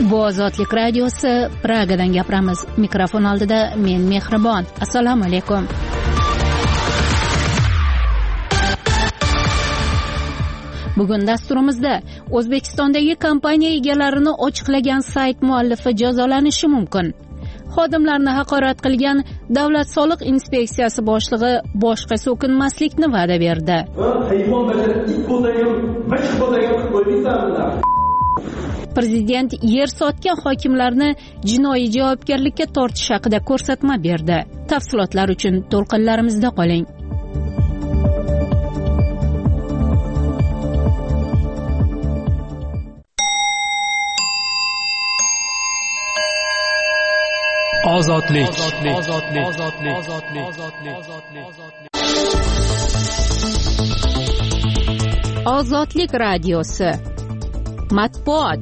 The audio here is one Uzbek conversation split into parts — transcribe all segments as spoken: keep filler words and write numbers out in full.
Bu Ozodlik radiosi, Pragadan gapiramiz. Mikrofon oldida men Mehribon. Assalomu alaykum. Bugun dasturimizda O'zbekistondagi kompaniya egalarini ochiqlagan sayt muallifi jazolanishi mumkin. Xodimlarni haqorat qilgan Davlat soliq inspeksiyasi boshlig'i boshqa so'kinmaslikni va'da berdi. Prezident yer sotgan hokimlarni jinoiy javobgarlikka tortish haqida ko'rsatma berdi. Tafsilotlar uchun to'lqinlarimizda qoling. Ozodlik. Ozodlik radiosi. Matbuot.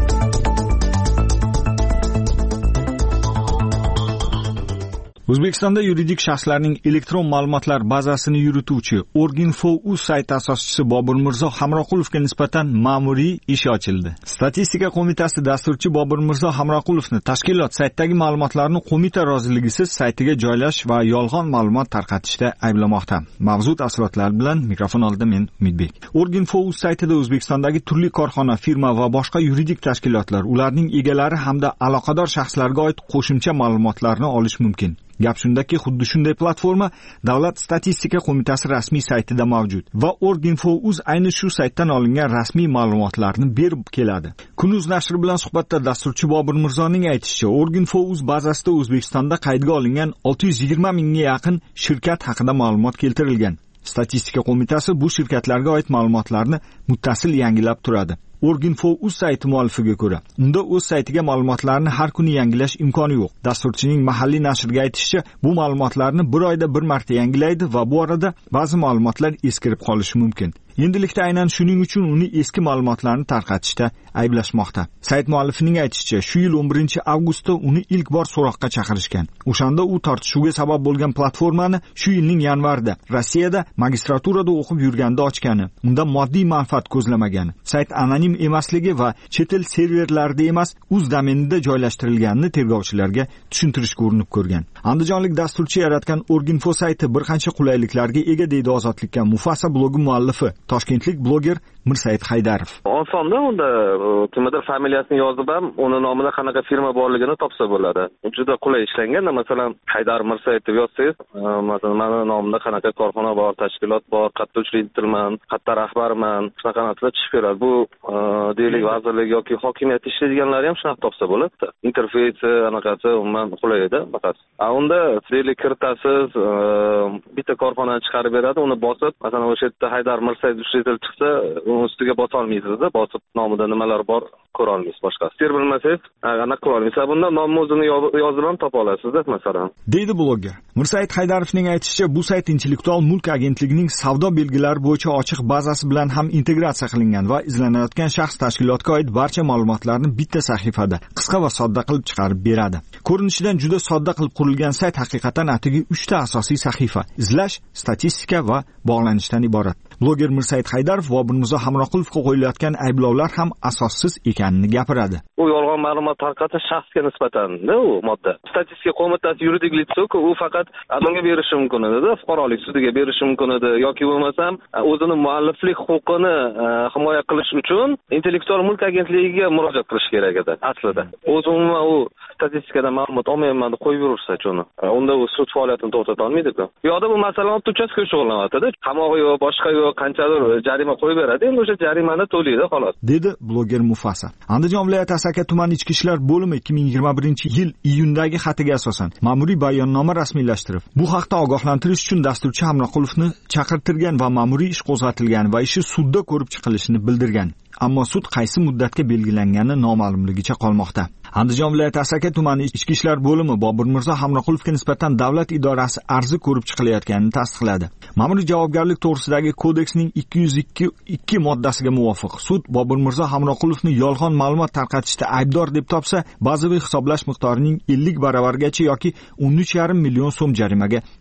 O'zbekistonda yuridik shaxslarning elektron ma'lumotlar bazasini yurituvchi Orginfo.uz sayti asoschisi Bobur Mirzo Hamroqulovga nisbatan ma'muriy ish ochildi. Statistika qo'mitasi dasturchi Bobur Mirzo Hamroqulovni tashkilot saytdagi ma'lumotlarni qo'mita roziligisiz saytiga joylash va yolg'on ma'lumot tarqatishda ayblamoqda. Mavjud tafsilotlar bilan mikrofon oldida men Umidbek. Orginfo.uz saytida O'zbekistondagi turli korxona, firma va boshqa yuridik tashkilotlar, ularning egalari hamda aloqador shaxslarga oid qo'shimcha ma'lumotlarni olish mumkin. Gap shundaki, xuddi shunday platforma Davlat statistika qo'mitasi rasmiy saytida mavjud va Orginfo.uz ayni shu saytdan olingan rasmiy ma'lumotlarni berib keladi. Kunuz nashri bilan suhbatda dasturchi Bobur Mirzoning aytishicha, Orginfo.uz bazasida O'zbekistonda qaydga olingan olti yuz yigirma mingga yaqin shirkat haqida ma'lumot keltirilgan. Statistika qo'mitasi bu shirkatlarga oid ma'lumotlarni muttasil yangilab turadi. Orginfo.uz sayti muallifiga ko'ra, unda o'z saytiga ma'lumotlarni har kuni yangilash imkoni yo'q. Dasturchining mahalliy nashriga aytishicha, bu ma'lumotlarni bir oyda bir marta yangilaydi va bu orada ba'zi ma'lumotlar eskirib qolishi mumkin. Endilikda aynan shuning uchun uni eski ma'lumotlarni tarqatishda ayblashmoqda. Sayt muallifining aytishicha, shu yil o'n birinchi avgustda uni ilk bor so'roqqa chaqirishgan. O'shanda u tortishuvga sabab bo'lgan platformani shu yilning yanvarida Rossiyada magistraturada o'qib yurganda ochgani, unda moddiy manfaat ko'zlamagani, sayt anonim emasligi va chet el serverlarida emas, o'z domenida joylashtirilganini tergovchilarga tushuntirishga urinib ko'rgan. Andijonlik dasturchi yaratgan Orginfo sayti bir qancha qulayliklarga ega, deydi Ozodlikka Mufasa blogi muallifi, toshkentlik bloger Mirsaid Haydarov. Osonda unda kimdir familiyasini yozib ham, uni nomida qanaqa firma borligini topsa bo'ladi. Juda qulay ishlangan. Masalan, Haydar Mirsaid deb yozsangiz, masalan, meni nomimda qanaqa korxona bor, tashkilot bor, qayerda ishlayman, qayerda rahbarman, shunaqa narsalar chiqib keladi. Bu deylik vazirlik yoki hokimiyat ishlaydiganlar ham shunaqa topsa bo'ladi. Interfeysi, anaqasi umuman qulay edi faqat. A unda deylik kiritasiz, bitta korxonani chiqarib beradi, uni bosib, masalan, o'sha yerda Haydar Mirsaid ishlaytilib chiqsa, uni ustiga bosa olmaysiz-da, bosib nomida nimalar bor ko'ra olmaysiz boshqa. Ster bilmasangiz, anaqa qila olmaysiz. Bunda nomni o'zini yozib ham topa olasiz-da, masalan. Deydi bloger. Mirsaid Haydarovning aytishicha, bu sayt Intellektual mulk agentligining savdo belgilari bo'yicha ochiq bazasi bilan ham integratsiya qilingan va izlanayotgan shaxs tashkilotga oid barcha ma'lumotlarni bitta sahifada qisqa va sodda qilib chiqarib beradi. Ko'rinishidan juda sodda qilib qurilgan sayt haqiqatan atigi uchta asosiy sahifa: izlash, statistika va bog'lanishdan iborat. Bloger Mirsaid Haydarov Bobur Mirzo Hamroqulovga qo'yilayotgan ayblovlar ham asossiz ekanini gapiradi. U yolg'on ma'lumot tarqatish shaxsga nisbatan-da u modda. Statistika qo'mitasi yuridik litso-ku, u faqat adamga berishi mumkin edi, fuqarolik sudiga berishi mumkin edi yoki bo'lmasam o'zini mualliflik huquqini himoya qilish uchun Intellektual mulk agentligiga murojaat qilish kerak edi aslida. O'zi umuman u statistikadan ma'lumot olmayman deb qo'yib yursa chuni. Unda u sud faoliyatini to'xtata olmaydi-ku. Yo'qda bu masalan uchastka shug'ullanadi. Qamoq yo'q, boshqa yo'q, qanchadir jarima qo'yib beradi. Endi o'sha jarimani to'laydi xolos. Dedi bloger Mufasa. Andijon viloyati Asaka tumani ichki ishlar bo'limi ikki ming yigirma birinchi yil iyundagi xatiga asosan ma'muriy bayonnoma rasmiylashtirib, bu haqda ogohlantirish uchun dasturchi Hamroqulovni chaqirtirgan va ma'muriy ish qo'zg'atilgan va ishi sudda ko'rib chiqilishini bildirgan. Ammo sud qaysi muddatga belgilangani noma'lumligicha qolmoqda. Andijon viloyati Asaka tumani ichki ishlar bo'limi Bobur Mirzo Hamroqulovga nisbatan davlat idorasi arzi ko'rib chiqilayotganini tasdiqladi. Ma'muriy javobgarlik to'g'risidagi kodeksning ikki yuz ikki moddasiga muvofiq sud Bobur Mirzo Hamroqulovni yolg'on ma'lumot tarqatishda aybdor deb topsa, bazaviy hisoblash miqdorining ellik baravargacha yoki o'n uch yarim million so'm jarimaga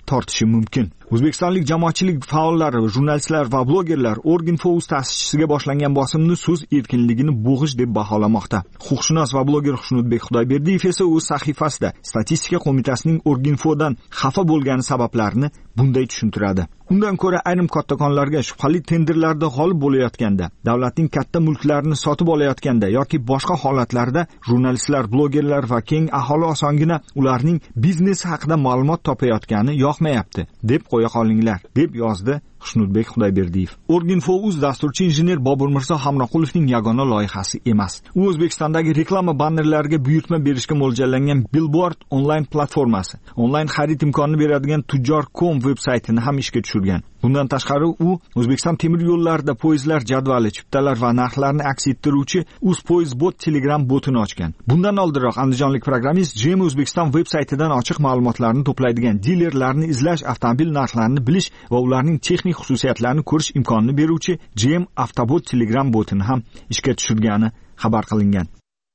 tortishi mumkin. O'zbekistonlik jamoatchilik faollari, jurnalistlar va blogerlar Org.info.uz ta'sischisiga boshlangan bosimni so'z erkinligini bo'g'ish deb baholamoqda. Huquqshunos va bloger Xushnudbek Xudoyberdiyev esa o'z sahifasida Statistika qo'mitasining Org.infodan xafa bo'lgani sabablarini bunday tushuntiradi. Undan ko'ra ayrim kattakonlarga shubhali tenderlarda g'olib bo'layotganda, davlatning katta mulklarini sotib olayotganda yoki boshqa holatlarda jurnalistlar, blogerlar va keng aholi osongina ularning biznesi haqida ma'lumot topayotgani yoqmayapti, deb qo'ya qolinglar, deb yozdi Xushnudbek Xudoyberdiyev. Org.info.uz dasturchi injener Boburmirzo Hamroqulovning yagona loyihasi emas. U O'zbekistondagi reklama bannerlariga buyurtma berishga mo'ljallangan Billboard onlayn platformasi, onlayn xarid imkonini beradigan tujjor dot com veb-saytini ham ishga tushirgan. Bundan tashqari u O'zbekiston temir yo'llarida poyezdlar jadvali, chiptalar va narxlarni aks ettiruvchi UzPoyezdBot Telegram botini ochgan. Bundan oldinroq andijonlik programmist J M O'zbekiston veb-saytidan ochiq ma'lumotlarni to'playdigan dilerlarni izlash, avtomobil narxlarini bilish va ularning texnik xususiyatlarini ko'rish imkonini beruvchi J M Avtobot Telegram botini ham ishga tushirgani xabar qilingan.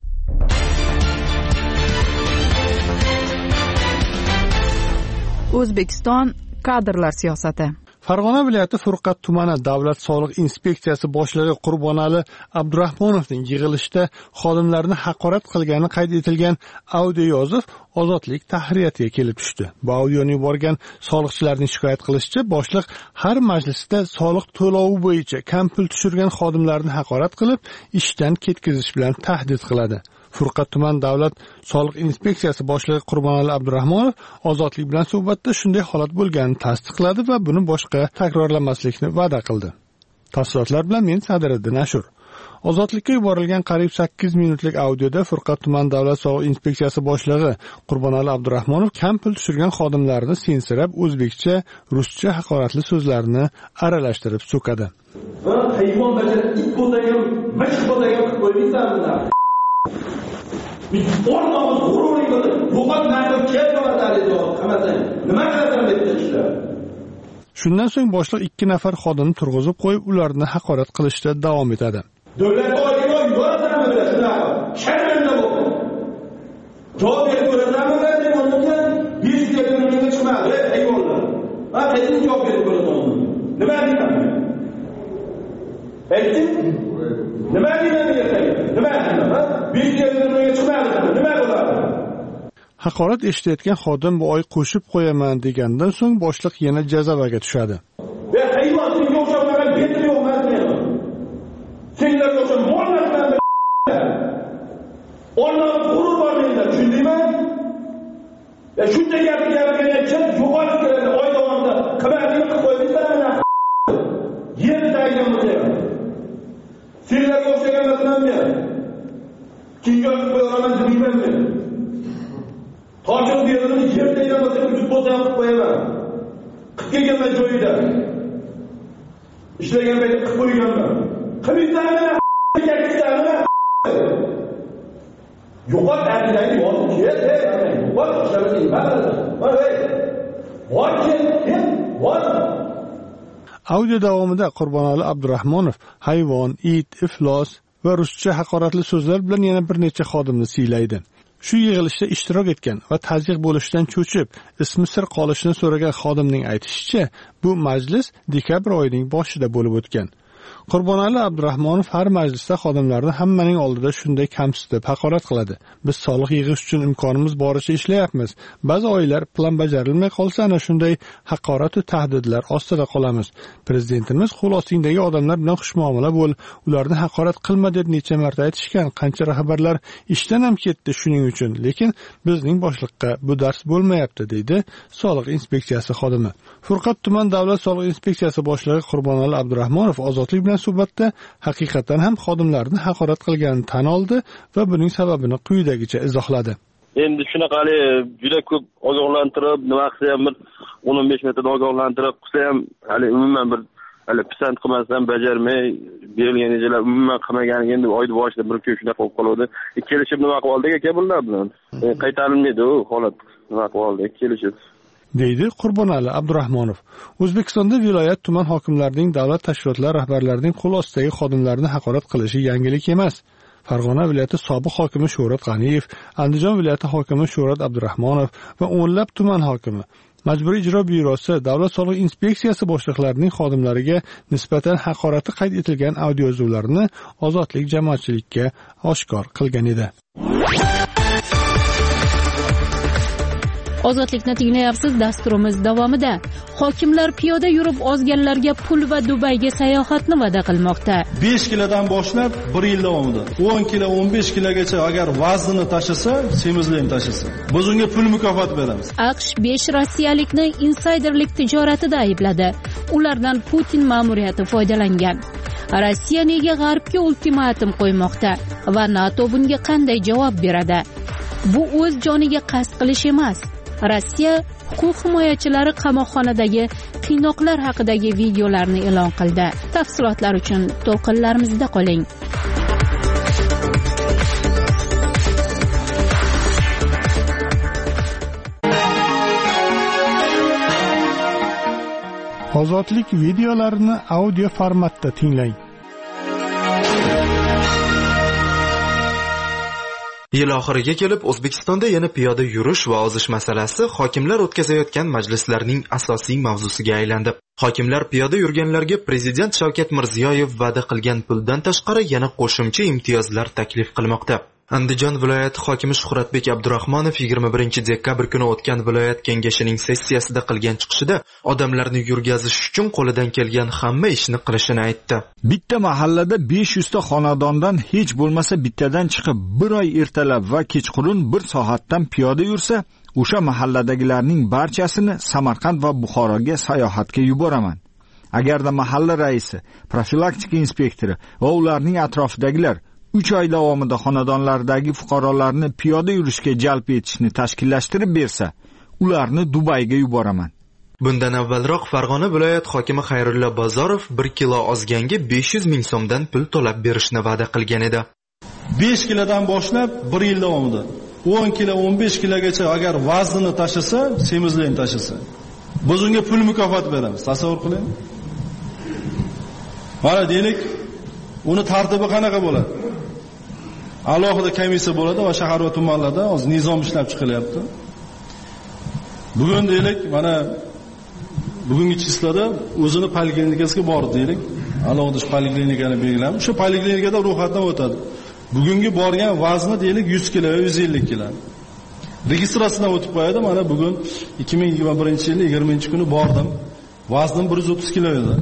O'zbekiston kadrlar siyosati. Farg'ona viloyati Furqat tumani davlat soliq inspeksiyasi boshlig'i Qurbonali Abdurahmonovning yig'ilishda xodimlarni haqorat qilgani qayd etilgan audio yozuv Ozodlik tahriyatiga kelib tushdi. Bu audioni yuborgan soliqchilarning shikoyat qilishicha, boshliq har majlisda soliq to'lovi bo'yicha kam pul tushirgan xodimlarni haqorat qilib, ishdan ketkazish bilan tahdid qiladi. Furqat tuman davlat soliq inspeksiyasi boshlig'i Qurbonali Abdurahmonov Ozodlik bilan suhbatda shunday holat bo'lganini tasdiqladi va buni boshqa takrorlamaslikni va'da qildi. Tafsilotlar bilan men Sadiriddin Ashur. Ozodlikka yuborilgan qariyb sakkiz minutlik audioda Furqat tuman davlat soliq inspeksiyasi boshlig'i Qurbonali Abdurahmonov kam pul tushirgan xodimlarni sensirab, o'zbekcha, ruscha haqoratli so'zlarni aralashtirib so'kadi. Hayvon bajar it bo'lsa ham, mish bo'lsa ham qilib qo'ymaysan. Biz o'rnimiz g'ururing bo'ldi. Yo'qot narxib kelmayotadi deb qamasang. Nima qilasan deb ishlar. Shundan so'ng boshliq ikki nafar xodimni turg'izib qo'yib, ularni haqorat qilishda davom etadi. Davlat oliy yuborasanmi bilan shunaqa? Sharmanda bo'ldi. Javob berib ko'rasanmi deb o'rniga besh yuz milliardga chiqmadi, hayvonlar. Ha, qayerga javob berib ko'rasan? Nima deyman? Ayting. Nima deyman ertaga? Nima deyman? besh yuz milliardga chiqmadi. Nima bo'ladi? Haqorat eshitayotgan xodim bu oy qo'shib qo'yaman degandan so'ng boshliq yana jazavaga tushadi. Ve hayvon sen yo'qolmagan betim yo'q men. Senlar yo'qsan bo'lmasdan. Ondan g'urur bor menda, tushundingmi? Ya shunday gap gapirgancha yo'qolib keladi oy davomida. Qimirni qilib qo'ymaysan. Yerda taygan bo'lsa. Senlar yo'qshaganlardan men. Kimga qo'yaman deyman men. Toshib yerini yerda yamasa vujud bo'lsa ham qo'yaman. Qilib kelganman joyida. Ishlagan paytda qilib qo'yganman. Qilmaysanmi? Yakishsanmi? Yo'qot adilani yozib keldi. Yo'qot ishlamasa nima qiladi? Voy. Voy kel, voy. Audio davomida Qurbonali Abdurahmonov hayvon, it, iflos va ruscha haqoratli so'zlar bilan yana bir necha xodimni siylaydi. Shu yig'ilishda ishtirok etgan va tazyiq bo'lishdan cho'chib, ismi sir qolishini so'ragan xodimning aytishicha, bu majlis dekabr oyining boshida bo'lib o'tgan. Qurbonali Abdurahmonov har majlisda xodimlarni hammaning oldida shunday kamsitib haqorat qiladi. Biz soliq yig'ish uchun imkonimiz boricha ishlayapmiz. Ba'zi oylar plan bajarilmay qolsa, ana shunday haqorat va tahdidlar ostida qolamiz. Prezidentimiz qo'l ostingdagi odamlar bilan xushmuomala bo'l, ularni haqorat qilma deb necha marta aytishgan. Qancha rahbarlar ishdan ham ketdi shuning uchun, lekin bizning boshliqqa bu dars bo'lmayapti, deydi soliq inspeksiyasi xodimi. Furqat tuman davlat soliq inspeksiyasi boshlig'i Qurbonali Abdurahmonov Ozodlik bilan suhbatda haqiqatan ham xodimlarni haqorat qilganini tan oldi va buning sababini quyidagicha izohladi. Endi shunaqali juda ko'p ogohlantirib, nima qilsa ham bir o'n o'n besh marta ogohlantirib qilsa ham, hali umuman bir hali pisand qilmasdan bajarmay berilgan rejalar umuman qilmagan, endi oyni boshida bir ko'p shunaqa bo'lib qoldi. Kelishib nima qilib oldik aka bular bilan? Qaytarilmaydi u holat. Nima qilib oldik kelishib. deydi Qurbonali Abdurahmonov. O'zbekistonda viloyat tuman hokimlarining davlat tashkilotlari rahbarlarining qo'l ostidagi xodimlarni haqorat qilishi yangilik emas. Farg'ona viloyati sobiq hokimi Shuhrat G'aniyev, Andijon viloyati hokimi Shuhrat Abdurahmonov va o'nlab tuman hokimi, Majburiy ijro byurosi Davlat soliq inspeksiyasi boshliqlarining xodimlariga nisbatan haqorati qayd etilgan audiozuvlarni Ozodlik jamoatchilikka oshkor qilgan edi. Ozodlikni tinglayapsiz. Dasturimiz davomida hokimlar piyoda yurib ozganlarga pul va Dubayga sayohatni va'da qilmoqda. besh kilodan boshlab bir yil davomida o'n kilo, o'n besh kilagacha agar vaznini tashisa, semizlik tashisa, biz unga pul mukofot beramiz. AQSh besh rossiyalikni insayderlik tijoratida aybladi. Ulardan Putin ma'muriyati foydalangan. Rossiya nega G'arbga ultimatum qo'ymoqda va NATO bunga qanday javob beradi? Bu o'z joniga qasd qilish emas. Rossiya huquq himoyachilari qamoqxonadagi qiynoqlar haqidagi videolarni e'lon qildi. Tafsilotlar uchun to'lqinlarimizda qoling. Ozodlik videolarini audio formatda tinglang. Yil oxiriga kelib O'zbekistonda yana piyoda yurish va ozish masalasi hokimlar o'tkazayotgan majlislarning asosiy mavzusiga aylandi. Hokimlar piyoda yurganlarga Prezident Shavkat Mirziyoyev va'da qilgan puldan tashqari yana qo'shimcha imtiyozlar taklif qilmoqda. Andijon viloyati hokimi Shuhratbek Abdurahmonov yigirma birinchi dekabr kuni o'tgan viloyat kengashining sessiyasida qilgan chiqishida odamlarni yurgazish uchun qo'lidan kelgan hamma ishni qilishini aytdi. Bitta mahallada besh yuz ta xonadondan hech bo'lmasa bittadan chiqib bir oy ertalab va kechqurun bir soatdan piyoda yursa, o'sha mahalladagilarning barchasini Samarqand va Buxoroga sayohatga yuboraman. Agarda mahalla raisi, profilaktika inspektori va ularning atrofidagilar uch oy davomida xonadonlardagi fuqarolarni piyoda yurishga jalb etishni tashkillashtirib bersa, ularni Dubayga yuboraman. Bundan avvalroq Farg'ona viloyat hokimi Xayrulla Bozorov bir kilo ozganga besh yuz ming so'mdan pul to'lab berishni va'da qilgan edi. besh kilodan boshlab bir yil davomida o'n kilo, o'n besh kilagacha agar vaznini tashisa, semizlik tashisa, biz unga pul mukofot beramiz. Tasavvur qiling. Mana deylik, uni tartibi qanaqa bo'ladi? Alohida komissiya bo'ladi va shahar va tumanlarda hozir nizom ishlab chiqilyapti. Bugun deylik, mana bugungi chislada o'zini poliklinikasiga bordi deylik. Alohida shu poliklinikani belgilab, o'sha poliklinikada ro'yxatdan o'tadi. Bugungi borgan vazni deylik yuz kilo, yuz ellik kilo. Registratsiyadan o'tib qo'yadi. Mana bugun ikki ming yigirma birinchi yil yigirmanchi kuni bordim. Vaznim bir yuz o'ttiz kilo edi.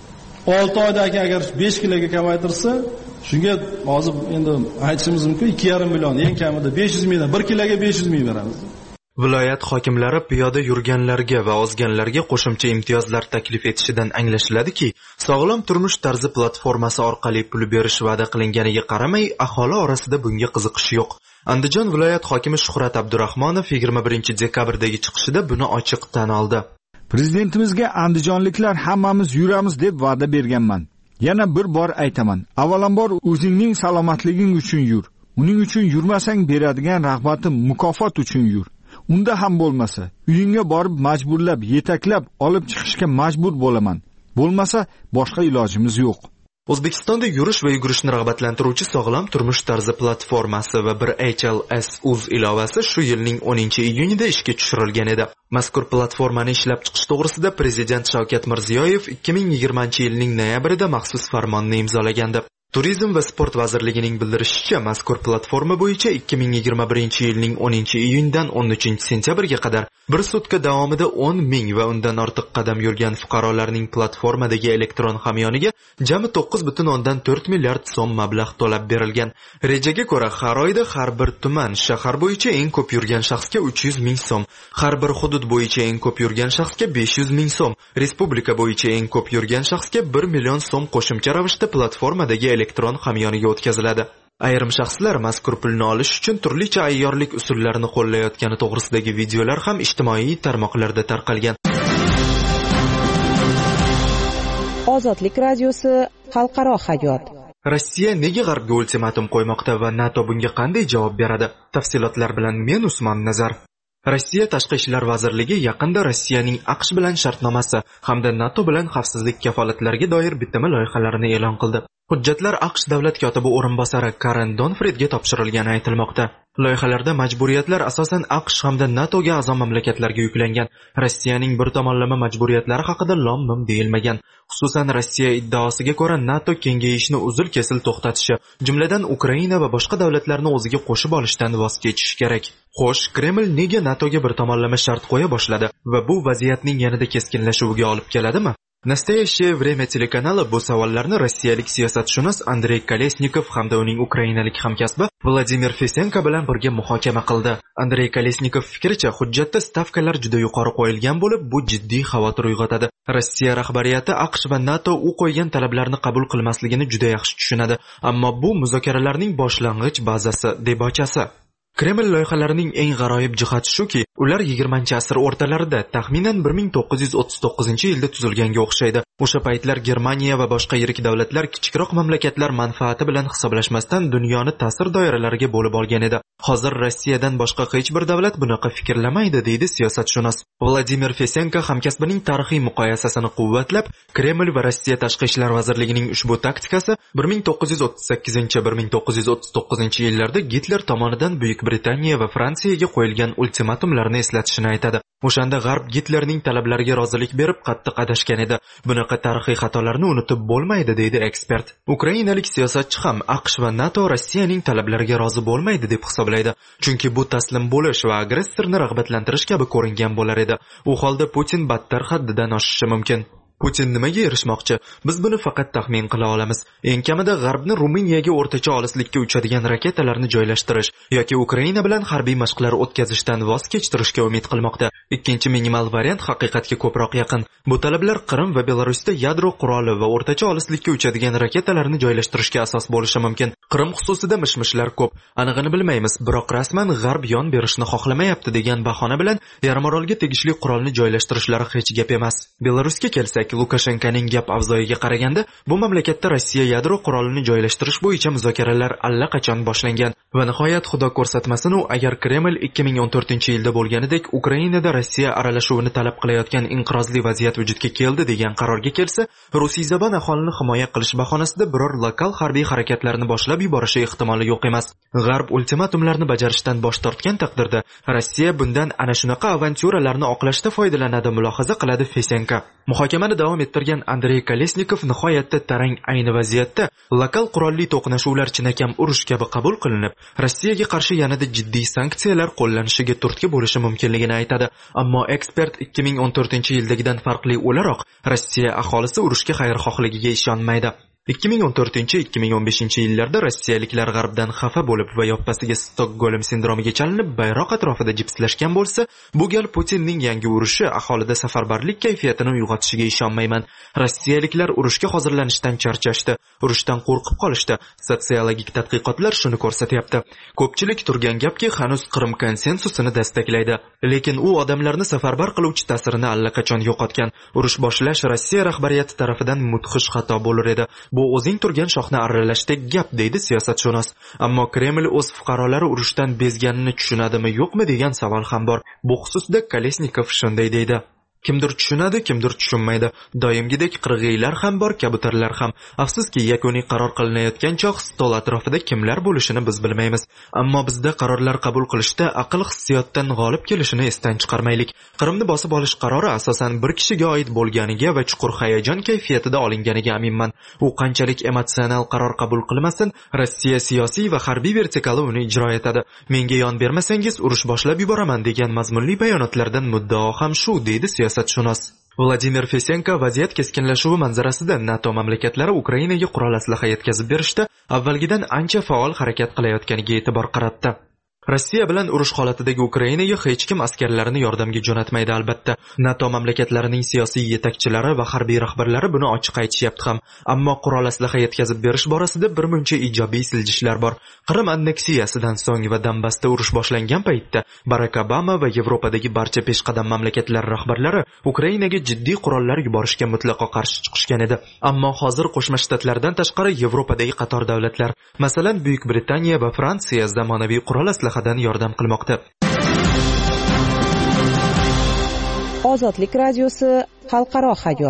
olti oydagi agar besh kiloga kamaytirsa, shunga hozir endi aytishimiz mumkin ikki yarim million, eng kamida besh yuz mingdan bir kiloga besh yuz ming beramiz. Viloyat hokimlari piyoda yurganlarga va ozganlarga qo'shimcha imtiyozlar taklif etishidan anglashiladiki, sog'lom turmush tarzi platformasi orqali pul berish va'da qilinganiga qaramay, aholi orasida bunga qiziqish yo'q. Andijon viloyat hokimi Shuhrat Abdurahmonov yigirma birinchi dekabrdagi chiqishida buni ochiq tan oldi. Prezidentimizga andijonliklar hammamiz yuramiz deb va'da berganman. Yana bir bor aytaman. Avvalambor o'zingning salomatliging uchun yur. Uning uchun yurmasang beradigan rag'batim mukofot uchun yur. Unda ham bo'lmasa, uyingga borib majburlab, yetaklab olib chiqishga majbur bo'laman. Bo'lmasa boshqa ilojimiz yo'q. O'zbekistonda yurish va yugurishni rag'batlantiruvchi sog'lom turmush tarzi platformasi va bir H L S uz ilovasi shu yilning o'ninchi iyunida ishga tushirilgan edi. Mazkur platformani ishlab chiqish to'g'risida Prezident Shavkat Mirziyoyev ikki ming yigirmanchi yilning noyabrida maxsus farmonni imzolagandi. Turizm va sport vazirligining bildirishicha, mazkur platforma bo'yicha ikki ming yigirma birinchi yilning o'ninchi iyundan o'n uchinchi sentyabrga qadar bir sutka davomida o'n ming va undan ortiq qadam yurgan fuqarolarning platformadagi elektron hamyoniga jami to'qqiz butun o'ndan to'rt milliard so'm mablag' to'lab berilgan. Rejaga ko'ra, har oyda har bir tuman, shahar bo'yicha eng ko'p yurgan shaxsga uch yuz ming so'm, har bir hudud bo'yicha eng ko'p yurgan shaxsga besh yuz ming so'm, respublika bo'yicha eng ko'p yurgan shaxsga bir million so'm qo'shimcha ravishda platformadagi elektron hamyoniga o'tkaziladi. Ayrim shaxslar mazkur pulni olish uchun turlicha ayyorlik usullarini qo'llayotgani to'g'risidagi videolar ham ijtimoiy tarmoqlarda tarqalgan. Ozodlik radiosi xalqaro hayot. Rossiya nega G'arbga ultimatum qo'ymoqda va NATO bunga qanday javob beradi? Tafsilotlar bilan men Usmon Nazar. Rossiya Tashqi ishlar vazirligi yaqinda Rossiyaning AQSh bilan shartnomasi hamda NATO bilan xavfsizlik kafolatlariga doir bitim loyihalarini e'lon qildi. Hujjatlar AQSh davlat kotibi o'rinbosari Karen Donfridga topshirilgani aytilmoqda. Loyihalarda majburiyatlar asosan AQSh hamda NATOga a'zo mamlakatlarga yuklangan. Rossiyaning bir tomonlama majburiyatlari haqida lom-mim deyilmagan. Xususan Rossiya iddaosiga ko'ra NATO kengayishni uzil-kesil to'xtatishi, jumladan Ukraina va boshqa davlatlarni o'ziga qo'shib olishdan voz kechishi kerak. Xo'sh, Kreml nega NATOga bir tomonlama shart qo'ya boshladi va bu vaziyatning yanada keskinlashuviga olib keladimi? Nastoyashye время telekanali bu savollarni rossiyalik siyosatshunos Andrey Kolesnikov hamda uning ukrainalik hamkasbi Vladimir Fesenko bilan birga muhokama qildi. Andrey Kolesnikov fikricha, hujjatda stavkalar juda yuqori qo'yilgan bo'lib, bu jiddiy xavotir uyg'otadi. Rossiya rahbariyati AQSh va NATO u qo'ygan talablarni qabul qilmasligini juda yaxshi tushunadi, ammo bu muzokaralarning boshlang'ich bazasi deb ochasi. Kreml loyihalarining eng g'aroyib jihati shuki, ular yigirmanchi asr o'rtalarida, taxminan bir ming to'qqiz yuz o'ttiz to'qqizinchi yilda tuzilganga o'xshaydi. O'sha paytlar Germaniya va boshqa yirik davlatlar kichikroq mamlakatlar manfaati bilan hisoblashmasdan dunyoni ta'sir doiralariga bo'lib olgan edi. Hozir Rossiyadan boshqa hech bir davlat bunaqa fikrlamaydi, deydi siyosatshunos. Vladimir Fesenko hamkasbining tarixiy muqoyasasini quvvatlab, Kreml va Rossiya tashqi ishlar vazirligining ushbu taktikasi bir ming to'qqiz yuz o'ttiz sakkizinchi - bir ming to'qqiz yuz o'ttiz to'qqizinchi yillarda Gitler tomonidan Buyuk Britaniya va Fransiyaga qo'yilgan ultimatumlarni eslatishini aytadi. O'shanda G'arb Gitlerning talablariga rozilik berib qattiq adashgan edi. Bunaqa tarixiy xatolarni unutib bo'lmaydi, deydi ekspert. Ukrainalik siyosatchi ham AQSh va NATO Rossiyaning talablariga rozi bo'lmaydi deb hisoblaydi. Chunki bu taslim bo'lish va agressorni rag'batlantirish kabi ko'ringan bo'lar edi. U holda Putin battar haddidan oshishi mumkin. Putin nimaga erishmoqchi? Biz buni faqat taxmin qila olamiz. Eng kamida G'arbni Ruminiyaga o'rtacha olislikka uchadigan raketalarni joylashtirish yoki Ukraina bilan harbiy mashqlar o'tkazishdan voz kechtirishga umid qilmoqda. Ikkinchi minimal variant haqiqatga ko'proq yaqin. Bu talablar Qrim va Belarusda yadro quroli va o'rtacha olislikka uchadigan raketalarni joylashtirishga asos bo'lishi mumkin. Qrim xususida mishmishlar ko'p. Anig'ini bilmaymiz, biroq rasman G'arb yon berishni xohlamayapti degan bahona bilan yarimorolga tegishli qurolni joylashtirishlari hech gap emas. Belarusga kelsak, Lukashenkoning gap avzoyiga qaraganda, bu mamlakatda Rossiya yadro qurolini joylashtirish bo'yicha muzokaralar allaqachon boshlangan. Va nihoyat xudo ko'rsatmasin, u agar Kreml ikki ming o'n to'rtinchi yilda bo'lganidek Ukrainada Rossiya aralashuvini talab qilayotgan inqirozli vaziyat vujudga keldi degan qarorga kelsa, rusiyzabon aholini himoya qilish bahonasida biror lokal harbiy harakatlarni boshlab yuborishi ehtimoli yo'q emas. G'arb ultimatumlarni bajarishdan bosh tortgan taqdirda, Rossiya bundan ana shunaqa avantyuralarni oqlashda foydalanadi, mulohaza qiladi Fesenko. Muhokamani davom ettirgan Andrey Kolesnikov nihoyatda tarang ayni vaziyatda lokal qurolli to'qnashuvlar chinakam urush kabi qabul qilinib, Rossiyaga qarshi yanada jiddiy sanksiyalar qo'llanishiga turtki bo'lishi mumkinligini aytadi. Ammo ekspert ikki ming o'n to'rtinchi yildagidan farqli o'laroq Rossiya aholisi urushga xayrixohligiga ishonmaydi. ikki ming o'n to'rtinchi - ikki ming o'n beshinchi yillarda rossiyaliklar G'arbdan xafa bo'lib va yoppasiga Stokgolm sindromiga chalinib bayroq atrofida jipslashgan bo'lsa, bu gal Putinning yangi urushi aholida safarbarlik kayfiyatini uyg'otishiga ishonmayman. Rossiyaliklar urushga hozirlanishdan charchashdi, urushdan qo'rqib qolishdi. Sotsiologik tadqiqotlar shuni ko'rsatyapti. Ko'pchilik turgan gapki, hanuz Qrim konsensusini dastaklaydi, lekin u odamlarni safarbar qiluvchi ta'sirini allaqachon yo'qotgan. Urush boshlash Rossiya rahbariyati tarafidan mudhish xato bo'lar edi. Bu o'zing turgan shoxni arralashdek gap, deydi siyosatshunos. Ammo Kreml o'z fuqarolari urushdan bezganini tushunadimi, yo'qmi degan savol ham bor. Bu xususda Kolesnikov shunday deydi. Kimdir tushunadi, kimdir tushunmaydi. Doimgidek qirg'iylar ham bor, kabutarlar ham. Afsuski, yakuniy qaror qilinayotgan choq stol atrofida kimlar bo'lishini biz bilmaymiz. Ammo bizda qarorlar qabul qilishda aql hissiyotdan g'olib kelishini esdan chiqarmaylik. Qrimni bosib olish qarori asosan bir kishiga oid bo'lganiga va chuqur hayajon kayfiyatida olinganiga aminman. U qanchalik emotsional qaror qabul qilmasin, Rossiya siyosiy va harbiy vertikali uni ijro etadi. Menga yon bermasangiz urush boshlab yuboraman degan mazmunli bayonotlardan muddao ham shu, deydi siyosatshunos. Vladimir Fesenko vaziyat keskinlashuvi manzarasida NATO mamlakatlari Ukrainaga qurol aslaha yetkazib berishda avvalgidan ancha faol harakat qilayotganiga e'tibor qaratdi. Rossiya bilan urush holatidagi Ukrainaga hech kim askarlarini yordamga jo'natmaydi albatta. NATO mamlakatlarining siyosiy yetakchilari va harbiy rahbarlari buni ochiq aytishyapti ham. Ammo qurol aslaha yetkazib berish borasida bir muncha ijobiy siljishlar bor. Qrim anneksiyasidan so'ng va Donbassda urush boshlangan paytda Barack Obama va Yevropadagi barcha peshqadam mamlakatlar rahbarlari Ukrainaga jiddiy qurollar yuborishga mutlaqo qarshi chiqishgan edi. Ammo hozir Qo'shma Shtatlardan tashqari Yevropadagi qator davlatlar, masalan Buyuk Britaniya va Fransiya zamonaviy qurol aslaha yordam qilmoqda. Ozodlik radiosi xalqaro hayot.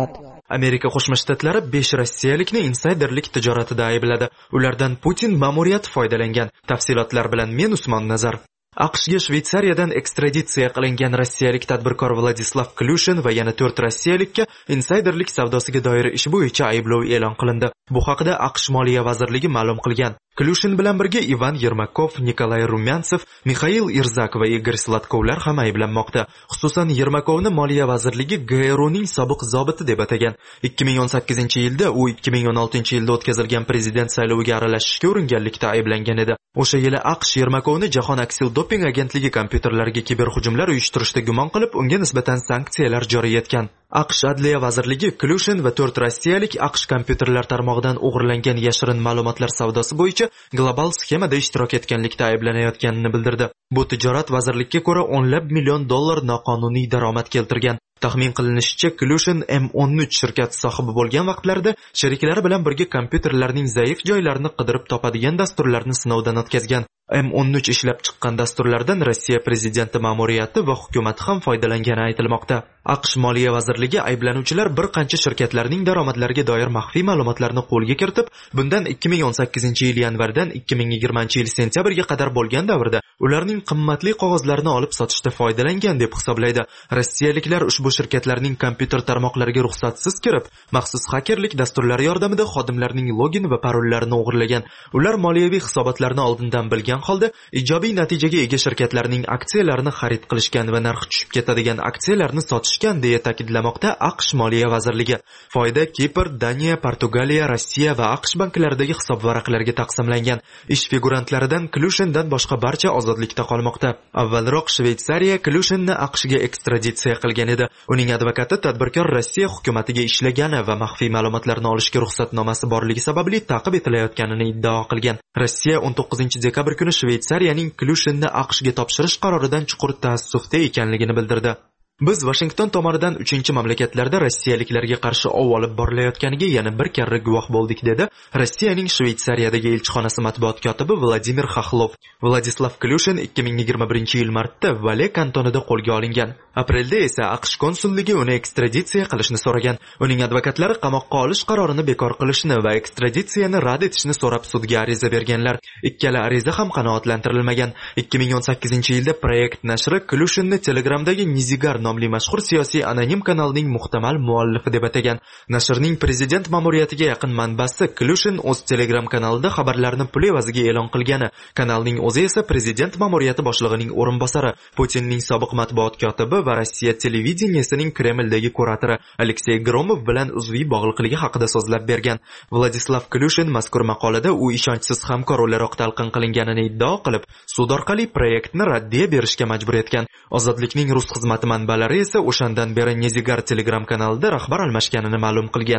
Amerika Qo'shma Shtatlari besh rossiyalikni insayderlik tijoratida aybladi. Ulardan Putin ma'muriyati foydalangan. Tafsilotlar bilan men Usmon Nazar. AQShga Shvetsariyadan ekstraditsiya qilingan rossiyalik tadbirkor Vladislav Klyushin va yana to'rt rossiyalikka insayderlik savdosiga doir ish bo'yicha ayblov e'lon qilindi. Bu haqida AQSh Moliya vazirligi ma'lum qilgan. Klyushin bilan birga Ivan Yermakov, Nikolay Rumyantsev, Mikhail Irzak va Igor Slatkovlar ham ayblanmoqda. Xususan Yermakovni Moliya vazirligi G R Uning sobiq zobiti deb atagan. ikki ming o'n sakkizinchi yilda u ikki ming o'n oltinchi yilda o'tkazilgan prezident sayloviga aralashishga uringanlikda ayblangan edi. O'sha yili AQSh Yermakovni Jahon aksil doping agentligi kompyuterlariga kiberhujumlar uyushtirishda gumon qilib, unga nisbatan sanksiyalar joriy etgan. AQSh Adliya vazirligi Klyushin va to'rt rossiyalik AQSh kompyuterlar tarmog'idan o'g'irlangan yashirin ma'lumotlar savdosi bo'yicha global sxemada ishtirok etganlikda ayblanayotganini bildirdi. Bu tijorat vazirlikka ko'ra o'nlab million dollar noqonuniy daromad keltirgan. Taxmin qilinishicha, Klyushin M o'n uch shirkati sohibi bo'lgan vaqtlarda sheriklari bilan birga kompyuterlarning zaif joylarini qidirib topadigan dasturlarni sinovdan o'tkazgan. M o'n uch ishlab chiqqan dasturlardan Rossiya prezidenti ma'muriyati va hukumati ham foydalangani aytilmoqda. AQSh Moliya vazirligi ayblanuvchilar bir qancha shirkatlarning daromadlariga doir maxfiy ma'lumotlarni qo'lga kiritib, bundan ikki ming o'n sakkizinchi yil yanvardan ikki ming yigirmanchi yil sentyabrga qadar bo'lgan davrda ularning qimmatli qog'ozlarini olib sotishda foydalangan deb hisoblaydi. Rossiyaliklar ushbu shirkatlarning kompyuter tarmoqlariga ruxsatsiz kirib, maxsus xakerlik dasturlari yordamida xodimlarning login va parollarini o'g'irlagan. Ular moliyaviy hisobotlarni oldindan bilgan holda ijobiy natijaga ega shirkatlarning aksiyalarini xarid qilishgan va narxi tushib ketadigan aksiyalarni sotishgan deya ta'kidlamoqda AQSh Moliya vazirligi. Foyda Kipr, Daniya, Portugaliya, Rossiya va AQSh banklaridagi hisob varaqlariga taqsimlangan. Ish figurantlaridan Klyushindan boshqa barcha ozodlikda qolmoqda. Avvalroq Shvetsariya Klyushinni AQShga ekstraditsiya qilgan edi. Uning advokati tadbirkor Rossiya hukumatiga ishlagani va maxfiy ma'lumotlarni olishga ruxsatnomasi borligi sababli ta'qib etilayotganini iddao qilgan. Rossiya o'n to'qqizinchi dekabr kuni Shvetsariyaning Klyushinni AQShga topshirish qaroridan chuqur taassufda ekanligini bildirdi. Biz Washington tomonidan uchinchi mamlakatlarda rossiyaliklarga qarshi ov olib borilayotganiga yana bir karra guvoh bo'ldik, dedi Rossiyaning Shvetsariyadagi elchixonasi matbuot kotibi Vladimir Xaxlov. Vladislav Klyushin ikki ming yigirma birinchi yil martda Vale kantonida qo'lga olingan. Aprelda esa AQSh konsulligi uni ekstraditsiya qilishni so'ragan. Uning advokatlari qamoqqa olish qarorini bekor qilishni va ekstraditsiyani rad etishni so'rab sudga ariza berganlar. Ikkala ariza ham qanoatlantirilmagan. ikki ming o'n sakkizinchi yilda Proyekt nashri Klyushinni Telegramdagi Nizigar nomli mashhur siyosiy anonim kanalning muhtamal muallifi deb atagan. Nashrning prezident ma'muriyatiga yaqin manbasi Klyushin o'z Telegram kanalida xabarlarni pul evaziga e'lon qilgani. Kanalning o'zi esa prezident ma'muriyati boshlig'ining o'rinbosari, Putinning sobiq matbuot kotibi va Rossiya televideniyasining Kremldagi kuratori Aleksey Gromov bilan uzviy bog'liqligi haqida so'zlab bergan. Vladislav Klyushin mazkur maqolada u ishonchsiz hamkor o'laroq talqin qilinganini iddao qilib, sud orqali proyektni raddiya berishga majbur etgan. Ozodlikning rus xizmati manbalari esa o'shandan beri Nezigar Telegram kanalida rahbar almashganini ma'lum qilgan.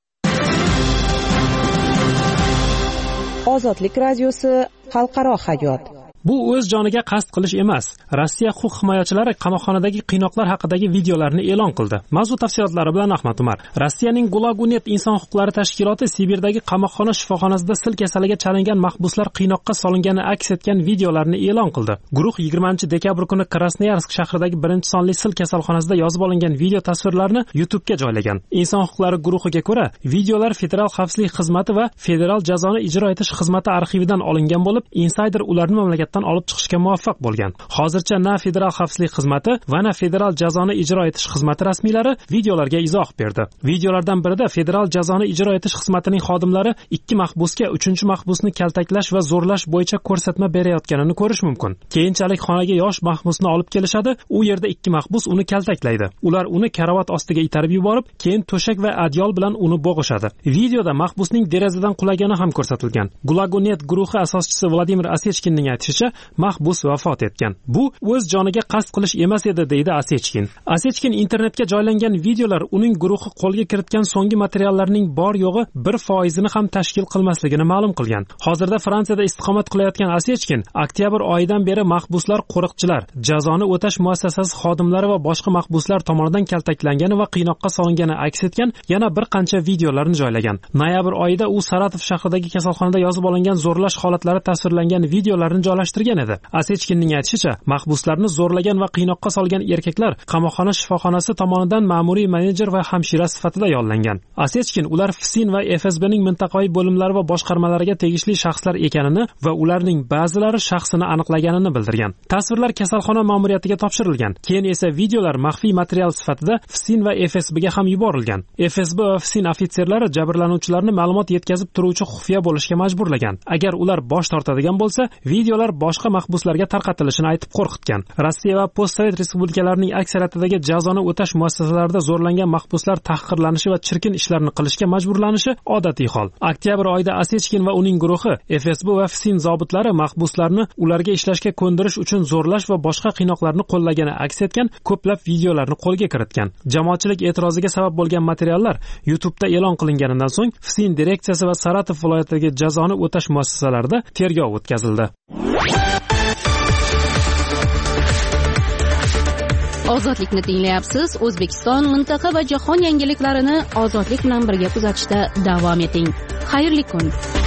Ozodlik radiosi xalqaro hayot. Bu o'z joniga qasd qilish emas. Rossiya huquq himoyachilari qamoqxonadagi qiynoqlar haqidagi videolarni e'lon qildi. Mavzu tafsilotlari bilan Ahmad Umar. Rossiyaning Gulagunet inson huquqlari tashkiloti Sibirdagi qamoqxona shifoxonasida sil kasaliga chalingan mahbuslar qiynoqqa solingani aks etgan videolarni e'lon qildi. Guruh yigirmanchi dekabr kuni Krasnoyarsk shahridagi birinchi sonli sil kasalxonasida yozib olingan video tasvirlarni YouTube'ga joylagan. Inson huquqlari guruhiga ko'ra, videolar Federal xavfsizlik xizmati va Federal jazoni ijro etish xizmati arxividan olingan bo'lib, insider ularni mamlakat olib chiqishga muvaffaq bo'lgan. Hozircha na Federal xavfsizlik xizmati va na Federal jazoni ijro etish xizmati rasmiylari videolarga izoh berdi. Videolardan birida Federal jazoni ijro etish xizmatining xodimlari ikki mahbusga uchinchi mahbusni kaltaklash va zo'rlash bo'yicha ko'rsatma berayotganini ko'rish mumkin. Keyinchalik xonaga yosh mahbusni olib kelishadi. U yerda ikki mahbus uni kaltaklaydi. Ular uni karavot ostiga itarib yuborib, keyin to'shak va adyol bilan uni bo'g'ishadi. Videoda mahbusning derazadan qulagani ham ko'rsatilgan. Gulagunet guruhi asoschisi Vladimir Asechkinning aytishicha, mahbus vafot etgan. Bu o'z joniga qasd qilish emas edi, deydi Asechkin. Asechkin internetga joylangan videolar uning guruhi qo'lga kiritgan so'nggi materiallarning bor yo'g'i bir foizini ham tashkil qilmasligini ma'lum qilgan. Hozirda Fransiyada istiqomat qilayotgan Asechkin oktyabr oyidan beri mahbuslar, qo'riqchilar, jazoni o'tash muassasasi xodimlari va boshqa mahbuslar tomonidan kaltaklangani va qiynoqqa solingani aks etgan yana bir qancha videolarni joylagan. Noyabr oyida u Saratov shahridagi kasalxonada yozib olingan zo'rlash holatlari tasvirlangan videolarni joylashtirgan. rejalashtirgan edi. Asechkinning aytishicha, mahbuslarni zo'rlagan va qiynoqqa solgan erkaklar qamoqxona shifoxonasi tomonidan ma'muriy menejer va hamshira sifatida yollangan. Asechkin ular FSIN va F S Bning mintaqaviy bo'limlari va boshqarmalariga tegishli shaxslar ekanini va ularning ba'zilari shaxsini aniqlaganini bildirgan. Tasvirlar kasalxona ma'muriyatiga topshirilgan. Keyin esa videolar maxfiy material sifatida FSIN va F S Bga ham yuborilgan. F S B va FSIN ofitserlari jabrlanuvchilarni ma'lumot yetkazib turuvchi xufiya bo'lishga majburlagan. Agar ular bosh tortadigan bo'lsa, videolar boshqa mahbuslarga tarqatilishini aytib qo'rqitgan. Rossiya va postsovet respublikalarining aksariyatidagi jazoni o'tash muassasalarida zo'rlangan mahbuslar tahqirlanishi va chirkin ishlarni qilishga majburlanishi odatiy hol. Oktyabr oyida Asechkin va uning guruhi F S B va FSIN zobitlari mahbuslarni ularga ishlashga ko'ndirish uchun zo'rlash va boshqa qiynoqlarni qo'llagani aks etgan ko'plab videolarni qo'lga kiritgan. Jamoatchilik e'tiroziga sabab bo'lgan materiallar YouTube'da e'lon qilinganidan so'ng FSIN direksiyasi va Saratov viloyatidagi jazoni o'tash muassasalarida tergov o'tkazildi. Ozodlikni tinglayapsiz. O'zbekiston, mintaqa va jahon yangiliklarini ozodlik bilan birga kuzatishda davom eting. Xayrli kun.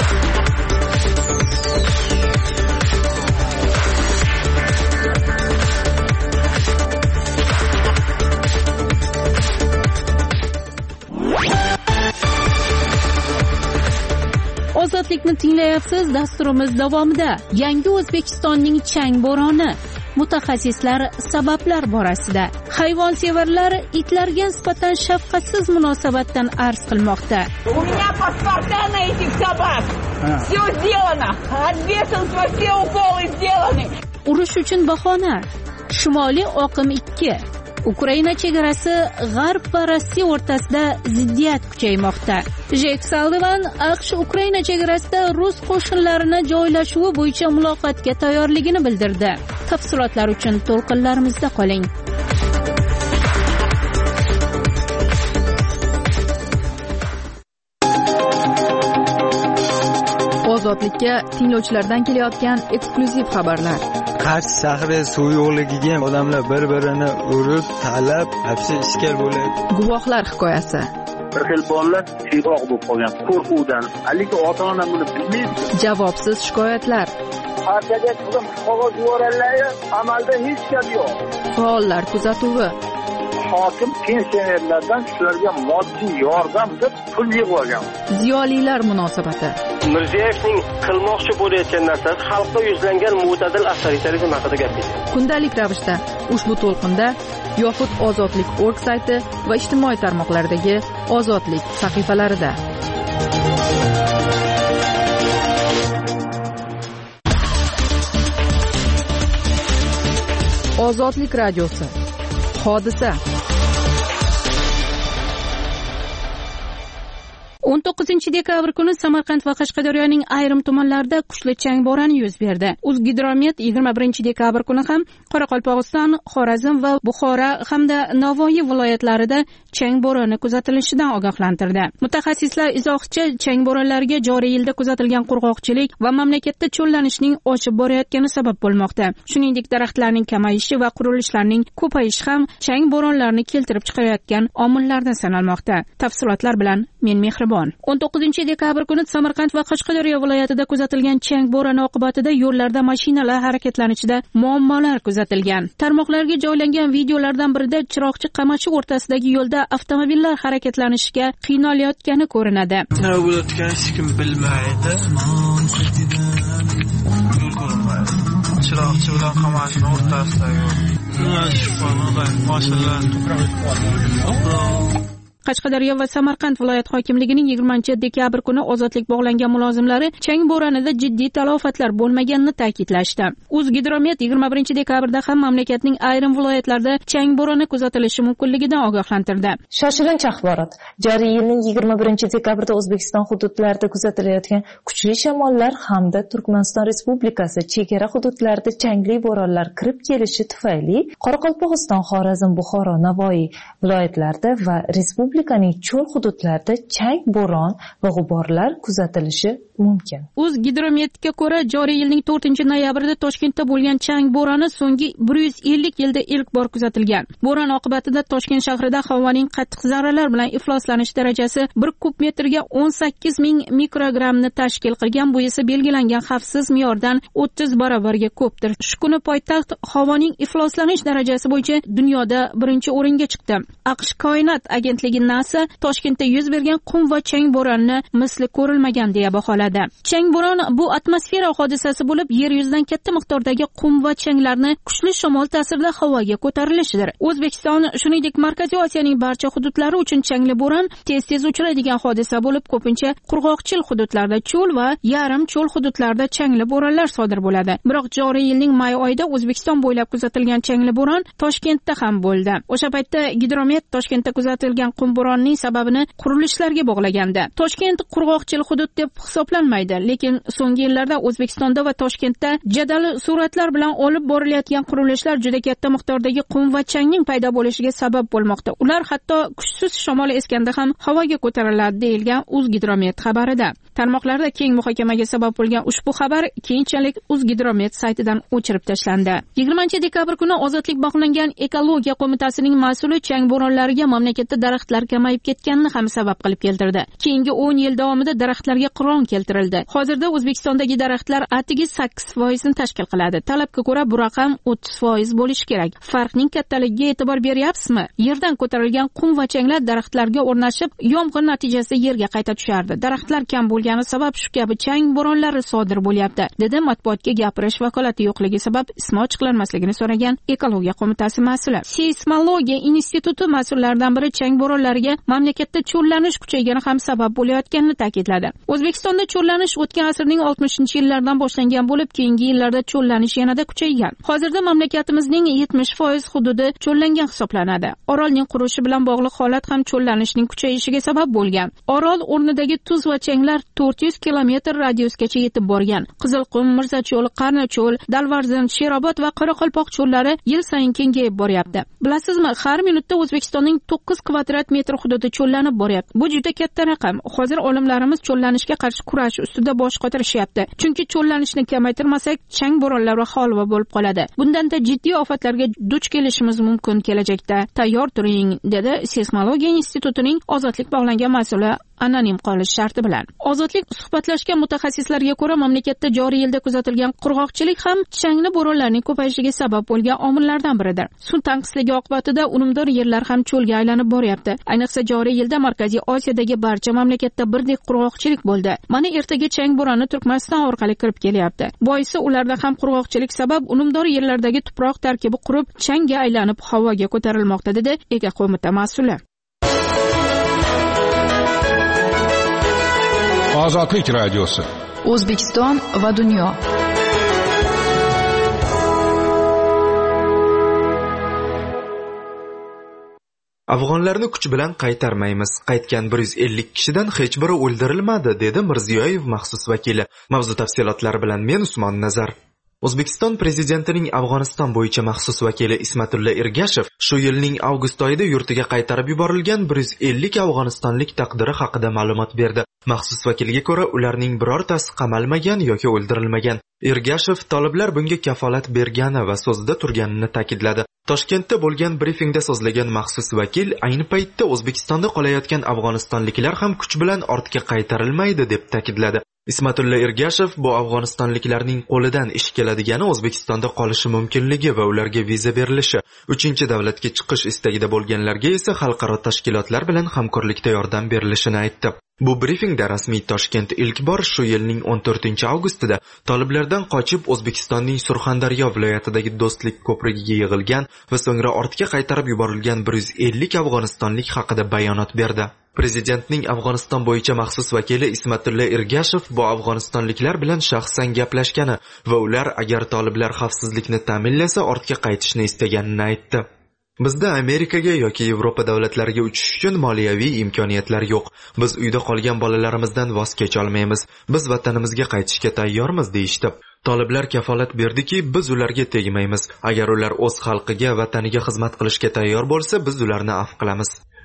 Ozodlikni tinglayapsiz. Dasturimiz davomida yangi O'zbekistonning chang bo'roni, mutaxassislar sabablar borasida, hayvonsevarlar itlarga nisbatan shafqatsiz munosabatdan arz qilmoqda. У меня паспорта на этих собак. Все сделано. От бешенства все уколы сделаны. Urush uchun bahona. Shimoliy oqim ikki. Ukraina chegarasi G'arb va Rossiya o'rtasida ziddiyat kuchaymoqda. Jek Sullivan AQSh Ukraina chegarasida rus qo'shinlarini joylashuvi bo'yicha muloqotga tayyorligini bildirdi. Tafsilotlar uchun to'lqinlarimizda qoling. Ozodlikka tinglovchilardan kelayotgan eksklyuziv xabarlar. Qarshi shahri suv yo'qligiga odamlar bir-birini urib, talab, hapsi ishkal bo'lyapti. Guvohlar hikoyasi. Bir xil bolalar siyg'oq bo'lib qolgan qo'rquvdan. Haligi ota-ona buni bilmaydi. Javobsiz shikoyatlar. Partiyaga qilib qog'oz yuborganlar, amalda hech gap yo'q. Faollar kuzatuvi. Hokim pensionerlardan shularga moddiy yordam deb pul yig'ib olgan. Ziyolilar munosabati. Mirziyevning qilmoqchi bo'layotgan narsasi xalqqa yuzlangan mo'tadil avtoritarizm haqida gapirdi. Kundalik ravishda ushbu to'lqinda yoxud ozodlik точка org sayti va ijtimoiy tarmoqlardagi ozodlik sahifalarida. Ozodlik radiosi. Hodisa. o'n to'qqizinchi dekabr kuni Samarqand va Qashqadaryoning ayrim tumanlarida kuchli chang bo'roni yuz berdi. O'zgidromet yigirma birinchi dekabr kuni ham Qoraqalpog'iston, Xorazm va Buxoro hamda Navoiy viloyatlarida chang bo'roni kuzatilishidan ogohlantirdi. Mutaxassislar izohcha chang bo'ronlariga joriy yilda kuzatilgan qurg'oqchilik va mamlakatda cho'llanishning oshib borayotgani sabab bo'lmoqda. Shuningdek, daraxtlarning kamayishi va qurilishlarning ko'payishi ham chang bo'ronlarini keltirib chiqarayotgan omillardan sanalmoqda. Tafsilotlar bilan men Mehribon. o'n to'qqizinchi dekabr kuni Samarqand va Qashqadaryo viloyatida kuzatilgan chang bo'roni oqibatida yo'llarda mashinalar harakatlanishida muammolar kuzatilgan. Tarmoqlarga joylangan videolardan birida Chiroqchi Qamachi o'rtasidagi yo'lda avtomobillar harakatlanishiga qiynalayotgani ko'rinadi. Nima bo'layotganini hech kim bilmaydi. Chiroqchi bilan Qamachi o'rtasidagi mashinalar Qashqadaryo va Samarqand viloyat hokimligining yigirmanchi dekabr kuni ozodlik bog'langan mulozimlari chang bo'ronida jiddiy talofatlar bo'lmaganini ta'kidlashdi. O'zgidromet yigirma birinchi dekabrda ham mamlakatning ayrim viloyatlarida chang bo'roni kuzatilishi mumkinligidan ogohlantirdi. Shoshilinch axborot. Joriy yilning yigirma birinchi dekabrda O'zbekiston hududlarida kuzatilayotgan kuchli shamollar hamda Turkmaniston Respublikasi chegara hududlarida changli bo'ronlar kirib kelishi tufayli Qoraqalpog'iston, Xorazm, Buxoro, Navoiy viloyatlarida va Respublika respublikaning cho'l hududlarida chang, bo'ron va g'uborlar kuzatilishi mumkin. O'zgidrometga ko'ra, joriy yilning to'rtinchi noyabrida Toshkentda bo'lgan chang bo'roni so'nggi bir yuz ellik yilda ilk bor kuzatilgan. Bo'ron oqibatida Toshkent shahrida havoning qattiq zarralar bilan ifloslanish darajasi bir kub metrga o'n sakkiz ming mikrogrammni tashkil qilgan. Bu esa belgilangan xavfsiz me'yordan o'ttiz barobarga ko'pdir. Shu kuni poytaxt havoning ifloslanish darajasi bo'yicha dunyoda birinchi o'ringa chiqdi. AQSh koinot agentligi NASA Toshkentda yuz bergan qum va chang bo'ronini misli ko'rilmagan deya baholadi. Chang bo'ron bu atmosfera hodisasi bo'lib, yer yuzidan katta miqdordagi qum va changlarni kuchli shamol ta'sirida havoga ko'tarilishidir. O'zbekiston, shuningdek Markaziy Osiyoning barcha hududlari uchun changli bo'ron tez-tez uchraydigan hodisa bo'lib, ko'pincha qurg'oqchil hududlarda, cho'l va yarim cho'l hududlarda changli bo'ronlar sodir bo'ladi. Biroq joriy yilning may oyida O'zbekiston bo'ylab kuzatilgan changli bo'ron Toshkentda ham bo'ldi. O'sha paytda Gidromet Toshkentda kuzatilgan qum bo'ronining sababini qurilishlarga bog'lagandi. Toshkent qurg'oqchil hudud deb hisoblanmaydi, lekin so'nggi yillarda O'zbekistonda va Toshkentda jadal suratlar bilan olib borilayotgan qurilishlar juda katta miqdordagi qum va changning paydo bo'lishiga sabab bo'lmoqda. Ular hatto kuchsiz shamol esganda ham havoga ko'tariladi, deyilgan O'zgidromet xabarida. Tarmoqlarda keng muhokamaga sabab bo'lgan ushbu xabar keyinchalik O'zgidromet saytidan o'chirib tashlandi. yigirmanchi dekabr kuni Ozodlik bog'langan Ekologiya qo'mitasining mas'uli chang bo'ronlariga mamlakatda daraxtlar kamayib ketganini ham sabab qilib keltirdi. Keyingi o'n yil davomida daraxtlarga qiron keltirildi. Hozirda O'zbekistondagi daraxtlar atigi sakkiz foiz ni tashkil qiladi. Talabga ko'ra bu raqam o'ttiz foiz bo'lishi kerak. Farqning kattaligiga e'tibor beryapsizmi? Yerdan ko'tarilgan qum va changlar daraxtlarga o'rnashib, yomg'ir natijasida yerga qayta tushardi. Daraxtlar kam bo'lgani sabab shu kabi chang bo'ronlari sodir bo'lyapti, dedi matbuotga gapirish vakolati yo'qligi sabab ismi ochiqlanmasligini so'ragan Ekologiya qo'mitasi mas'uli. Seysmologiya instituti mas'ullaridan biri chang bo'ronlariga mamlakatda cho'llanish kuchaygani ham sabab bo'layotganini ta'kidladi. O'zbekistonda cho'llanish o'tgan asrning oltmishinchi yillaridan boshlangan bo'lib, keyingi yillarda cho'llanish yanada kuchaygan. Hozirda mamlakatimizning yetmish foiz hududi cho'llangan hisoblanadi. Orolning qurishi bilan bog'liq holat ham cho'llanishning kuchayishiga sabab bo'lgan. Orol o'rnidagi tuz va changlar to'rt yuz kilometr radiusgacha yetib borgan. Qizilqum, Mirzacho'l, Qarnacho'l, Dalvarzin, Sherobod va Qoraqalpoq cho'llari yil sayin kengayib boryapti. Bilasizmi, har minutda O'zbekistonning to'qqiz kvadrat metr hududi cho'llanib boryapti. Bu juda katta raqam. Hozir olimlarimiz cho'llanishga qarshi kurash ustida bosh qotirishyapti. Chunki cho'llanishni kamaytirmasak, chang bo'ronlar va holva bo'lib qoladi. Bundan da jiddiy ofatlarga duch kelishimiz mumkin kelajakda. Tayyor turing, dedi Seysmologiya institutining Ozodlik bog'langan mas'uli anonim qolish sharti bilan. Ozodlik suhbatlashgan mutaxassislarga ko'ra, mamlakatda joriy yilda kuzatilgan qurg'oqchilik ham changli bo'ronlarning ko'payishiga sabab bo'lgan omillardan biridir. Suv tanqisligi oqibatida unumdor yerlar ham cho'lga aylanib boryapti. Ayniqsa joriy yilda Markaziy Osiyodagi barcha mamlakatda birdek qurg'oqchilik bo'ldi. Mana ertaga chang bo'roni Turkmaniston orqali kirib kelyapti. Boisi ularda ham qurg'oqchilik sabab unumdor yerlardagi tuproq tarkibi qurib, changga aylanib havoga ko'tarilmoqda, dedi Ega qo'mita mas'uli. Ozodlik radiosi. O'zbekiston va dunyo. Afg'onlarni kuch bilan qaytarmaymiz. Qaytgan bir yuz ellik kishidan hech biri o'ldirilmadi, dedi Mirziyoyev maxsus vakili. Mavzu tafsilotlari bilan men Usmon Nazar. O'zbekiston prezidentining Afg'oniston bo'yicha maxsus vakili Ismatulla Ergashev shu yilning avgust oyida yurtiga qaytarib yuborilgan bir yuz ellik afg'onistonlik taqdiri haqida ma'lumot berdi. Maxsus vakilga ko'ra, ularning birortasi qamalmagan yoki o'ldirilmagan. Ergashev toliblar bunga kafolat bergani va so'zida turganini ta'kidladi. Toshkentda bo'lgan brifingda so'zlagan maxsus vakil ayni paytda O'zbekistonda qolayotgan afg'onistonliklar ham kuch bilan ortga qaytarilmaydi deb ta'kidladi. Ismatulla Ergashev bu afg'onistonliklarning qo'lidan ish keladigani O'zbekistonda qolishi mumkinligi va ularga viza berilishi, uchinchi davlatga chiqish istagida bo'lganlarga esa xalqaro tashkilotlar bilan hamkorlikda yordam berilishini aytdi. Bu brifingda rasmiy Toshkent ilk bor shu yilning o'n to'rtinchi avgustida toliblardan qochib O'zbekistonning Surxondaryo viloyatidagi Do'stlik ko'prigiga yig'ilgan va so'ngra ortga qaytarib yuborilgan bir yuz ellik afg'onistonlik haqida bayonot berdi. Prezidentning Afg'oniston bo'yicha maxsus vakili Ismatulla Ergashev bu afg'onistonliklar bilan shaxsan gaplashgani va ular agar toliblar xavfsizlikni ta'minlasa ortga qaytishni istaganini aytdi. Bizda Amerikaga yoki Yevropa davlatlariga uchish uchun moliyaviy imkoniyatlar yo'q. Biz uyda qolgan bolalarimizdan voz kecha olmaymiz. Biz vatanimizga qaytishga tayyormiz, deyishdi. Toliblar kafolat berdiki, biz ularga tegmaymiz. Agar ular o'z xalqiga, vataniga xizmat qilishga tayyor bo'lsa, biz ularni afv qilamiz.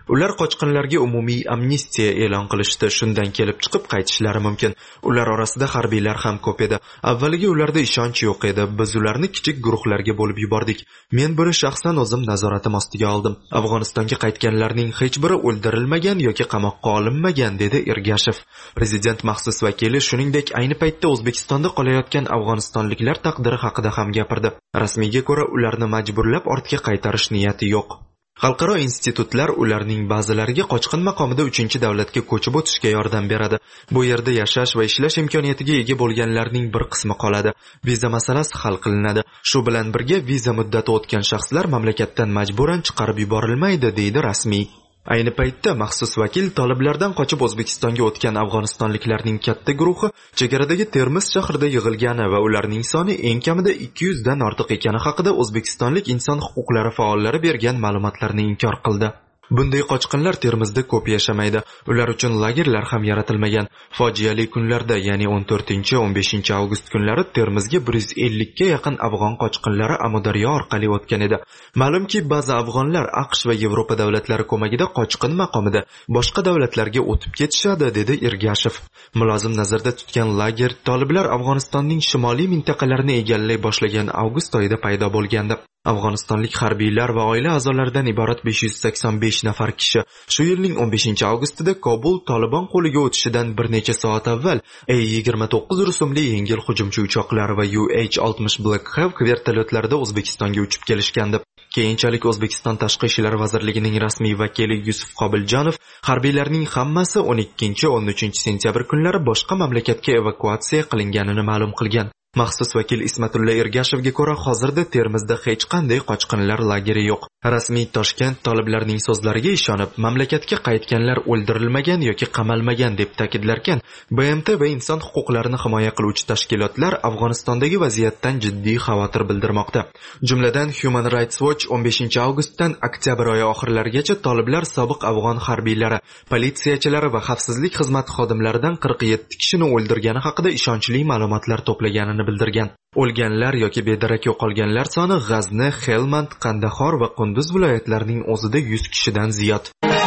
Ular qochqinlarga umumiy amnistiya e'lon qilishdi. Shundan kelib chiqib qaytishlari mumkin. Ular orasida harbiylar ham ko'p edi. Avvaliga ularda ishonch yo'q edi. Biz ularni kichik guruhlarga bo'lib yubordik. Men buni shaxsan o'zim nazoratim ostiga oldim. Afg'onistonga qaytganlarning hech biri o'ldirilmagan yoki qamoqqa olinmagan, dedi Ergashev. Prezident maxsus vakili shuningdek ayni paytda O'zbekistonda qolayotgan afg'onistonliklar taqdiri haqida ham gapirdi. Rasmiyga ko'ra, ularni majburlab ortga qaytarish niyati yo'q. Xalqaro institutlar ularning ba'zilariga qochqin maqomida uchinchi davlatga ko'chib o'tishga yordam beradi. Bu yerda yashash va ishlash imkoniyatiga ega bo'lganlarning bir qismi qoladi. Viza masalasi hal qilinadi. Shu bilan birga viza muddati o'tgan shaxslar mamlakatdan majburan chiqarib yuborilmaydi, deydi rasmiy. Ayni paytda maxsus vakil toliblardan qochib O'zbekistonga o'tgan afg'onistonliklarning katta guruhi chegaradagi Termiz shahrida yig'ilgani va ularning soni eng kamida ikki yuz dan ortiq ekani haqida o'zbekistonlik inson huquqlari faollari bergan ma'lumotlarni inkor qildi. Bunday qochqinlar Termizda ko'p yashamaydi. Ular uchun lagerlar ham yaratilmagan. Fojiali kunlarda, ya'ni o'n to'rtinchi o'n beshinchi avgust kunlari Termizga bir yuz ellik ga yaqin afg'on qochqinlari Amudaryo orqali o'tgan edi. Ma'lumki, ba'zi afg'onlar AQSh va Yevropa davlatlari ko'magida qochqin maqomida boshqa davlatlarga o'tib ketishadi, dedi Ergashev. Mulozim nazarda tutgan lager toliblar Afg'onistonning shimoliy mintaqalarini egallay boshlagan avgust oyida paydo bo'lgandi. Afg'onistonlik harbiylar va oila a'zolaridan iborat besh yuz sakson besh nafar kishi shu yilning o'n beshinchi avgustida Kobul Taliban qo'liga o'tishidan bir necha soat avval A yigirma to'qqiz rusumli yengil hujumchi uchoqlar va U H oltmish Black Hawk vertolyotlarida O'zbekistonga uchib kelishgandi. Keyinchalik O'zbekiston Tashqi ishlar vazirligining rasmiy vakili Yusuf Qobiljonov harbiylarning hammasi o'n ikkinchi o'n uchinchi sentyabr kunlari boshqa mamlakatga evakuatsiya qilinganini ma'lum qilgan. Maxsus vakil Ismatulla Ergashevga ko'ra, hozirda Termizda hech qanday qochqinlar lageri yo'q. Rasmiy Toshkent toliblarning so'zlariga ishonib, mamlakatga qaytganlar o'ldirilmagan yoki qamalmagan deb ta'kidlarkan, B M T va inson huquqlarini himoya qiluvchi tashkilotlar Afg'onistondagi vaziyatdan jiddiy xavotir bildirmoqda. Jumladan Human Rights Watch o'n beshinchi avgustdan oktyabr oyi oxirlarigacha toliblar sobiq afg'on harbiylari, politsiyachilari va xavfsizlik xizmati xodimlaridan qirq yetti kishini o'ldirgani haqida ishonchli ma'lumotlar to'plaganini bildirgan. O'lganlar yoki bedarak yo'qolganlar soni G'azni, Helmand, Qandahor va Qunduz viloyatlarining o'zida yuz kishidan ziyod.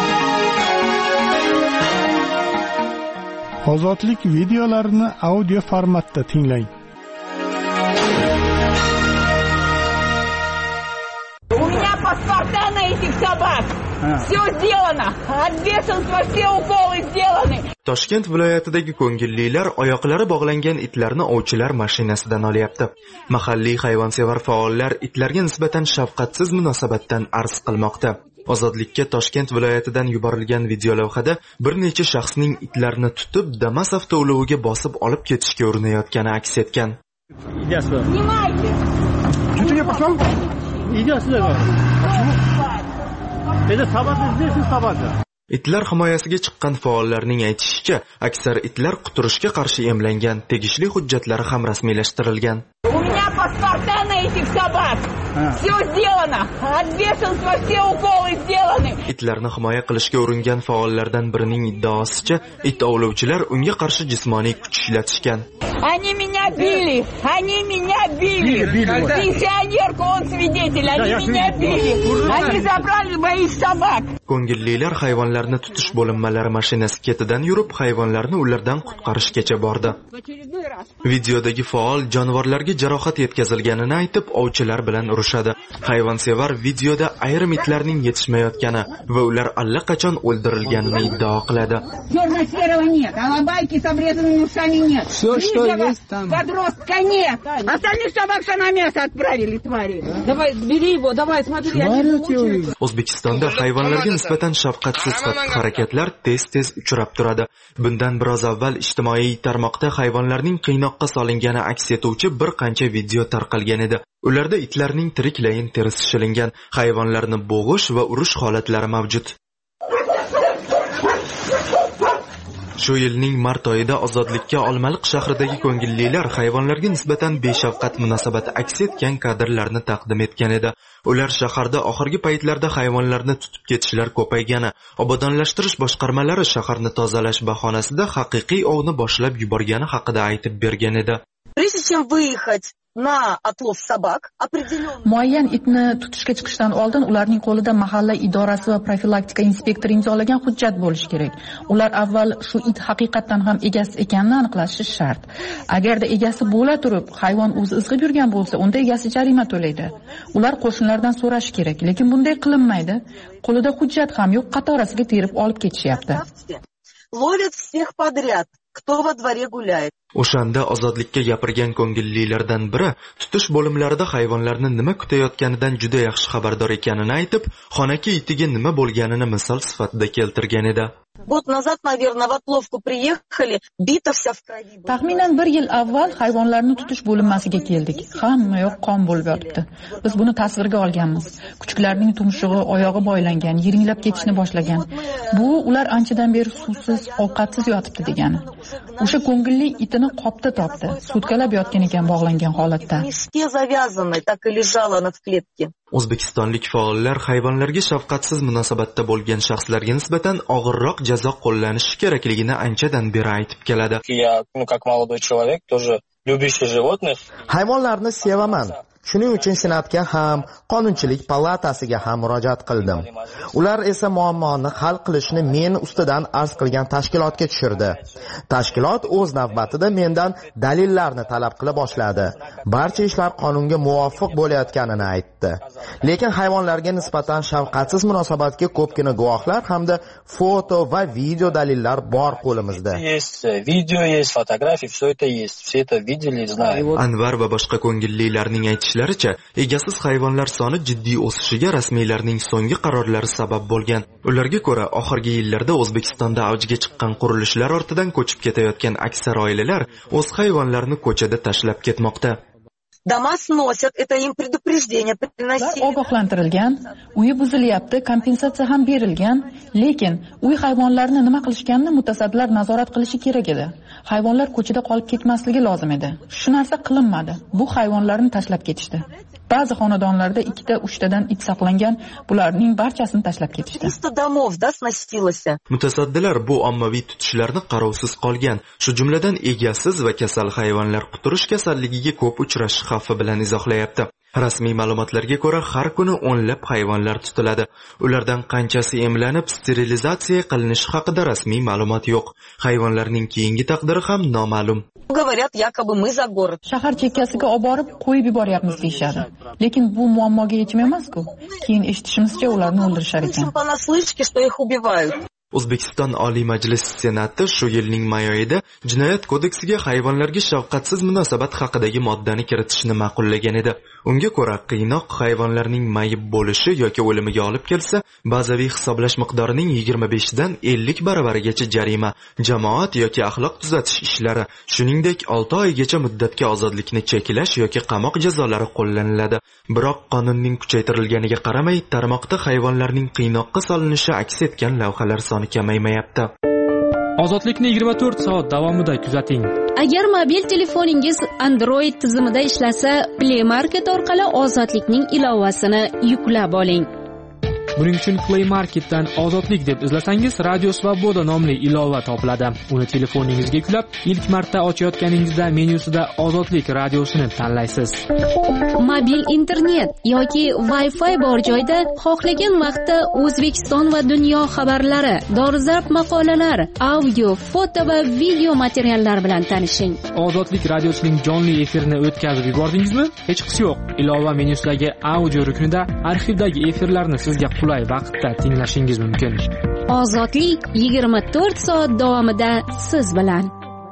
Ozodlik videolarini audio formatda tinglang. У меня паспорта на этих собак. Все сделано. От бешенства все уколы сделаны. Toshkent viloyatidagi ko'ngillilar oyoqlari bog'langan itlarni ovchilar mashinasidan olyapti. Mahalliy hayvonsevar faollar itlarga nisbatan shafqatsiz munosabatdan arz qilmoqda. Ozodlikka Toshkent viloyatidan yuborilgan videolavhada bir necha shaxsning itlarni tutib Damas avtouloviga bosib olib ketishga urinayotgani aks etgan. Снимайте. Что я пошел? Иди сюда. Это собака здесь, собака. Itlar himoyasiga chiqqan faollarning aytishicha, aksar itlar quturishga qarshi emlangan, tegishli hujjatlari ham rasmiylashtirilgan. У меня паспорта на этих собак. Все сделано. От бешенства все уколы сделаны. Itlarni himoya qilishga uringan faollardan birining iddaosicha, it ovlovchilar unga qarshi jismoniy kuch ishlatishgan. Они меня bili. Они меня bili. Пенсионерку он свидетель. Они меня bili. Они забрали моих собак. Ko'ngillilar hayvonlarni tutish bo'linmalari mashinasi ketidan yurib, hayvonlarni ulardan qutqarishgacha bordi. Videodagi faol jonivorlarga jarohat yetkazilganini aytib, ovchilar bilan urushadi. Hayvonsevar videoda ayrim itlarning yetishmayotgani va ular allaqachon o'ldirilganini iddao qiladi. Черно-серого нет, а лобайки с обрезанными ушами нет. Все, что есть там. Подростка нет. Остальных собак что на мясо отправили, твари. Давай, бери его, давай, смотри. O'zbekistonda hayvonlarga nisbatan shafqatsiz harakatlar tez-tez uchrab turadi. Bundan biroz avval ijtimoiy tarmoqda hayvonlarning qiynoqqa solingani aks etuvchi bir qancha video tarqalgan edi. Ularda itlarning tiriklayin terisi shilingan, hayvonlarni bo'g'ish va urish holatlari mavjud. Shu yilning mart oyida ozodlikka Olmaliq shahridagi ko'ngillilar hayvonlarga nisbatan beshafqat munosabat aks etgan kadrlarni taqdim etgan edi. Ular shaharda oxirgi paytlarda hayvonlarni tutib ketishlar ko'paygani, obodonlashtirish boshqarmalari shaharni tozalash bahonasida haqiqiy ovni boshlab yuborgani haqida aytib bergan edi. Прежде чем выехать на отлов собак определенный. Muayyan itni tutishga chiqishdan oldin ularning qo'lida mahalla idorasi va profilaktika inspektori imzolagan hujjat bo'lishi kerak. Ular avval shu it haqiqatan ham egasi ekanini aniqlashi shart. Agarda egasi bo'la turib hayvon o'zi izg'ib yurgan bo'lsa, unda egasi jarima to'laydi. Ular qo'shnilardan so'rashi kerak, lekin bunday qilinmaydi. Qo'lida hujjat ham yo'q, qatorasiga terib olib ketishyapti. Ловят всех подряд, кто во дворе гуляет. O'shanda ozodlikka gapirgan ko'ngillilardan biri tutish bo'limlarida hayvonlarni nima kutayotganidan juda yaxshi xabardor ekanini aytib, xonaki itiga nima bo'lganini misol sifatida keltirgan edi. Год назад, наверное, в отловку приехали, бита вся в крови. Taxminan bir yil avval hayvonlarni tutish bo'linmasiga keldik. Hamma yoq qon bo'lib yotibdi. Biz buni tasvirga olganmiz. Kuchuklarning tumshug'i, oyog'i boylangan, yiringlab ketishni boshlagan. Bu ular anchadan beri suvsiz, ovqatsiz yotibdi degani. O'sha ko'ngilli itini qopda topdi. Sutkalab yotgan ekan bog'langan holatda. Мешке завязанной, так и лежала она в клетке. O'zbekistonlik faollar hayvonlarga shafqatsiz munosabatda bo'lgan shaxslarga nisbatan og'irroq jazo qo'llanishi kerakligini anchadan beri aytib keladi. Я, ну, как молодой человек, тоже любящий животных. Hayvonlarni sevaman. Shuning uchun Senatga ham, Qonunchilik palatasiga ham murojaat qildim. Ular esa muammoni hal qilishni men ustidan arz qilgan tashkilotga tushirdi. Tashkilot o'z navbatida mendan dalillarni talab qila boshladi. Barcha ishlar qonunga muvofiq bo'layotganini aytdi. Lekin hayvonlarga nisbatan shafqatsiz munosabatga ko'pgina guvohlar hamda foto va video dalillar bor qo'limizda. Есть видео, есть фотографии, все это есть. Все это видели и знали. Anvar va boshqa ko'ngillilarning aytishlaricha, egasiz hayvonlar soni jiddiy o'sishiga rasmiylarning so'nggi qarorlari sabab bo'lgan. Ularga ko'ra, oxirgi yillarda O'zbekistonda avjiga chiqqan qurilishlar ortidan ko'chib ketayotgan aksar oilalar o'z hayvonlarini ko'chada tashlab ketmoqda. Дома сносят, это им предупреждение приносили. Ogohlantirilgan, uyi buzilyapti, kompensatsiya ham berilgan, lekin uy hayvonlarini nima qilishganini mutasaddilar nazorat qilishi kerak edi. Hayvonlar ko'chada qolib ketmasligi lozim edi. Shu narsa qilinmadi. Bu hayvonlarni tashlab ketishdi. Ba'zi xonadonlarda ikkita, uchtadan it saqlangan, bularning barchasini tashlab ketishdi. tриста домов, да, сносилось. Mutasaddilar bu ommaviy tutishlarni qarovsiz qolgan, shu jumladan egasiz va kasal hayvonlar quturish kasalligiga ko'p uchrashi xavfi bilan izohlayapti. Rasmiy ma'lumotlarga ko'ra, har kuni o'nlab hayvonlar tutiladi. Ulardan qanchasi emlanib, sterilizatsiya qilinishi haqida rasmiy ma'lumot yo'q. Hayvonlarning keyingi taqdiri ham noma'lum. Говорят, якобы мы за город. Shahar chekkasiga olib borib qo'yib yuboryapmiz deyshadi. Lekin bu muammoga yechim emas-ku. Keyin eshitishimizcha ularni o'ldirishar ekan. Понаслышке, что их убивают. O'zbekiston Oliy Majlis Senati shu yilning may oyida Jinoyat kodeksiga hayvonlarga shafqatsiz munosabat haqidagi moddani kiritishni ma'qullagan edi. Unga ko'ra, qiynoq hayvonlarning mayib bo'lishi yoki o'limiga olib kelsa, bazaviy hisoblash miqdorining yigirma besh dan ellik baravarigacha jarima, jamoat yoki axloq tuzatish ishlari, shuningdek olti oygacha muddatga ozodlikni cheklash yoki qamoq jazolari qo'llaniladi. Biroq qonunning kuchaytirilganiga qaramay, tarmoqda hayvonlarning qiynoqqa solinishi aks etgan lavhalar soni kamaymayapti. Ozodlikni yigirma to'rt soat davomida kuzating. Agar mobil telefoningiz Android tizimida ishlasa, Play Market orqali Ozodlikning ilovasini yuklab oling. Buning uchun Play Marketdan Ozodlik deb izlasangiz, Radio Svoboda nomli ilova topiladi. Uni telefoningizga yuklab, ilk marta ochayotganingizda menyusida Ozodlik radiosini tanlaysiz. Mobil internet yoki Wi-Fi bor joyda xohlagan vaqtda O'zbekiston va dunyo xabarlari, dolzarb maqolalar, audio, foto va video materiallar bilan tanishing. Ozodlik radiosining jonli efirini o'tkazib yubordingizmi? Hech qisi yo'q. Ilova menyusidagi audio ruknida arxivdagi efirlarni sizga qulay vaqtda tinglashingiz mumkin. Ozodlik yigirma to'rt soat davomida siz bilan.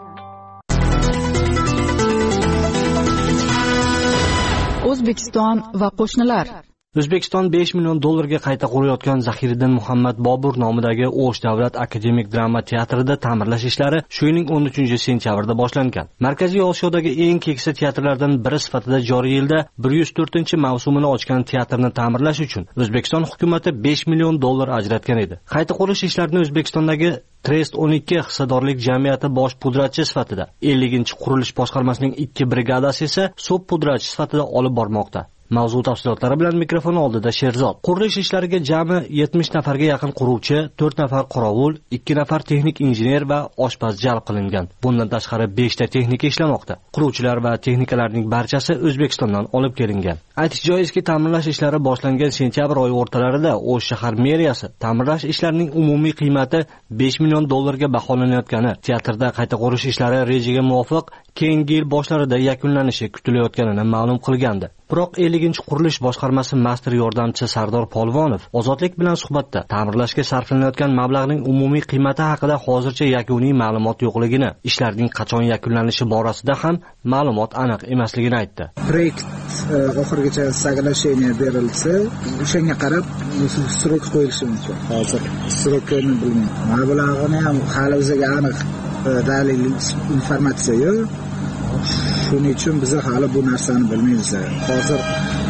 O'zbekiston va qo'shnilar. O'zbekiston besh million dollarga qayta qurayotgan Zahiriddin Muhammad Bobur nomidagi O'sh davlat akademik drama teatrida ta'mirlash ishlari shu yilning o'n uchinchi sentyabrda boshlangan. Markaziy Osiyodagi eng keksa teatrlardan biri sifatida joriy yilda bir yuz to'rtinchi mavsumini ochgan teatrni ta'mirlash uchun O'zbekiston hukumatı besh million dollar ajratgan edi. Qayta qurish ishlarini O'zbekistondagi Trest o'n ikki hissadorlik jamiyati bosh pudratchi sifatida, elliginchi qurilish boshqarmasining ikki brigadasi esa sub pudratchi sifatida olib bormoqda. Mavzu tafsilotlari bilan mikrofon oldida Sherzod. Qurilish ishlariga jami yetmish nafarga yaqin quruvchi, to'rt nafar qorovul, ikki nafar texnik injener va oshpaz jalb qilingan. Bundan tashqari besh ta texnika ishlamoqda. Quruvchilar va texnikalarning barchasi O'zbekistondan olib kelingan. Aytish joizki, ta'mirlash ishlari boshlangan sentyabr oyi o'rtalarida O'sh shahar meriyasi ta'mirlash ishlarining umumiy qiymati besh million dollarga baholanayotgani, teatrda qayta qurish ishlari rejaga muvofiq keyingi yil boshlarida yakunlanishi kutilayotganini ma'lum qilgandi. Biroq ellinchi qurilish boshqarmasi master yordamchisi Sardor Polvonov Ozodlik bilan suhbatda ta'mirlashga sarflanayotgan mablag'ning umumiy qiymati haqida hozircha yakuniy ma'lumot yo'qligini, ishlarning qachon yakunlanishi borasida ham ma'lumot aniq emasligini aytdi. Proyekt oxirigacha соглашение berilsa, o'shanga qarab srok qo'yilishi mumkin. Hozir srokini bilmayman. Mablag'ini ham hali o'ziga aniq dalil informatsiya yo'q. Shuning uchun biz hali bu narsani bilmaymiz. Hozir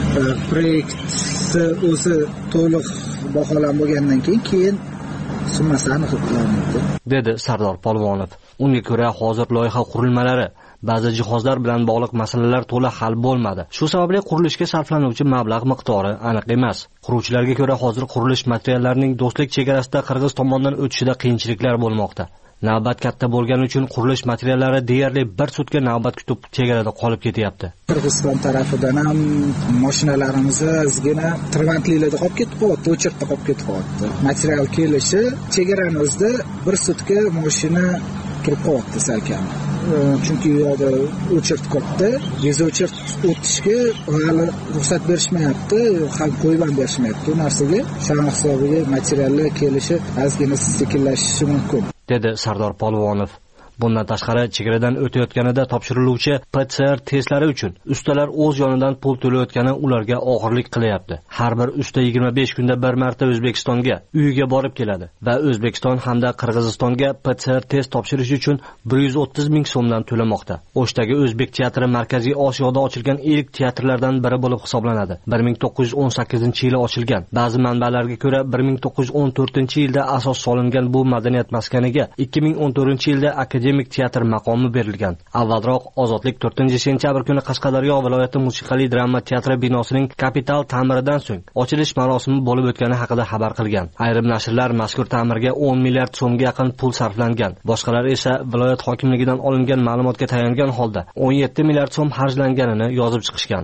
proyektni o'zi to'liq baholanib bo'lgandan keyin keyin summasini aniq qilaman dedi Sardor Polvonov. Unga ko'ra hozir loyiha qurilmalari, ba'zi jihozlar bilan bog'liq masalalar to'la hal bo'lmadi. Shu sababli qurilishga sarflanuvchi mablag' miqdori aniq emas. Quruvchilarga ko'ra hozir qurilish materiallarining do'stlik chegarasida Qirg'iz tomonidan o'tishida qiyinchiliklar bo'lmoqda. Navbat katta bo'lgani uchun qurilish materiallari deyarli bir sutka navbat kutib chegarada qolib ketyapti. Qirg'iziston tarafidan ham mashinalarimiz ozgina tirbandliklarda qolib ketib qoldi, o'chirtda qolib ketib qoldi. Material kelishi chegarani o'zida bir sutka mashina turib qoldi salkam. Chunki u yerda o'chirt katta, bezo'chirt o'tishga hali ruxsat berishmayapti, ham qo'yib ham berishmayapti. Bu narsaga shana hisobiga materiallar kelishi ozgina sekinlashishi mumkin, dedi Sardor Polvonov. Bundan tashqari chegaradan o'tayotganida topshiriluvchi P C R testlari uchun ustalar o'z yonidan pul to'layotgani ularga og'irlik qilyapti. Har bir usta yigirma besh kunda bir marta O'zbekistonga, uyiga borib keladi va O'zbekiston hamda Qirg'izistonga P C R test topshirish uchun bir yuz o'ttiz ming so'mdan to'lamoqda. O'shdagi O'zbek teatri Markaziy Osiyoda ochilgan ilk teatrlardan biri bo'lib hisoblanadi. bir ming to'qqiz yuz o'n sakkizinchi yili ochilgan. Ba'zi manbalarga ko'ra bir ming to'qqiz yuz o'n to'rtinchi yilda asos solingan bu madaniyat maskaniga ikki ming o'n to'rtinchi yilda akademik teatr maqomi berilgan. Avvalroq Ozodlik to'rtinchi sentyabr kuni Qashqadaryo viloyati musiqali drama teatri binosining kapital ta'miridan so'ng ochilish marosimi bo'lib o'tgani haqida xabar qilgan. Ayrim nashrlar mazkur ta'mirga o'n milliard so'mga yaqin pul sarflangan. Boshqalar esa viloyat hokimligidan olingan ma'lumotga tayangan holda o'n yetti milliard so'm xarjlanganini yozib chiqishgan.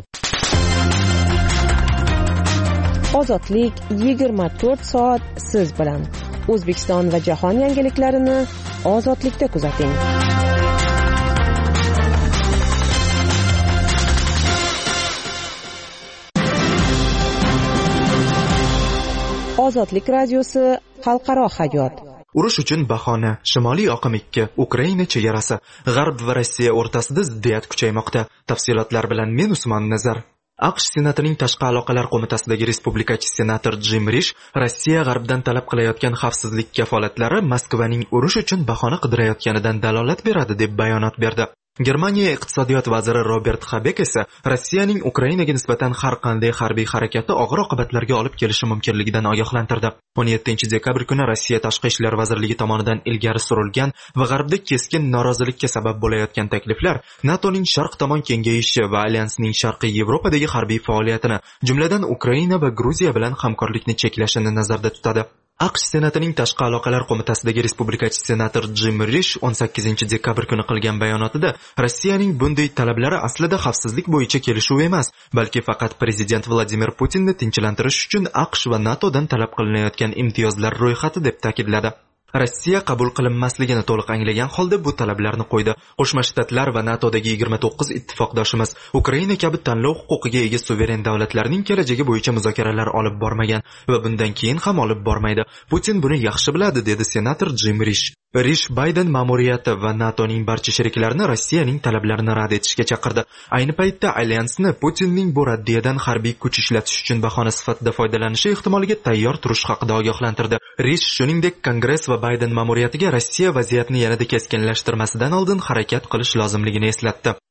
Ozodlik yigirma to'rt soat siz bilan. O'zbekiston va jahon yangiliklarini Ozodlikda kuzating. Ozodlik radiosi xalqaro hayot. Urush uchun bahona. Shimoliy oqim ikki. Ukraina chegarasi. G'arb va Rossiya o'rtasida ziddiyat kuchaymoqda. Tafsilotlar bilan men Usmon Nazar. AQSh Senatining Tashqi aloqalar qo'mitasidagi respublikachi senator Jim Rish Rossiya g'arbdan talab qilayotgan xavfsizlik kafolatlari Moskvaning urush uchun bahona qidirayotganidan dalolat beradi deb bayonot berdi. Germaniya iqtisodiyot vaziri Robert Habeck esa Rossiyaning Ukrainaga nisbatan har qanday harbiy harakati og'ir oqibatlarga olib kelishi mumkinligidan ogohlantirdi. o'n yettinchi dekabr kuni Rossiya Tashqi ishlar vazirligi tomonidan ilgari surilgan va g'arbda keskin norozilikka sabab bo'layotgan takliflar NATOning sharq tomon kengayishi va alyansning sharqiy Yevropadagi harbiy faoliyatini, jumladan Ukraina va Gruziya bilan hamkorlikni cheklashini nazarda tutadi. AQSh Senatining Tashqi aloqalar qo'mitasidagi respublikachi senator Jim Rish o'n sakkizinchi dekabr kuni qilgan bayonotida Rossiyaning bunday talablari aslida xavfsizlik bo'yicha kelishuv emas, balki faqat prezident Vladimir Putinni tinchlantirish uchun AQSh va NATOdan talab qilinayotgan imtiyozlar ro'yxati deb ta'kidladi. Rossiya qabul qilinmasligini to'liq anglagan holda bu talablarni qo'ydi. Qo'shma Shtatlar va NATOdagi yigirma to'qqiz ittifoqdoshimiz Ukraina kabi tanlov huquqiga ega suveren davlatlarning kelajagi bo'yicha muzokaralar olib bormagan va bundan keyin ham olib bormaydi. Putin buni yaxshi biladi, dedi senator Jim Rish. Rish Bayden ma'muriyati va NATOning barcha sheriklarini Rossiyaning talablarini rad etishga chaqirdi. Ayni paytda alyansni Putinning bu raddiyadan harbiy kuch ishlatish uchun bahona sifatida foydalanishi ehtimoliga tayyor turish haqida ogohlantirdi. Rish shuningdek Kongress va Bayden ma'muriyatiga Rossiya vaziyatni yanada keskinlashtirmasidan oldin harakat qilish lozimligini eslatdi.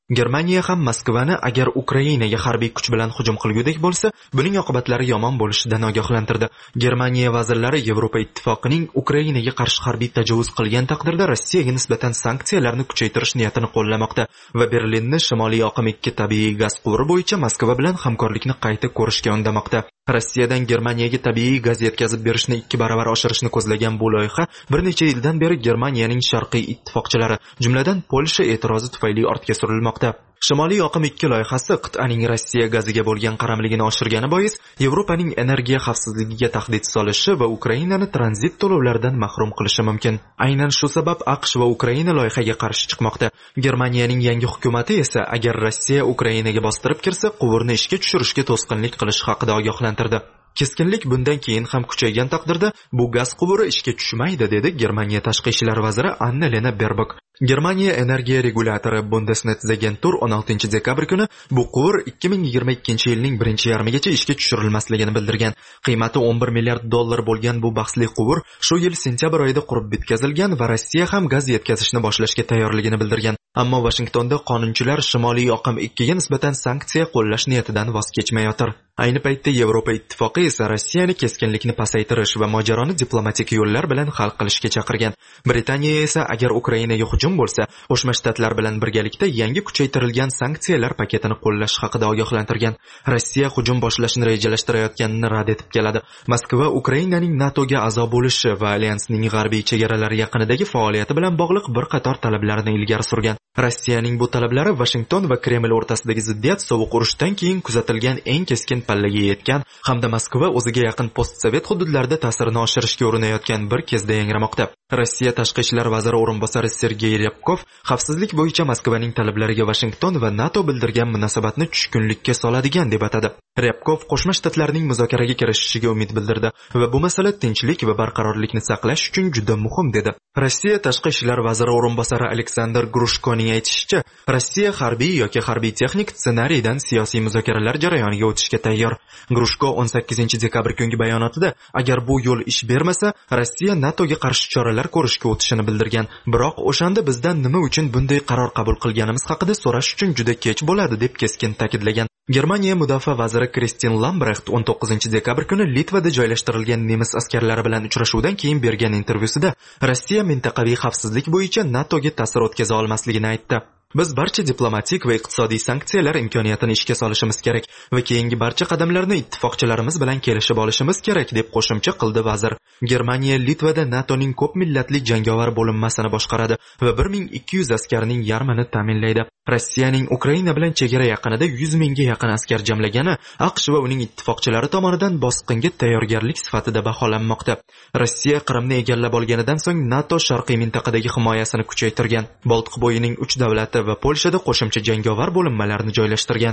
Germaniya ham Moskvani agar Ukrainaga harbiy kuch bilan hujum qilgudek bo'lsa, buning oqibatlari yomon bo'lishidan ogohlantirdi. Germaniya vazirlari Yevropa ittifoqining Ukrainaga qarshi harbiy tajovuz qilgan taqdirda Rossiyaga nisbatan sanksiyalarni kuchaytirish niyatini qo'llamoqda va Berlinni Shimoliy oqim ikki tabiiy gaz quvuri bo'yicha Moskva bilan hamkorlikni qayta ko'rishga undamoqda. Rossiyadan Germaniyaga tabiiy gaz yetkazib berishni ikki baravar oshirishni ko'zlagan bu loyiha bir necha yildan beri Germaniyaning sharqiy ittifoqchilari, jumladan Polsha e'tirozi tufayli ortga surilmoqda. Shimoliy oqim ikki loyihasi qit'aning Rossiya gaziga bo'lgan qaramligini oshirgani bois Yevropaning energiya xavfsizligiga tahdid solishi va Ukrainani tranzit to'lovlaridan mahrum qilishi mumkin. Aynan shu sabab AQSh va Ukraina loyihaga qarshi chiqmoqda. Germaniyaning yangi hukumati esa agar Rossiya Ukrainaga bostirib kirsa, quvurni ishga tushirishga to'sqinlik qilish haqida ogohlantirdi. Keskinlik bundan keyin ham kuchaygan taqdirda bu gaz quvuri ishga tushmaydi, dedi Germaniya tashqi ishlar vaziri Anna-Lena Baerbock. Germaniya energiya regulatori Bundesnetzagentur o'n oltinchi dekabr kuni bu quvur ikki ming yigirma ikkinchi yilning birinchi yarmigacha ishga tushirilmasligini bildirgan. Qiymati o'n bir milliard dollar bo'lgan bu bahsli quvur shu yil sentyabr oyida qurib bitkazilgan va Rossiya ham gaz yetkazishni boshlashga tayyorligini bildirgan. Ammo Washingtonda qonunchilar Shimoliy oqim ikkiga nisbatan sanksiya qo'llash niyatidan voz kechmayotir. Ayni paytda Yevropa ittifoqi esa Rossiyani keskinlikni pasaytirish va mojaroni diplomatik yo'llar bilan hal qilishga chaqirgan. Britaniya esa agar Ukrainaga hujum bo'lsa, Qo'shma Shtatlar bilan birgalikda yangi kuchaytirilgan sanksiyalar paketini qo'llash haqida ogohlantirgan. Rossiya hujum boshlashni rejalashtirayotganini rad etib keladi. Moskva Ukrainaning NATOga a'zo bo'lishi va alyansning g'arbiy chegaralari yaqinidagi faoliyati bilan bog'liq bir qator talablarni ilgari surgan. Rossiyaning bu talablari Washington va Kreml o'rtasidagi ziddiyat sovuq urushdan keyin kuzatilgan eng keskin pallaga yetgan hamda Moskva o'ziga yaqin postsovet hududlarda ta'sirini oshirishga urinayotgan bir kezda yangramoqda. Rossiya tashqi ishlar vaziri o'rinbosari Sergey Ryabkov xavfsizlik bo'yicha Moskvaning talablariga Washington va NATO bildirgan munosabatni tushkunlikka soladigan deb atadi. Ryabkov Qo'shma Shtatlarning muzokaraga kirishishiga umid bildirdi va bu masala tinchlik va barqarorlikni saqlash uchun juda muhim dedi. Rossiya tashqi ishlar vaziri o'rinbosari Aleksandr Grushkoning aytishicha, Rossiya harbiy yoki harbiy texnik ssenariydan siyosiy muzokaralar jarayoniga o'tishga tayyor. Grushko o'n sakkizinchi dekabr kungi bayonotida agar bu yo'l ish bermasa, Rossiya NATOga qarshi choralar ko'rishga o'tishini bildirgan. Biroq o'shanda bizdan nima uchun bunday qaror qabul qilganimiz haqida so'rash uchun juda kech bo'ladi deb keskin ta'kidlagan. Germaniya mudofaa vaziri Kristin Lambrecht o'n to'qqizinchi dekabr kuni Litvada joylashtirilgan nemis askarlari bilan uchrashuvdan keyin bergan intervyusida Rossiya mintaqaviy xavfsizlik bo'yicha NATOga ta'sir o'tkaza olmasligini aytdi. Biz barcha diplomatik va iqtisodiy sanksiyalar imkoniyatini ishga solishimiz kerak va keyingi barcha qadamlarni ittifoqchilarimiz bilan kelishib olishimiz kerak deb qo'shimcha qildi vazir. Germaniya Litvada NATOning ko'p millatli jangovar bo'linmasini boshqaradi va bir ming ikki yuz askarning yarmini ta'minlaydi. Rossiyaning Ukraina bilan chegara yaqinida yuz mingga yaqin askar jamlagani AQSh va uning ittifoqchilari tomonidan bosqinga tayyorgarlik sifatida baholanmoqda. Rossiya Qrimni egallab olganidan so'ng NATO sharqiy mintaqadagi himoyasini kuchaytirgan. Boltiq bo'yining uch davlati va Polshada qo'shimcha jangovar bo'linmalarni joylashtirgan.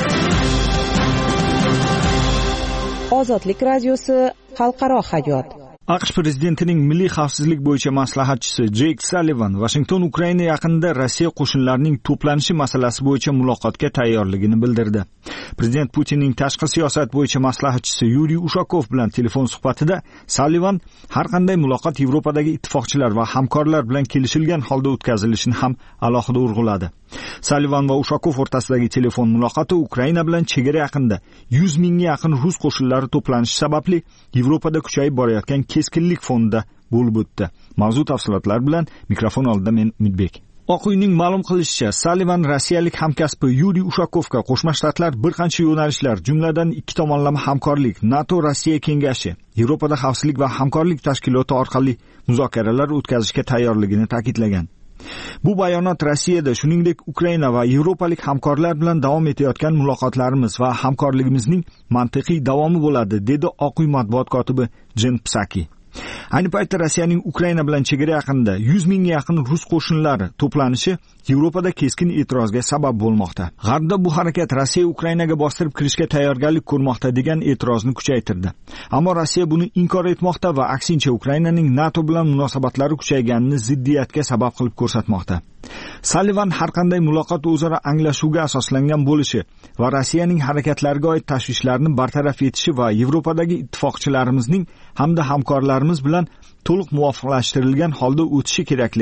Ozodlik radiosi xalqaro hayot. AQSh prezidentining milliy xavfsizlik bo'yicha maslahatchisi Jeyk Sallivan Washington Ukraina yaqinida Rossiya qo'shinlarining to'planishi masalasi bo'yicha muloqotga tayyorligini bildirdi. Prezident Putinning tashqi siyosat bo'yicha maslahatchisi Yuriy Ushakov bilan telefon suhbatida Sallivan har qanday muloqot Yevropadagi ittifoqchilar va hamkorlar bilan kelishilgan holda o'tkazilishini ham alohida urg'uladi. Sallivan va Ushakov o'rtasidagi telefon muloqoti Ukraina bilan chegara yaqinida yuz mingga yaqin rus qo'shinlari to'planishi sababli Yevropada kuchayib borayotgan keskinlik fonida bo'lib o'tdi. Mavzu tafsilotlar bilan mikrofon oldida men Umidbek. Oq uyning ma'lum qilishicha, Sallivan rossiyalik hamkasbi Yuriy Ushakovga Qo'shma Shtatlar bir qancha yo'nalishlar, jumladan ikki tomonlama hamkorlik, NATO Rossiya kengashi, Yevropada xavfsizlik va hamkorlik tashkiloti orqali muzokaralar o'tkazishga tayyorligini ta'kidlagan. Bu bayonot Rossiyada, shuningdek Ukraina va yevropalik hamkorlar bilan davom etayotgan muloqotlarimiz va hamkorligimizning mantiqiy davomi bo'ladi, dedi Oq uy matbuot kotibi Jen Psaki. Ayni paytda Rossiyaning Ukraina bilan chegara yaqinida yuz mingga yaqin rus qo'shinlari to'planishi Yevropada keskin e'tirozga sabab bo'lmoqda. G'arbda bu harakat Rossiya Ukrainaga bostirib kirishga tayyorgarlik ko'rmoqda degan e'tirozni kuchaytirdi. Ammo Rossiya buni inkor etmoqda va aksincha Ukrainaning NATO bilan munosabatlari kuchayganini ziddiyatga sabab qilib ko'rsatmoqda. Sallivan har qanday muloqot o'zaro anglashuvga asoslangan bo'lishi va Rossiyaning harakatlariga oid tashvishlarni bartaraf etishi va Yevropadagi ittifoqchilarimizning hamda hamkorlarimiz bilan to'liq muvofiqlashtirilgan holda o'tishi kerakligini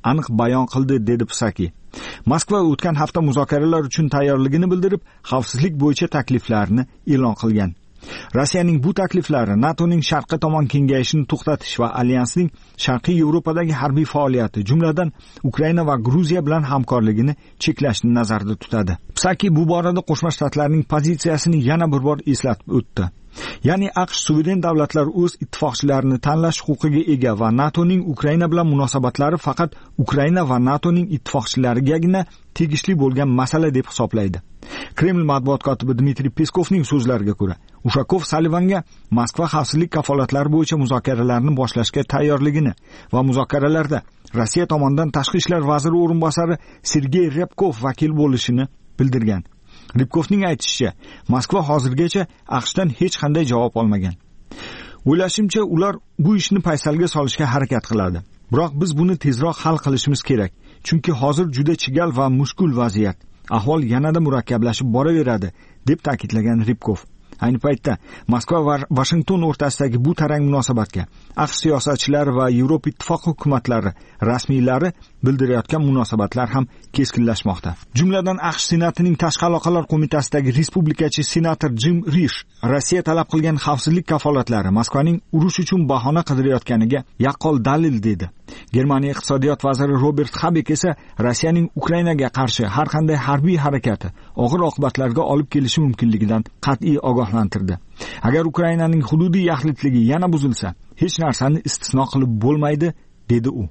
aniq bayon qildi, dedi Psaki. Moskva o'tgan hafta muzokaralar uchun tayyorligini bildirib, xavfsizlik bo'yicha takliflarini e'lon qilgan. Rossiyaning bu takliflari NATOning sharqqa tomon kengayishini to'xtatish va alyansning Sharqiy Yevropadagi harbiy faoliyati, jumladan Ukraina va Gruziya bilan hamkorligini cheklashni nazarda tutadi. Psaki bu borada Qo'shma Shtatlarning pozitsiyasini yana bir bor eslatib o'tdi. Ya'ni AQSh suveren davlatlar o'z ittifoqchilarini tanlash huquqiga ega va NATOning Ukraina bilan munosabatlari faqat Ukraina va NATOning ittifoqchilarigagina tegishli bo'lgan masala deb hisoblaydi. Kreml matbuot kotibi Dmitriy Peskovning so'zlariga ko'ra, Ushakov Salivanga Moskva xavfsizlik kafolatlari bo'yicha muzokaralarni boshlashga tayyorligini va muzokaralarda Rossiya tomonidan tashqi ishlar vaziri o'rinbosari Sergey Ryabkov vakil bo'lishini bildirgan. Ribkovning aytishicha, Moskva hozirgacha AQShdan hech qanday javob olmagan. O'ylashimcha, ular bu ishni paysalga solishga harakat qiladi. Biroq biz buni tezroq hal qilishimiz kerak, chunki hozir juda chigal va mushkul vaziyat. Ahvol yanada murakkablashib boraveradi, deb ta'kidlagan Ribkov. Ayni paytda Moskva va Washington o'rtasidagi bu tarang munosabatga AQSh siyosatchilari va Yevropa ittifoqi hukumatlari rasmiylari bildirayotgan munosabatlar ham keskinlashmoqda. Jumladan AQSh Senatining Tashqi aloqalar qo'mitasidagi respublikachi senator Jim Risch Rossiya talab qilgan xavfsizlik kafolatlari Moskvaning urush uchun bahona qidirayotganiga yaqqol dalil dedi. Germaniya iqtisodiyot vaziri Robert Habeck esa Rossiyaning Ukrainaga qarshi har qanday harbiy harakati og'ir oqibatlarga olib kelishi mumkinligidan qat'iy ogohlantirdi. Agar Ukrainaning hududiy yaxlitligi yana buzilsa, hech narsani istisno qilib bo'lmaydi, dedi u.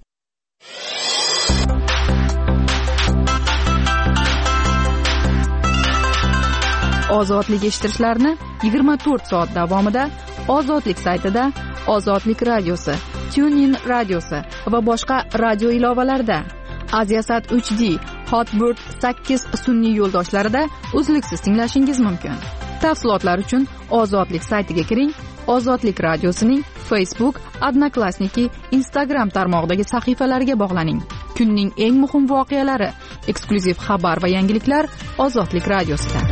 Ozodlik eshittirishlarni yigirma to'rt soat davomida Ozodlik saytida, Ozodlik radiosi, TuneIn radiosi va boshqa radio ilovalarda, Aziasat uch D, Hotbird sakkiz sun'iy yo'ldoshlarida uzluksiz tinglashingiz mumkin. Tafsilotlar uchun Ozodlik saytiga kiring. Ozodlik radiosining Facebook, Odnoklassniki, Instagram tarmog'idagi sahifalariga bog'laning. Kunning eng muhim voqealari, eksklyuziv xabar va yangiliklar Ozodlik radiosida.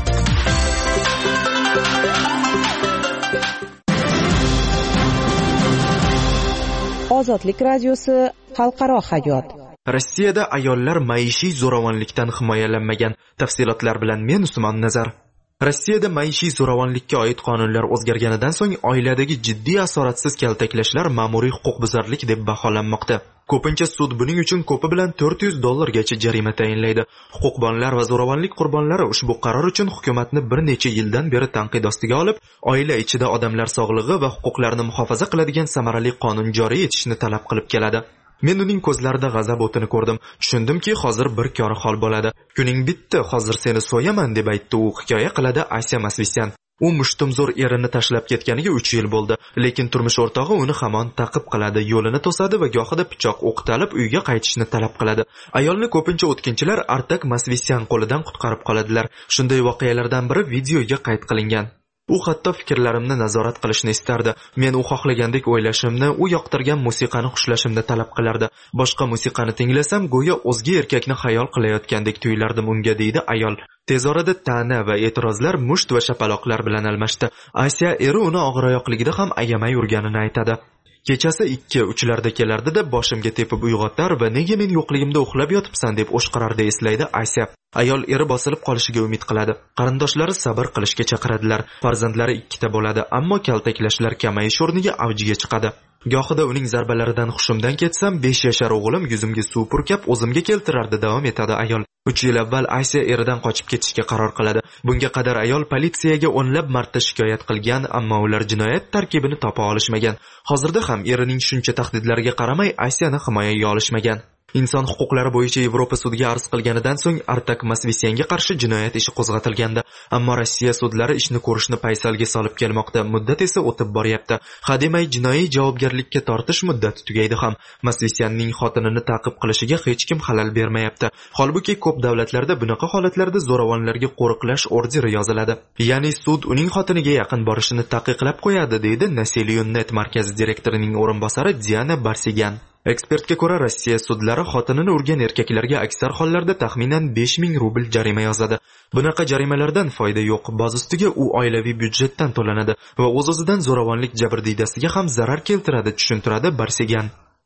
Ozodlik radiosi xalqaro hayot. Rossiyada ayollar maishiy zo'ravonlikdan himoyalanmagan. Tafsilotlar bilan men Usmon Nazar. Rossiyada maishiy zo'ravonlikka oid qonunlar o'zgarganidan so'ng oiladagi jiddiy asoratsiz kaltaklashlar ma'muriy huquqbuzarlik deb baholanmoqda. Ko'pincha sud buning uchun ko'pi bilan to'rt yuz dollargacha jarima tayinlaydi. Huquqbonlar va zo'ravonlik qurbonlari ushbu qaror uchun hukumatni bir necha yildan beri tanqid ostiga olib, oila ichida odamlar sog'lig'i va huquqlarini muhofaza qiladigan samarali qonun joriy etishni talab qilib keladi. Men uning ko'zlarida g'azab o'tini ko'rdim. Tushundimki, hozir bir kori hol bo'ladi. Kuning bitti, hozir seni so'yaman deb aytdi u, hikoya qiladi Asya Masvisyan. U mushtumzo'r erini tashlab ketganiga uch yil bo'ldi, lekin turmush o'rtog'i uni hamon ta'qib qiladi, yo'lini to'sadi va gohida pichoq o'qitalib uyga qaytishni talab qiladi. Ayolni ko'pincha o'tkinchilar Artak Masvisyan qo'lidan qutqarib qoladilar. Shunday voqealardan biri videoga qayd qilingan. U hatto fikrlarimni nazorat qilishni istardi. Men u xohlagandek o'ylashimni, u yoqtirgan musiqani xushlashimni talab qilardi. Boshqa musiqani tinglasam, go'yo o'zga erkakni xayol qilayotgandek tuyulardim unga, deydi ayol. Tez orada ta'na va e'tirozlar musht va shapaloqlar bilan almashdi. Asya eri uni og'iroyoqligida ham ayamay urganini aytadi. Kechasi ikki uchlarda kelardida boshimga tepib uyg'otar va nega men yo'qligimda uxlab yotibsan deb o'shqirardi, eslaydi Asya. Ayol eri bosilib qolishiga umid qiladi. Qarindoshlari sabr qilishga chaqiradilar. Farzandlari ikkita bo'ladi, ammo kaltaklashlar kamayish o'rniga avjiga chiqadi. Gohida uning zarbalaridan hushimdan ketsam, besh yashar o'g'lim yuzimga suv purkab o'zimga keltirardi, davom etadi ayol. uch yil avval Asya eridan qochib ketishga qaror qiladi. Bunga qadar ayol politsiyaga o'nlab marta shikoyat qilgan, ammo ular jinoyat tarkibini topa olishmagan. Hozirda ham erining shuncha tahdidlariga qaramay Asyani himoyaga olishmagan. Inson huquqlari bo'yicha Yevropa sudiga arz qilganidan so'ng Artak Masvisyanga qarshi jinoyat ishi qo'zg'atilgandi. Ammo Rossiya sudlari ishni ko'rishni paysalga solib kelmoqda. Muddat esa o'tib boryapti. Hademay jinoiy javobgarlikka tortish muddati tugaydi ham. Masvisyanning xotinini ta'qib qilishiga hech kim xalal bermayapti. Holbuki ko'p davlatlarda bunaqa holatlarda zo'ravonlarga qo'riqlash orderi yoziladi. Ya'ni sud uning xotiniga yaqin borishini taqiqlab qo'yadi, deydi Naseliyonnet markazi direktorining o'rinbosari Diana Barsigan. Ekspertga ko'ra, Rossiya sudlari xotinini urgan erkaklarga aksar hollarda taxminan besh ming rubl jarima yozadi. Bunaqa jarimalardan foyda yo'q. Boz ustiga u oilaviy byudjetdan to'lanadi va o'z-o'zidan zo'ravonlik jabrdiydasiga ham zarar keltiradi, tushuntiradi Barsigan.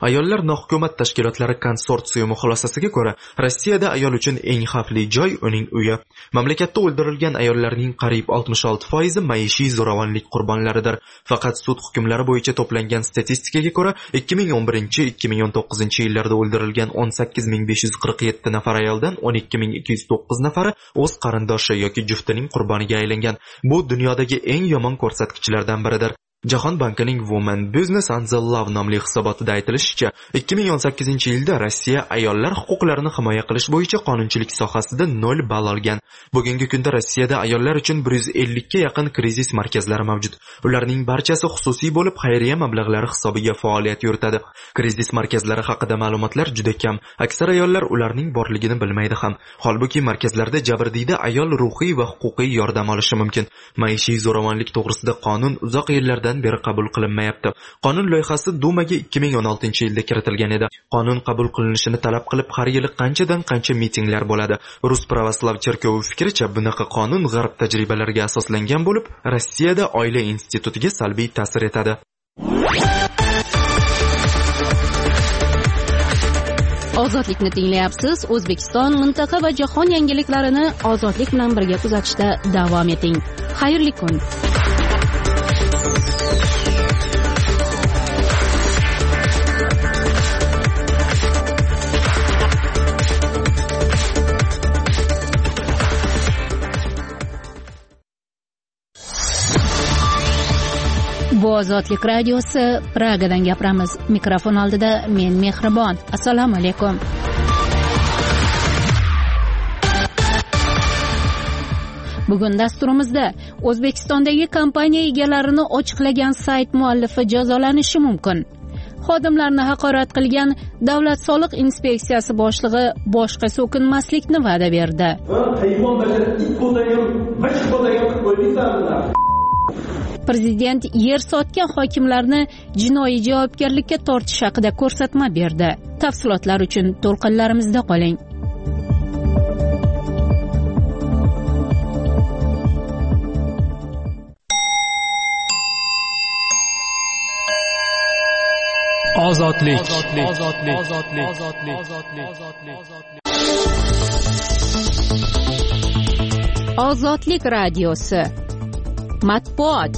Ayollar nohukumat tashkilotlari konsorsiumi xulosasiga ko'ra, Rossiyada ayol uchun eng xavfli joy uning uyi. Mamlakatda o'ldirilgan ayollarning qariyb oltmish olti foizi maishiy zo'ravonlik qurbonlaridir. Faqat sud hukmlari bo'yicha to'plangan statistikaga ko'ra, ikki ming o'n birinchi ikki ming o'n to'qqizinchi yillarda o'ldirilgan o'n sakkiz ming besh yuz qirq yetti nafar ayoldan o'n ikki ming ikki yuz to'qqiz nafari o'z qarindoshi yoki juftining qurboniga aylangan. Bu dunyodagi eng yomon ko'rsatkichlardan biridir. Jahon bankining Women Business and the Love nomli hisobotida aytilishicha, ikki ming o'n sakkizinchi yilda Rossiya ayollar huquqlarini himoya qilish bo'yicha qonunchilik sohasida nol ball olgan. Bugungi kunda Rossiyada ayollar uchun bir yuz ellik ga yaqin krizis markazlari mavjud. Ularning barchasi xususiy bo'lib, xayriya mablag'lari hisobiga faoliyat yuritadi. Krizis markazlari haqida ma'lumotlar juda kam. Aksar ayollar ularning borligini bilmaydi ham. Holbuki markazlarda jabrdiyda ayol ruhiy va huquqiy yordam olishi mumkin. Maishiy zo'ravonlik to'g'risida qonun uzoq yillardan beri qabul qilinmayapti. Qonun loyihasi Dumaga ikki ming o'n oltinchi yilda kiritilgan edi. Qonun qabul qilinishini talab qilib har yili qanchadan qancha mitinglar bo'ladi. Rus pravoslav cherkovi fikricha, bunaqa qonun g'arb tajribalariga asoslangan bo'lib, Rossiyada oila institutiga salbiy ta'sir etadi. Ozodlikni tinglayapsiz. O'zbekiston, mintaqa va jahon yangiliklarini ozodlik bilan birga kuzatishda davom eting. Xayrli kun. Bu Ozodlik radiosi, Pragadan gapiramiz. Mikrofon oldida men Mehribon. Assalomu alaykum. Bugun dasturimizda O'zbekistondagi kompaniya egalarini ochiqlagan sayt muallifi jazolanishi mumkin. Xodimlarni haqorat qilgan Davlat soliq inspeksiyasi boshlig'i boshqa so'kinmaslikni va'da berdi. Prezident yer sotgan hokimlarni jinoiy javobgarlikka tortish haqida ko'rsatma berdi. Tafsilotlar uchun to'lqinlarimizda qoling. Ozodlik. Ozodlik radiosi. Matbuot.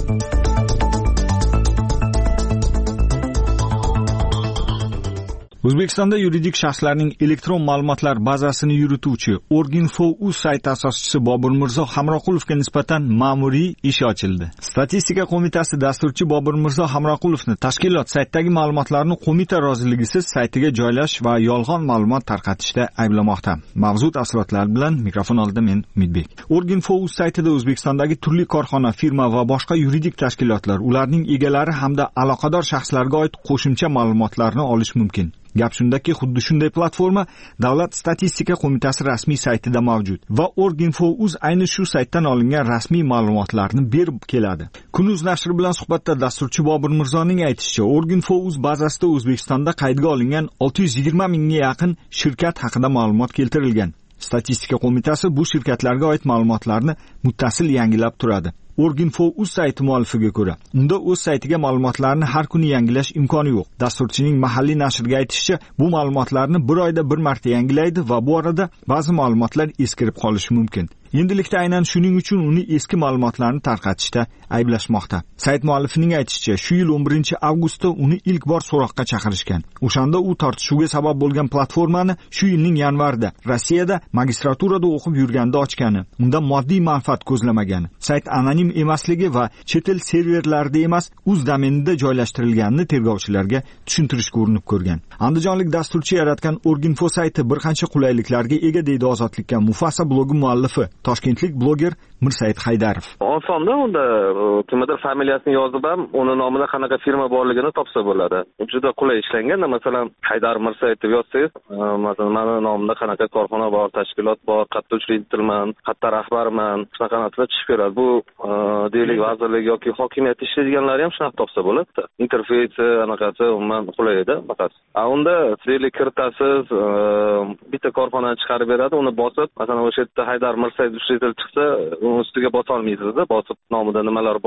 O'zbekistonda yuridik shaxslarning elektron ma'lumotlar bazasini yurituvchi Orginfo.uz sayti asoschisi Bobur Mirzo Hamroqulovga nisbatan ma'muriy ish ochildi. Statistika qo'mitasi dasturchi Bobur Mirzo Hamroqulovni tashkilot saytdagi ma'lumotlarni qo'mita roziligisiz saytiga joylash va yolg'on ma'lumot tarqatishda ayblamoqda. Mavzu tafsilotlari bilan mikrofon oldida men Umidbek. Orginfo.uz saytida O'zbekistondagi turli korxona, firma va boshqa yuridik tashkilotlar, ularning egalari hamda aloqador shaxslarga oid qo'shimcha ma'lumotlarni olish mumkin. Gap shundaki, xuddi shunday platforma Davlat statistika qo'mitasi rasmiy saytida mavjud va Orginfo.uz ayni shu saytdan olingan rasmiy ma'lumotlarni berib keladi. Kunuz nashri bilan suhbatda dasturchi Bobur Mirzoning aytishicha, Orginfo.uz bazasida O'zbekistonda qaydga olingan olti yuz yigirma mingga yaqin shirkat haqida ma'lumot keltirilgan. Statistika qo'mitasi bu shirkatlarga oid ma'lumotlarni muttasil yangilab turadi. Orginfo.uz sayti muallifiga ko'ra, unda o'z saytiga ma'lumotlarni har kuni yangilash imkoni yo'q. Dasturchining mahalliy nashrga aytishicha, bu ma'lumotlarni bir oyda bir marta yangilaydi va bu orada ba'zi ma'lumotlar eskirib qolishi mumkin. Endilikda aynan shuning uchun uni eski ma'lumotlarni tarqatishda ayblashmoqda. Sayt muallifining aytishicha, shu yil o'n birinchi avgustda uni ilk bor so'roqqa chaqirishgan. O'shanda u tortishuvga sabab bo'lgan platformani shu yilning yanvarida Rossiyada magistraturada o'qib yurganda ochgani, unda moddiy manfaat ko'zlamagani, sayt anonim emasligi va chet el serverlarida emas, o'z domenida joylashtirilganini tergovchilarga tushuntirishga urinib ko'rgan. Andijonlik dasturchi yaratgan Orginfo sayti bir qancha qulayliklarga ega, deydi Ozodlikka Mufasa blogi muallifi, toshkentlik bloger Mirsayid Haydarov. Osonda unda kimdir familiyasini yozib ham, uni nomida qanaqa firma borligini topsa bo'ladi. Juda qulay ishlangan. Masalan, Haydar Mirsayid deb yozsangiz, masalan, meni nomimda qanaqa korxona bor, tashkilot bor, qayerda uchraydiman, qayerda rahbarman, shunaqa narsalar chiqib beradi. Bu deylik vazirlik yoki hokimiyat ishlaydiganlar ham shunaqa topsa bo'ladi. Interfeysi, anaqasi umuman qulay edi faqat. A unda deylik kiritasiz, bitta korxonani chiqarib beradi, uni bosib, masalan, o'sha yerda Haydar Mirsayid uchraytilib chiqsa, uni ustiga bosa olmaysiz-da, bosib nomida nimalar bor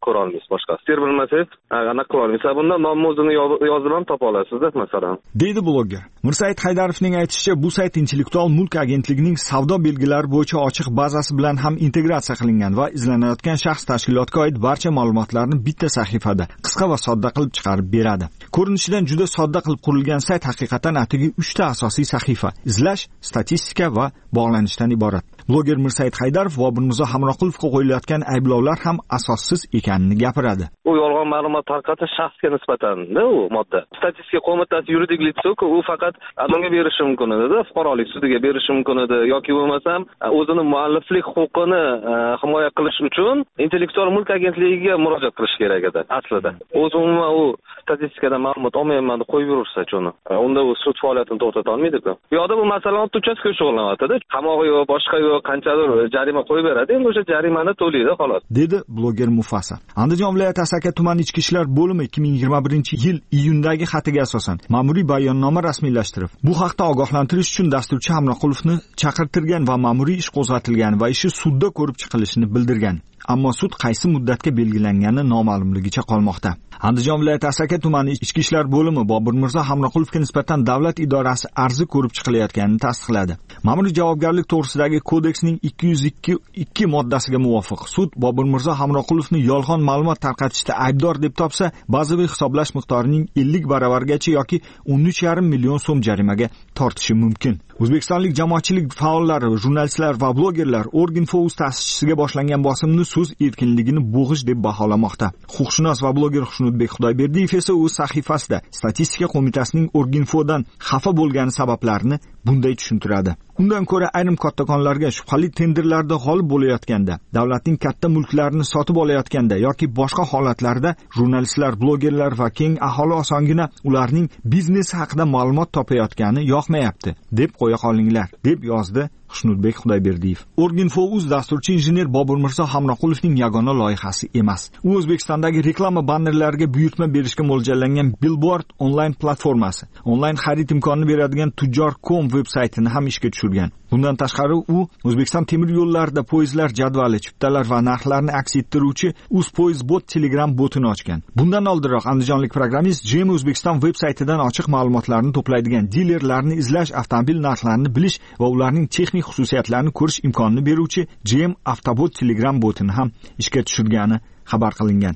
ko'ra olmaysiz boshqa. Ster bilmasangiz, anaqa qila olmaysiz. Bundan nomni o'zini yozib ham topa olasiz-da, masalan. Deydi bloger. Mirsayit Haydarovning aytishicha, bu sayt Intellektual mulk agentligining savdo belgilari bo'yicha ochiq bazasi bilan ham integratsiya qilingan va izlanayotgan shaxs tashkilotga oid barcha ma'lumotlarni bitta sahifada qisqa va sodda qilib chiqarib beradi. Ko'rinishidan juda sodda qilib qurilgan sayt haqiqatan atigi uchta asosiy sahifa: izlash, statistika va bog'lanishdan iborat. Bloger Mirsayit Haydarov Bobur Mirzo Hamroqulovga qo'yilayotgan ayblovlar ham asossiz ekanini gapiradi. U yolg'on ma'lumot tarqatish shaxsga nisbatan-da u modda. Statistika qo'mitasi yuridik litso-ku, u faqat adamga berishi mumkin edi, fuqarolik sudiga berishi mumkin edi yoki bo'lmasam o'zini mualliflik huquqini himoya qilish uchun Intellektual mulk agentligiga murojaat qilish kerak edi aslida. O'zi umuman u statistikadan ma'lumot olmayman deb qo'yib yursa-chi uni. Unda u sud faoliyatini to'xtata olmaydi-ku. Bu yoqda bu masalani uchastka shug'ullanyapti-da. Qamoq yo'q, boshqa yo'q, qanchadir jarima qo'yib beradi. Endi o'sha jarimani to'laydi xolos. Dedi bloger Mufasa. Andijon viloyati Asaka tuman ichki ishlar bo'limi ikki ming yigirma birinchi yil iyundagi xatiga asosan ma'muriy bayonnoma rasmiylashtirib, bu haqda ogohlantirish uchun dasturchi Hamroqulovni chaqirtirgan va ma'muriy ish qo'zg'atilgan va ishi sudda ko'rib chiqilishini bildirgan. Ammo sud qaysi muddatga belgilangani noma'lumligicha qolmoqda. Andijon viloyati Asaka tumani ichki ishlar bo'limi Bobur Mirzo Hamroqulovga nisbatan davlat idorasi arzi ko'rib chiqilayotganini tasdiqladi. Ma'muriy javobgarlik to'g'risidagi kodeksning ikki yuz ikki moddasiga muvofiq sud Bobur Mirzo Hamroqulovni yolg'on ma'lumot tarqatishda aybdor deb topsa, bazaviy hisoblash miqdorining ellik baravargacha yoki o'n uch yarim million so'm jarimaga tortishi mumkin. O'zbekistonlik jamoatchilik faollari, jurnalistlar va blogerlar Orginfo.uz ta'sischisiga boshlangan bosimni so'z erkinligini bo'g'ish deb baholamoqda. Huquqshunos va bloger Xushnudbek Xudoyberdiyev esa o'z sahifasida Statistika qo'mitasining Orginfodan xafa bo'lgani sabablarini bunday tushuntiradi. Undan ko'ra ayrim kattakonlarga shubhali tenderlarda g'olib bo'layotganda, davlatning katta mulklarini sotib olayotganda yoki boshqa holatlarda jurnalistlar, blogerlar va keng aholi osongina ularning biznesi haqida ma'lumot topayotgani yoqmayapti, deb qo'ya qolinglar, deb yozdi Xushnudbek Xudoyberdiyev. Orginfo.uz dasturchi injener Bobur Mirzo Hamroqulovning yagona loyihasi emas. U O'zbekistondagi reklama bannerlariga buyurtma berishga mo'ljallangan Billboard onlayn platformasi, onlayn xarid imkonini beradigan tujjor nokta com veb-saytini ham ishga tushirgan. Bundan tashqari u O'zbekiston temir yo'llarida poyezdlar jadvali, chiptalar va narxlarni aks ettiruvchi Uzpoyezdbot Telegram botini ochgan. Bundan oldinroq andijonlik programmist J M O'zbekiston veb-saytidan ochiq ma'lumotlarni to'playdigan dilerlarni izlash, avtomobil narxlarini bilish va ularning texnik xususiyatlarini ko'rish imkonini beruvchi J M Avtobot Telegram botini ham ishga tushirgani xabar qilingan.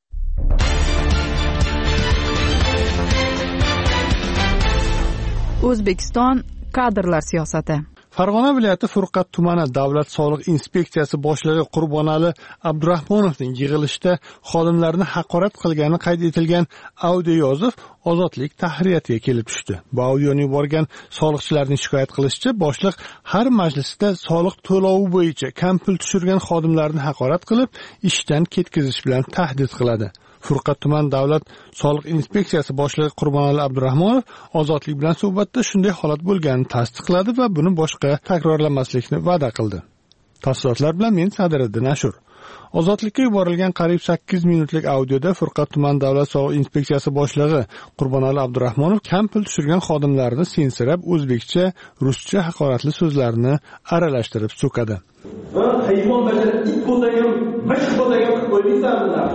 O'zbekiston kadrlar siyosati. Farg'ona viloyati Furqat tumani davlat soliq inspeksiyasi boshlig'i Qurbonali Abdurahmonovning yig'ilishda xodimlarni haqorat qilgani qayd etilgan audio yozuv Ozodlik tahriyatiga kelib tushdi. Bu audioni yuborgan soliqchilarning shikoyat qilishicha, boshliq har majlisda soliq to'lovi bo'yicha kam pul tushirgan xodimlarni haqorat qilib, ishdan ketkazish bilan tahdid qiladi. Furqat tuman davlat soliq inspeksiyasi boshlig'i Qurbonali Abdurahmonov Ozodlik bilan suhbatda shunday holat bo'lganini tasdiqladi va buni boshqa takrorlamaslikni va'da qildi. Tafsilotlar bilan men Sadiriddin Ashur. Ozodlikka yuborilgan qariyb sakkiz minutlik audioda Furqat tuman davlat soliq inspeksiyasi boshlig'i Qurbonali Abdurahmonov kam pul tushirgan xodimlarni sensirab, o'zbekcha, ruscha haqoratli so'zlarni aralashtirib so'kadi. Hayvon bajarib it bo'lsa ham, mish bo'lsa ham qo'ymaysanlar.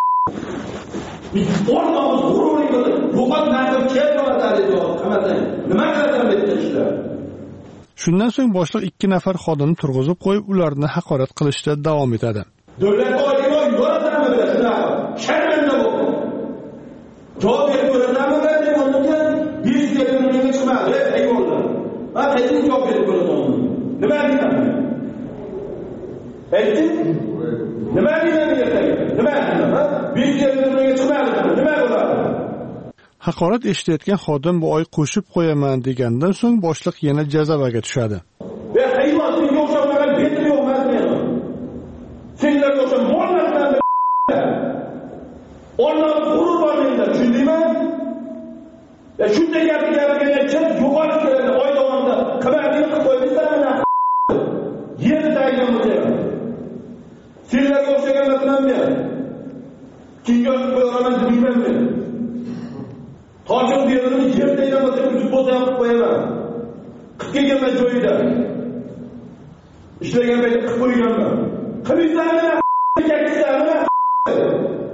O'rnimiz g'ururingizni yo'qot narsa kelmayotadi deb qamatang. Nima qilasan bu ishlar? Shundan so'ng boshliq ikki nafar xodimni turg'izib qo'yib, ularni haqorat qilishda davom etadi. Davlat oliy yuborasanmi bular shunaqa? Sharmanda bo'ldi. Javob berib ko'rasanmi deb o'rniga besh yuz mingga chiqmadi, hayvonlar. Ha, qaysi javob berib ko'rasan? Nima deyman? Ayting. Nima deyman ertaga? Nima deyman? besh yuz mingga chiqmadi, nima bo'ladi? Haqorat eshitayotgan xodim bu oy qo'shib qo'yaman degandan so'ng boshliq yana jazavaga tushadi. Ey hayvon, senga o'xshamagan betim yo'qmas meni. Senga o'xshab bo'lmasdan Ondan g'urur bor menda, tushundingmi? Ya shunday gapni gapirgancha yo'qolish kerak. Oy davomida qabatini qilib qo'ymaysanmi? Yerda taygan bo'lsa. Senga o'xshagan emasman men. Kimga qo'yaman bilmayman men. Toshib yerini yerda bo'lsa, uchib bo'lsa ham qo'yaman. Qilib kelgan joyida. Ishlagan paytda qilib qo'yganman. Qilmaysanmi? Keksalarni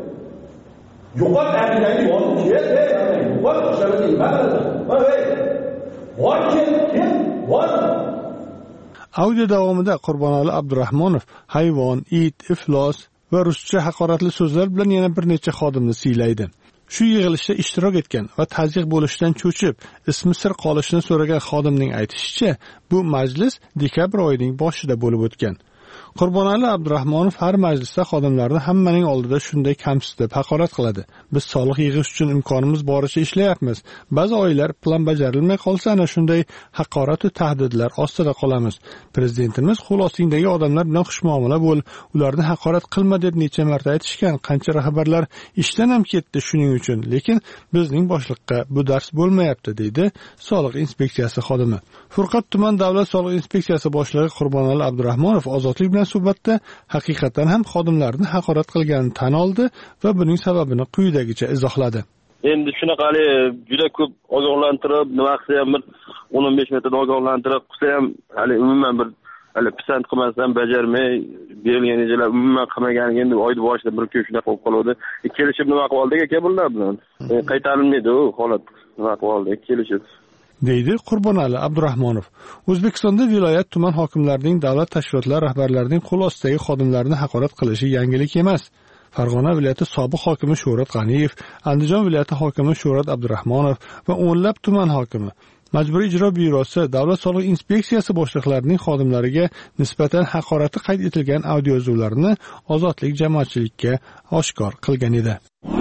yo'qot aqidani yozib ket, ey, yo'qot o'shalarni ibaradi. Voy, voy ket, ket, voy. Audio davomida Qurbonali Abdurahmonov hayvon, it, iflos va ruscha haqoratli so'zlar bilan yana bir necha xodimni siylaydi. Shu yig'ilishda ishtirok etgan va tazyiq bo'lishdan cho'chib, ismi sir qolishini so'ragan xodimning aytishicha, bu majlis dekabr oyining boshida bo'lib o'tgan. Qurbonali Abdurahmonov har majlisda xodimlarni hammaning oldida shunday kamsitib haqorat qiladi. Biz soliq yig'ish uchun imkonimiz boricha ishlayapmiz. Ba'zi oylar plan bajarilmay qolsa, ana shunday haqorat va tahdidlar ostida qolamiz. Prezidentimiz qo'l ostingdagi odamlar bilan xushmuomala bo'l, ularni haqorat qilma deb necha marta aytishgan. Qancha rahbarlar ishdan ham ketdi shuning uchun, lekin bizning boshliqqa bu dars bo'lmayapti, deydi soliq inspeksiyasi xodimi. Furqat tuman davlat soliq inspeksiyasi boshlig'i Qurbonali Abdurahmonov ozodlik bilan suhbatda haqiqatan ham xodimlarni haqorat qilganini tan oldi va buning sababini quyidagicha izohladi. Endi shunaqa hali juda ko'p ogohlantirib, nima qilsa ham bir o'n o'n besh metrdan ogohlantirib qilsa ham hali umuman bir hali pisand qilmasdan bajarmay berilgan rejalar umuman qilmaganiga endi oyni boshida bir ko'p shunaqa bo'lib qoldi. Kelishib nima qilib oldik aka bular bilan? Qaytarilmaydi u holat. Nima qilib oldik kelishib. deydi Qurbonali Abdurahmonov. O'zbekistonda viloyat tuman hokimlarining davlat tashkilotlari rahbarlarining qo'l ostidagi xodimlarni haqorat qilishi yangilik emas. Farg'ona viloyati sobiq hokimi Shuhrat G'aniyev, Andijon viloyati hokimi Shuhrat Abdurahmonov va o'nlab tuman hokimi, Majburiy ijro byurosi, davlat soliq inspeksiyasi boshliqlarining xodimlariga nisbatan haqorati qayd etilgan audiozuvlarni Ozodlik jamoatchilikka oshkor qilgan edi.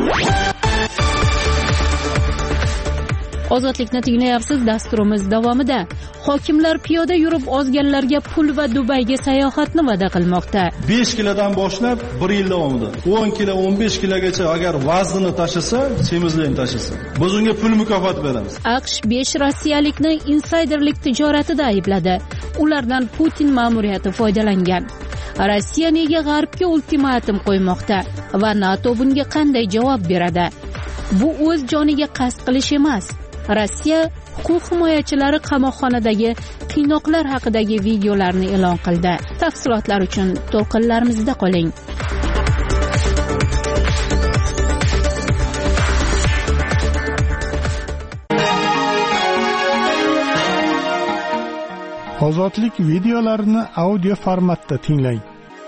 Ozodlikni tinglayapsiz. Dasturimiz davomida hokimlar piyoda yurib ozganlarga pul va Dubayga sayohatni va'da qilmoqda. besh kilodan boshlab bir yil davomida o'n kilo, o'n besh kilogagacha agar vaznini tashisa, semizlikni tashisa, biz unga pul mukofot beramiz. AQSh besh rossiyalikni insayderlik tijoratida aybladi. Ulardan Putin ma'muriyati foydalangan. Rossiya nega G'arbga ultimatum qo'ymoqda va NATO bunga qanday javob beradi? Bu o'z joniga qasd qilish emas. Rossiya huquq himoyachilari qamoqxonadagi qiynoqlar haqidagi videolarni e'lon qildi. Tafsilotlar uchun to'lqinlarimizda qoling. Ozodlik videolarini audio formatda tinglang.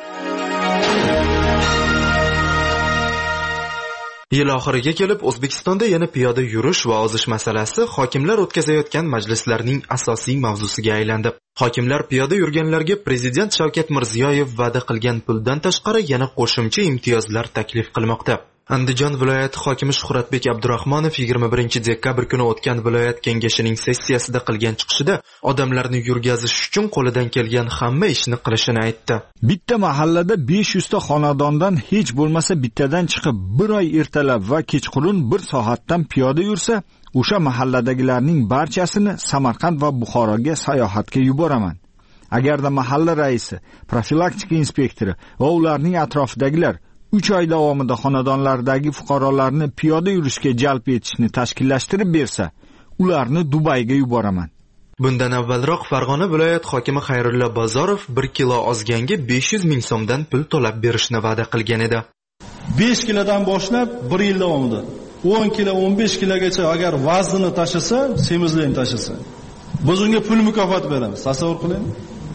Yil oxiriga kelib O'zbekistonda yana piyoda yurish va ozish masalasi hokimlar o'tkazayotgan majlislarning asosiy mavzusiga aylandi. Hokimlar piyoda yurganlarga prezident Shavkat Mirziyoyev va'da qilgan puldan tashqari yana qo'shimcha imtiyozlar taklif qilmoqda. Andijon viloyati hokimi Shuhratbek Abdurahmonov yigirma birinchi dekabr kuni o'tgan viloyat kengashining sessiyasida qilgan chiqishida odamlarni yurgazish uchun qo'lidan kelgan hamma ishni qilishini aytdi. Bitta mahallada besh yuz ta xonadondan hech bo'lmasa bittadan chiqib bir oy ertalab va kechqurun bir soatdan piyoda yursa, o'sha mahalladagilarning barchasini Samarqand va Buxoroga sayohatga yuboraman. Agarda mahalla raisi, profilaktika inspektori va ularning atrofidagilar uch oy davomida xonadonlardagi fuqarolarni piyoda yurishga jalb etishni tashkillashtirib bersa, ularni Dubayga yuboraman. Bundan avvalroq Farg'ona viloyat hokimi Xayrulla Bozorov bir kilo ozganga besh yuz ming so'mdan pul to'lab berishni va'da qilgan edi. besh kilodan boshlab bir yil davomida o'n kilo, o'n besh kilogagacha agar vaznini tashisa, semizlikni tashisa, biz unga pul mukofot beramiz. Tasavvur qiling.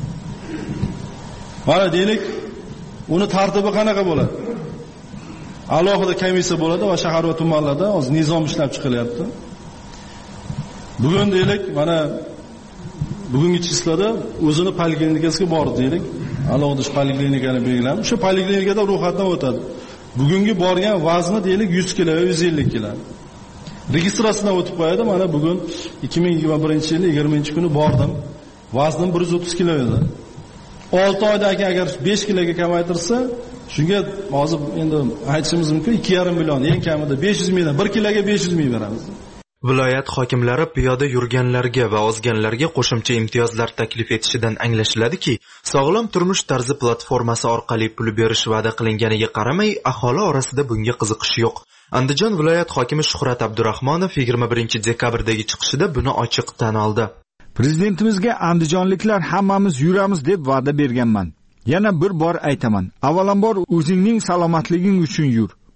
Mana deylik, uni tartibi qanaqa bo'ladi? Alohida komissiya bo'ladi va shahar va tumanlarda hozir nizom ishlab chiqilyapti. Bugun deylik, mana bugungi chislada o'zini poliklinikasiga bordi deylik. Alohida shu poliklinikani belgilab, o'sha poliklinikada ro'yxatdan o'tadi. Bugungi borgan vazni deylik yuz kilo, yuz ellik kilo. Registratsiyadan o'tib qo'yadi. Mana bugun ikki ming yigirma birinchi yil yigirmanchi kuni bordim. Vaznim bir yuz o'ttiz kilo edi. olti oydagi agar besh kiloga kamaytirsa, shunga hozir endi aytishimiz mumkin ikki yarim million, eng kamida besh yuz mingdan bir kiloga besh yuz ming beramiz. Viloyat hokimlari piyoda yurganlarga va ozganlarga qo'shimcha imtiyozlar taklif etishidan anglashiladiki, sog'lom turmush tarzi platformasi orqali pul berish va'da qilinganiga qaramay, aholi orasida bunga qiziqish yo'q. Andijon viloyat hokimi Shuhrat Abdurahmonov yigirma birinchi dekabrdagi chiqishida buni ochiq tan oldi. Prezidentimizga andijonliklar hammamiz yuramiz deb va'da berganman. Yana bir bor aytaman. Avvalambor o'zingning salomatliging uchun yur.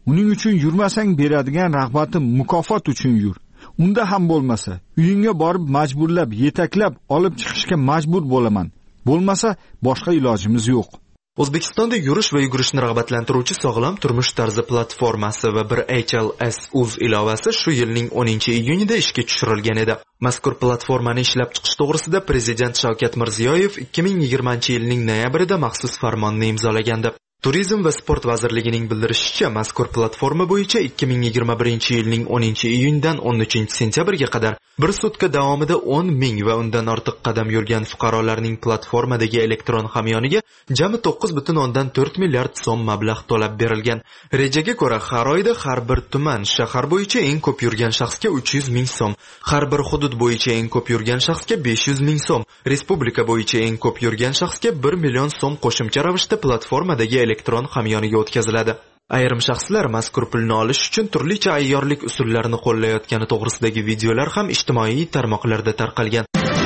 Uning uchun yurmasang beradigan rag'batim mukofot uchun yur. Unda ham bo'lmasa, uyingga borib majburlab, yetaklab olib chiqishga majbur bo'laman. Bo'lmasa boshqa ilojimiz yo'q. O'zbekistonda yurish va yugurishni rag'batlantiruvchi sog'lom turmush tarzi platformasi va bir H L S uz ilovasi shu yilning o'ninchi iyunida ishga tushirilgan edi. Mazkur platformani ishlab chiqish to'g'risida Prezident Shavkat Mirziyoyev ikki ming yigirmanchi yilning noyabrida maxsus farmonni imzolagandi. Turizm va sport vazirligining bildirishicha, mazkur platforma bo'yicha ikki ming yigirma birinchi yilning o'ninchi iyundan o'n uchinchi sentyabrga qadar bir sutka davomida o'n ming va undan ortiq qadam yurgan fuqarolarning platformadagi elektron hamyoniga jami to'qqiz butun o'ndan to'rt milliard so'm mablag' to'lab berilgan. Rejaga ko'ra, har oyda har bir tuman, shahar bo'yicha eng ko'p yurgan shaxsga uch yuz ming so'm, har bir hudud bo'yicha eng ko'p yurgan shaxsga besh yuz ming so'm, respublika bo'yicha eng ko'p yurgan shaxsga bir million so'm qo'shimcha ravishda platformadagi elektron hamyoniga o'tkaziladi. Ayrim shaxslar mazkur pulni olish uchun turlicha ayyorlik usullarini qo'llayotgani to'g'risidagi videolar ham ijtimoiy tarmoqlarda tarqalgan.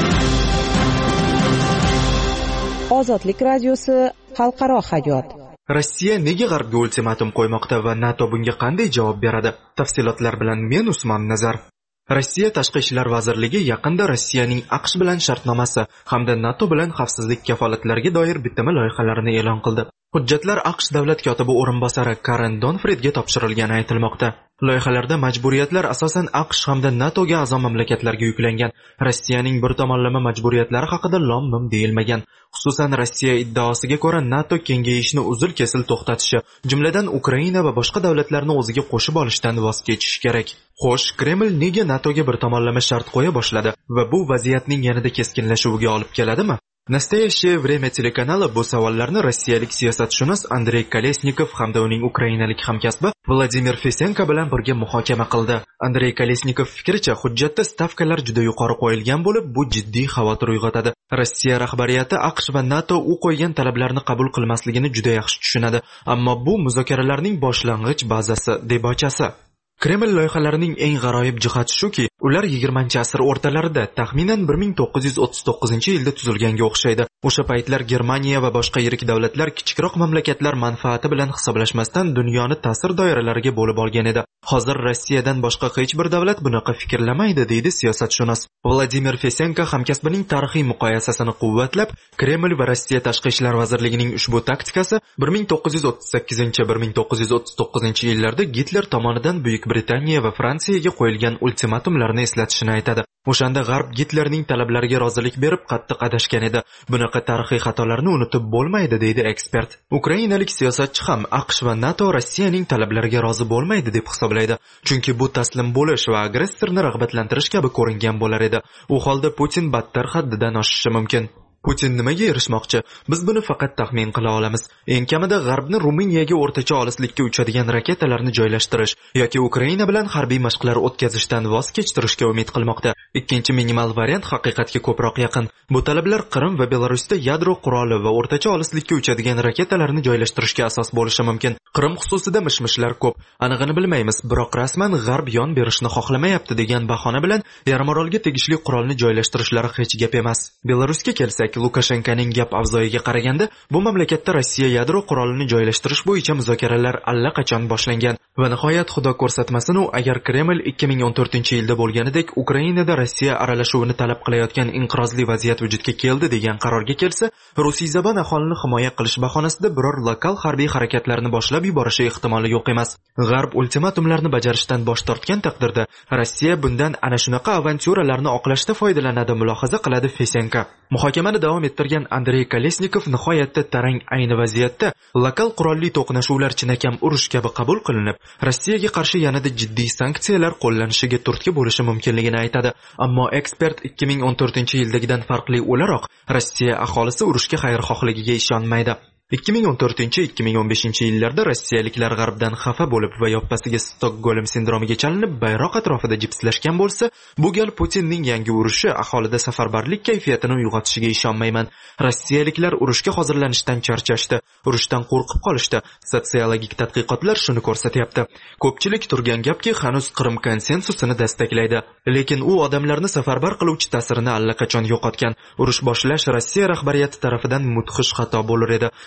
Ozodlik radiosi xalqaro hayot. Rossiya nega G'arbga ultimatum qo'ymoqda va NATO bunga qanday javob beradi? Tafsilotlar bilan men Usmon Nazar. Rossiya Tashqi ishlar vazirligi yaqinda Rossiyaning AQSh bilan shartnomasi hamda NATO bilan xavfsizlik kafolatlariga doir bitimi loyihalarini e'lon qildi. Hujjatlar AQSh davlat kotibi o'rinbosari Karen Donfridga topshirilgani aytilmoqda. Loyihalarda majburiyatlar asosan AQSh hamda NATOga a'zo mamlakatlarga yuklangan. Rossiyaning bir tomonlama majburiyatlari haqida lom-mim deyilmagan. Xususan Rossiya iddaosiga ko'ra NATO kengayishni uzil-kesil to'xtatishi, jumladan Ukraina va boshqa davlatlarni o'ziga qo'shib olishdan voz kechish kerak. Xo'sh, Kreml nega NATOga bir tomonlama shart qo'ya boshladi va bu vaziyatning yanada keskinlashuviga olib keladimi? Nastoyaщее время telekanali bu savollarni rossiyalik siyosatshunos Andrey Kolesnikov hamda uning ukrainalik hamkasbi Vladimir Fesenko bilan birga muhokama qildi. Andrey Kolesnikov fikricha, hujjatda stavkalar juda yuqori qo'yilgan bo'lib, bu jiddiy xavotir uyg'otadi. Rossiya rahbariyati AQSh va NATO u qo'ygan talablarni qabul qilmasligini juda yaxshi tushunadi, ammo bu muzokaralarning boshlang'ich bazasi, debochasi. Kreml loyihalarining eng g'aroyib jihati shuki, ular yigirmanchi asr o'rtalarida, taxminan bir ming to'qqiz yuz o'ttiz to'qqizinchi yilda tuzilganga o'xshaydi. O'sha paytlar Germaniya va boshqa yirik davlatlar kichikroq mamlakatlar manfaati bilan hisoblashmasdan dunyoni ta'sir doiralariga bo'lib olgan edi. Hozir Rossiyadan boshqa hech bir davlat bunaqa fikrlamaydi, deydi siyosatshunos. Vladimir Fesenko hamkasbining tarixiy muqoyasasini quvvatlab, Kreml va Rossiya Tashqi ishlar vazirligining ushbu taktikasi bir ming to'qqiz yuz o'ttiz sakkizinchi - bir ming to'qqiz yuz o'ttiz to'qqizinchi yillarda Gitler tomonidan Buyuk Britaniya va Fransiyaga qo'yilgan ultimatumlarni eslatishini aytadi. O'shanda G'arb Gitlerning talablariga rozilik berib qattiq adashgan edi. Bunaqa tarixiy xatolarni unutib bo'lmaydi, deydi ekspert. Ukrainalik siyosatchi ham AQSh va NATO Rossiyaning talablariga rozi bo'lmaydi deb hisoblaydi. Chunki bu taslim bo'lish va agressorni rag'batlantirish kabi ko'ringan bo'lar edi. U holda Putin battar haddidan oshishi mumkin. Putin nimaga erishmoqchi? Biz buni faqat taxmin qila olamiz. Eng kamida G'arbni Ruminiyaga o'rtacha olislikka uchadigan raketalarni joylashtirish yoki Ukraina bilan harbiy mashqlar o'tkazishdan voz kechtirishga umid qilmoqda. Ikkinchi minimal variant haqiqatga ko'proq yaqin. Bu talablar Qrim va Belarusda yadro quroli va o'rtacha olislikka uchadigan raketalarni joylashtirishga asos bo'lishi mumkin. Qrim xususida mishmishlar ko'p. Anig'ini bilmaymiz, biroq rasman G'arb yon berishni xohlamayapti degan bahona bilan Yarimorolga tegishli qurolni joylashtirishlari hech gap emas. Belarusga kelsak, Lukashenkoning gap avzoyiga qaraganda, bu mamlakatda Rossiya yadro qurolini joylashtirish bo'yicha muzokaralar allaqachon boshlangan. Va nihoyat xudo ko'rsatmasin, u agar Kreml ikki ming o'n to'rtinchi yilda bo'lganidek Ukrainada Rossiya aralashuvini talab qilayotgan inqirozli vaziyat vujudga keldi degan qarorga kelsa, rusiyzabon aholini himoya qilish bahonasida biror lokal harbiy harakatlarni boshlab yuborishi ehtimoli yo'q emas. G'arb ultimatumlarni bajarishdan bosh tortgan taqdirda, Rossiya bundan ana shunaqa avantyuralarni oqlashda foydalanadi, mulohaza qiladi Fesenko. Muhokamani davom ettirgan Andrey Kolesnikov nihoyatda tarang ayni vaziyatda lokal qurolli to'qnashuvlar chinakam urush kabi qabul qilinib, Rossiyaga qarshi yanada jiddiy sanksiyalar qo'llanishiga turtki bo'lishi mumkinligini aytadi. Ammo ekspert ikki ming o'n to'rtinchi yildagidan farqli o'laroq, Rossiya aholisi urushga xayrixohligiga ishonmaydi. ikki ming o'n to'rtinchi - ikki ming o'n beshinchi yillarda rossiyaliklar G'arbdan xafa bo'lib va yoppasiga Stokgolm sindromiga chalinib bayroq atrofida jipslashgan bo'lsa, bu gal Putinning yangi urushi aholida safarbarlik kayfiyatini uyg'otishiga ishonmayman. Rossiyaliklar urushga hozirlanishdan charchashdi, urushdan qo'rqib qolishdi. Sotsiologik tadqiqotlar shuni ko'rsatyapti. Ko'pchilik turgan gapki, hanuz Qrim konsensusini dastaklaydi, lekin u odamlarni safarbar qiluvchi ta'sirini allaqachon yo'qotgan. Urush boshlash Rossiya rahbariyati tarafidan mudhish xato bo'lar edi.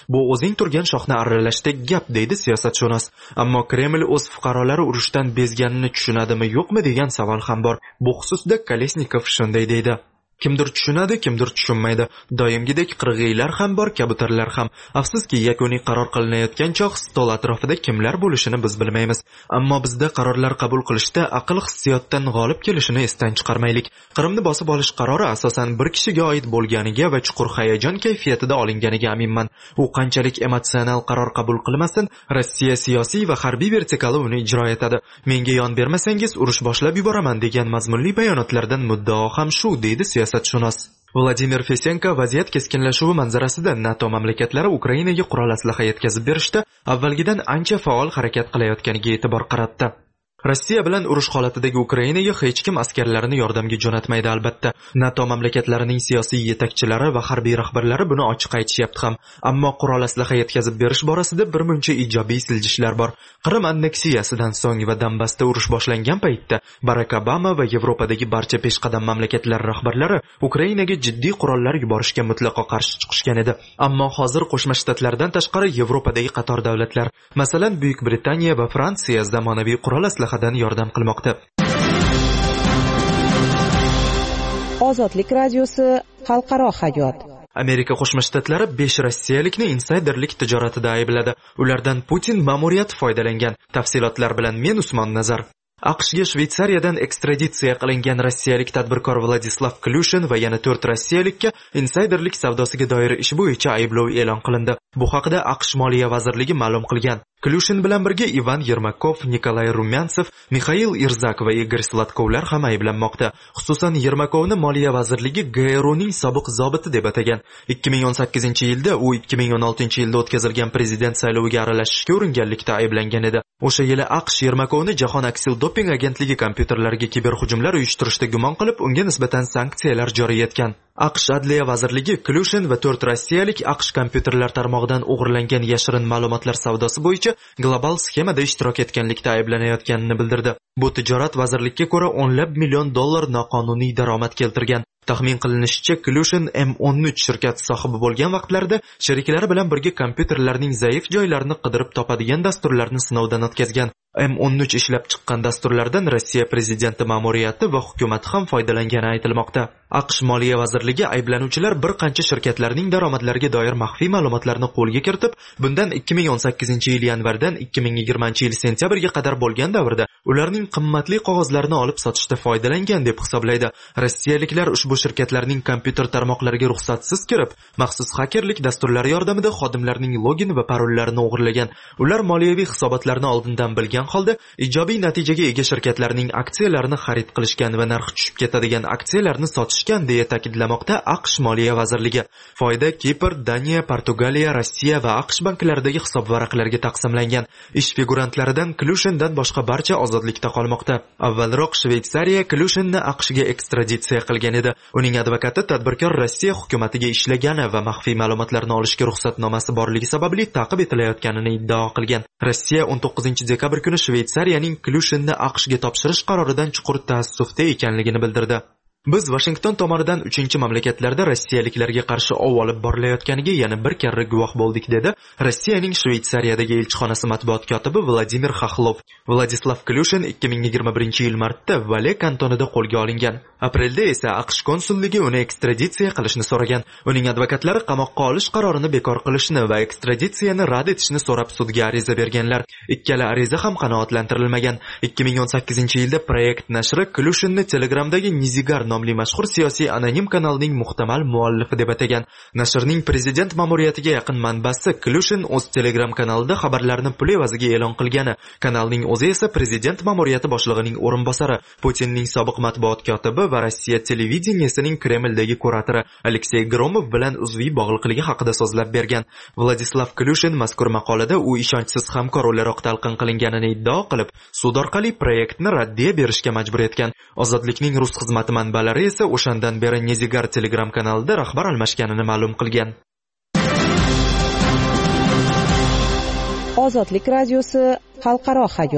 Bu o'zing turgan shoxni arralashdek gap, deydi siyosatshunos. Ammo Kreml o'z fuqarolari urushdan bezganini tushunadimi, yo'qmi degan savol ham bor. Bu xususda Kolesnikov shunday deydi: Kimdir tushunadi, kimdir tushunmaydi. Doimgidek qirg'iylar ham bor, kabutarlar ham. Afsuski, yakuniy qaror qilinayotgan choq stol atrofida kimlar bo'lishini biz bilmaymiz. Ammo bizda qarorlar qabul qilishda aql hissiyotdan g'olib kelishini esdan chiqarmaylik. Qrimni bosib olish qarori asosan bir kishiga oid bo'lganiga va chuqur hayajon kayfiyatida olinganiga aminman. U qanchalik emotsional qaror qabul qilmasin, Rossiya siyosiy va harbiy vertikali uni ijro etadi. Menga yon bermasangiz urush boshlab yuboraman degan mazmunli bayonotlardan muddao ham shu, deydi siyosatshunos. Vladimir Fesenko vaziyat keskinlashuvi manzarasida NATO mamlakatlari Ukrainaga qurol aslaha yetkazib berishda avvalgidan ancha faol harakat qilayotganiga e'tibor qaratdi. Rossiya bilan urush holatidagi Ukrainaga hech kim askarlarini yordamga jo'natmaydi albatta. NATO mamlakatlarining siyosiy yetakchilari va harbiy rahbarlari buni ochiq aytishyapti ham. Ammo qurol aslaha yetkazib berish borasida bir muncha ijobiy siljishlar bor. Qrim anneksiyasidan so'ng va Donbassda urush boshlangan paytda Barack Obama va Yevropadagi barcha peshqadam mamlakatlar rahbarlari Ukrainaga jiddiy qurollar yuborishga mutlaqo qarshi chiqishgan edi. Ammo hozir Qo'shma Shtatlardan tashqari Yevropadagi qator davlatlar, masalan Buyuk Britaniya va Fransiya zamonaviy qurol aslahadan yordam qilmoqda. Ozodlik radiosi xalqaro hayot. Amerika Qo'shma Shtatlari besh rossiyalikni insayderlik tijoratida aybladi. Ulardan Putin ma'muriyati foydalangan. Tafsilotlar bilan men Usmon Nazar. AQShga Shveysariyadan ekstraditsiya qilingan rossiyalik tadbirkor Vladislav Klyushin va yana to'rt rossiyalikka insayderlik savdosiga doir ish bo'yicha ayblov e'lon qilindi. Bu haqida AQSh Moliya vazirligi ma'lum qilgan. Klyushin bilan birga Ivan Yermakov, Nikolay Rumyantsev, Mikhail Irzak va Igor Slatkovlar ham ayblanmoqda. Xususan Yermakovni Moliya vazirligi G R Uning sobiq zobiti deb atagan. ikki ming o'n sakkizinchi yilda u ikki ming o'n oltinchi yilda o'tkazilgan prezident sayloviga aralashishga uringanlikda ayblangan edi. O'sha yili AQSh Yermakovni Jahon aksil doping agentligi kompyuterlariga kiberhujumlar uyushtirishda gumon qilib, unga nisbatan sanksiyalar joriy etgan. AQSh Adliya vazirligi Klyushin va to'rt rossiyalik AQSh kompyuterlar tarmog'idan o'g'irlangan yashirin ma'lumotlar savdosi bo'yicha global sxemada ishtirok etganlikda ayblanayotganini bildirdi. Bu tijorat vazirlikka ko'ra o'nlab million dollar noqonuniy daromad keltirgan. Taxmin qilinishicha, Klyushin M o'n uch shirkati sohibi bo'lgan vaqtlarda sheriklari bilan birga kompyuterlarning zaif joylarini qidirib topadigan dasturlarni sinovdan o'tkazgan. M o'n uch ishlab chiqqan dasturlardan Rossiya prezidenti ma'muriyati va hukumat ham foydalangani aytilmoqda. AQSh Moliya vazirligi ayblanuvchilar bir qancha shirkatlarning daromadlariga doir maxfiy ma'lumotlarni qo'lga kiritib, bundan ikki ming o'n sakkizinchi yil yanvardan ikki ming yigirmanchi yil sentyabrga qadar bo'lgan davrda ularning qimmatli qog'ozlarini olib sotishda foydalangan deb hisoblaydi. Rossiyaliklar ushbu shirkatlarning kompyuter tarmoqlariga ruxsatsiz kirib, maxsus xakerlik dasturlari yordamida xodimlarning login va parollarini o'g'irlagan. Ular moliyaviy hisobotlarni oldindan bilgan holda ijobiy natijaga ega shirkatlarning aksiyalarini xarid qilishgan va narxi tushib ketadigan aksiyalarni sotishgan deya ta'kidlamoqda AQSh Moliya vazirligi. Foyda Kipr, Daniya, Portugaliya, Rossiya va AQSh banklaridagi hisob varaqlariga taqsimlangan. Ish figurantlaridan Klyushindan boshqa barcha ozodlikda qolmoqda. Avvalroq Shveysariya Klyushinni AQShga ekstraditsiya qilgan edi. Uning advokati tadbirkor Rossiya hukumatiga ishlagani va maxfiy ma'lumotlarni olishga ruxsatnomasi borligi sababli ta'qib etilayotganini iddao qilgan. Rossiya o'n to'qqizinchi dekabr kuni Shveysariyaning Klyushinni AQShga topshirish qaroridan chuqur taassufda ekanligini bildirdi. Biz Washington tomonidan uchinchi mamlakatlarda rossiyaliklarga qarshi ov olib borilayotganiga yana bir karra guvoh bo'ldik, dedi Rossiyaning Shveysariyadagi elchixonasi matbuot kotibi Vladimir Xaxlov. Vladislav Klyushin ikki ming yigirma birinchi yil martda Vale kantonida qo'lga olingan. Aprelda esa AQSh konsulligi uni ekstraditsiya qilishni so'ragan. Uning advokatlari qamoqqa olish qarorini bekor qilishni va ekstraditsiyani rad etishni so'rab sudga ariza berganlar. Ikkala ariza ham qanoatlantirilmagan. ikki ming o'n sakkizinchi yilda Proyekt nashri Klyushinni Telegramdagi Nizigar nomli mashhur siyosiy anonim kanalning muhtamal muallifi deb atagan. Nashrning prezident ma'muriyatiga yaqin manbasi Klyushin o'z Telegram kanalida xabarlarni pul evaziga e'lon qilgani, kanalning o'zi esa prezident ma'muriyati boshlig'ining o'rinbosari, Putinning sobiq matbuot kotibi va Rossiya televideniyesining Kremldagi kuratori Aleksey Gromov bilan uzviy bog'liqligi haqida so'zlab bergan. Vladislav Klyushin mazkur maqolada u ishonchsiz hamkor o'laroq talqin qilinganini iddao qilib, sud orqali proyektni raddiya berishga majbur etgan. Ozodlikning rus xizmati manbalari esa o'shandan beri Nizigar Telegram kanalida rahbar almashganini ma'lum qilgan. Ozodlik radiosi xalqaro hayot.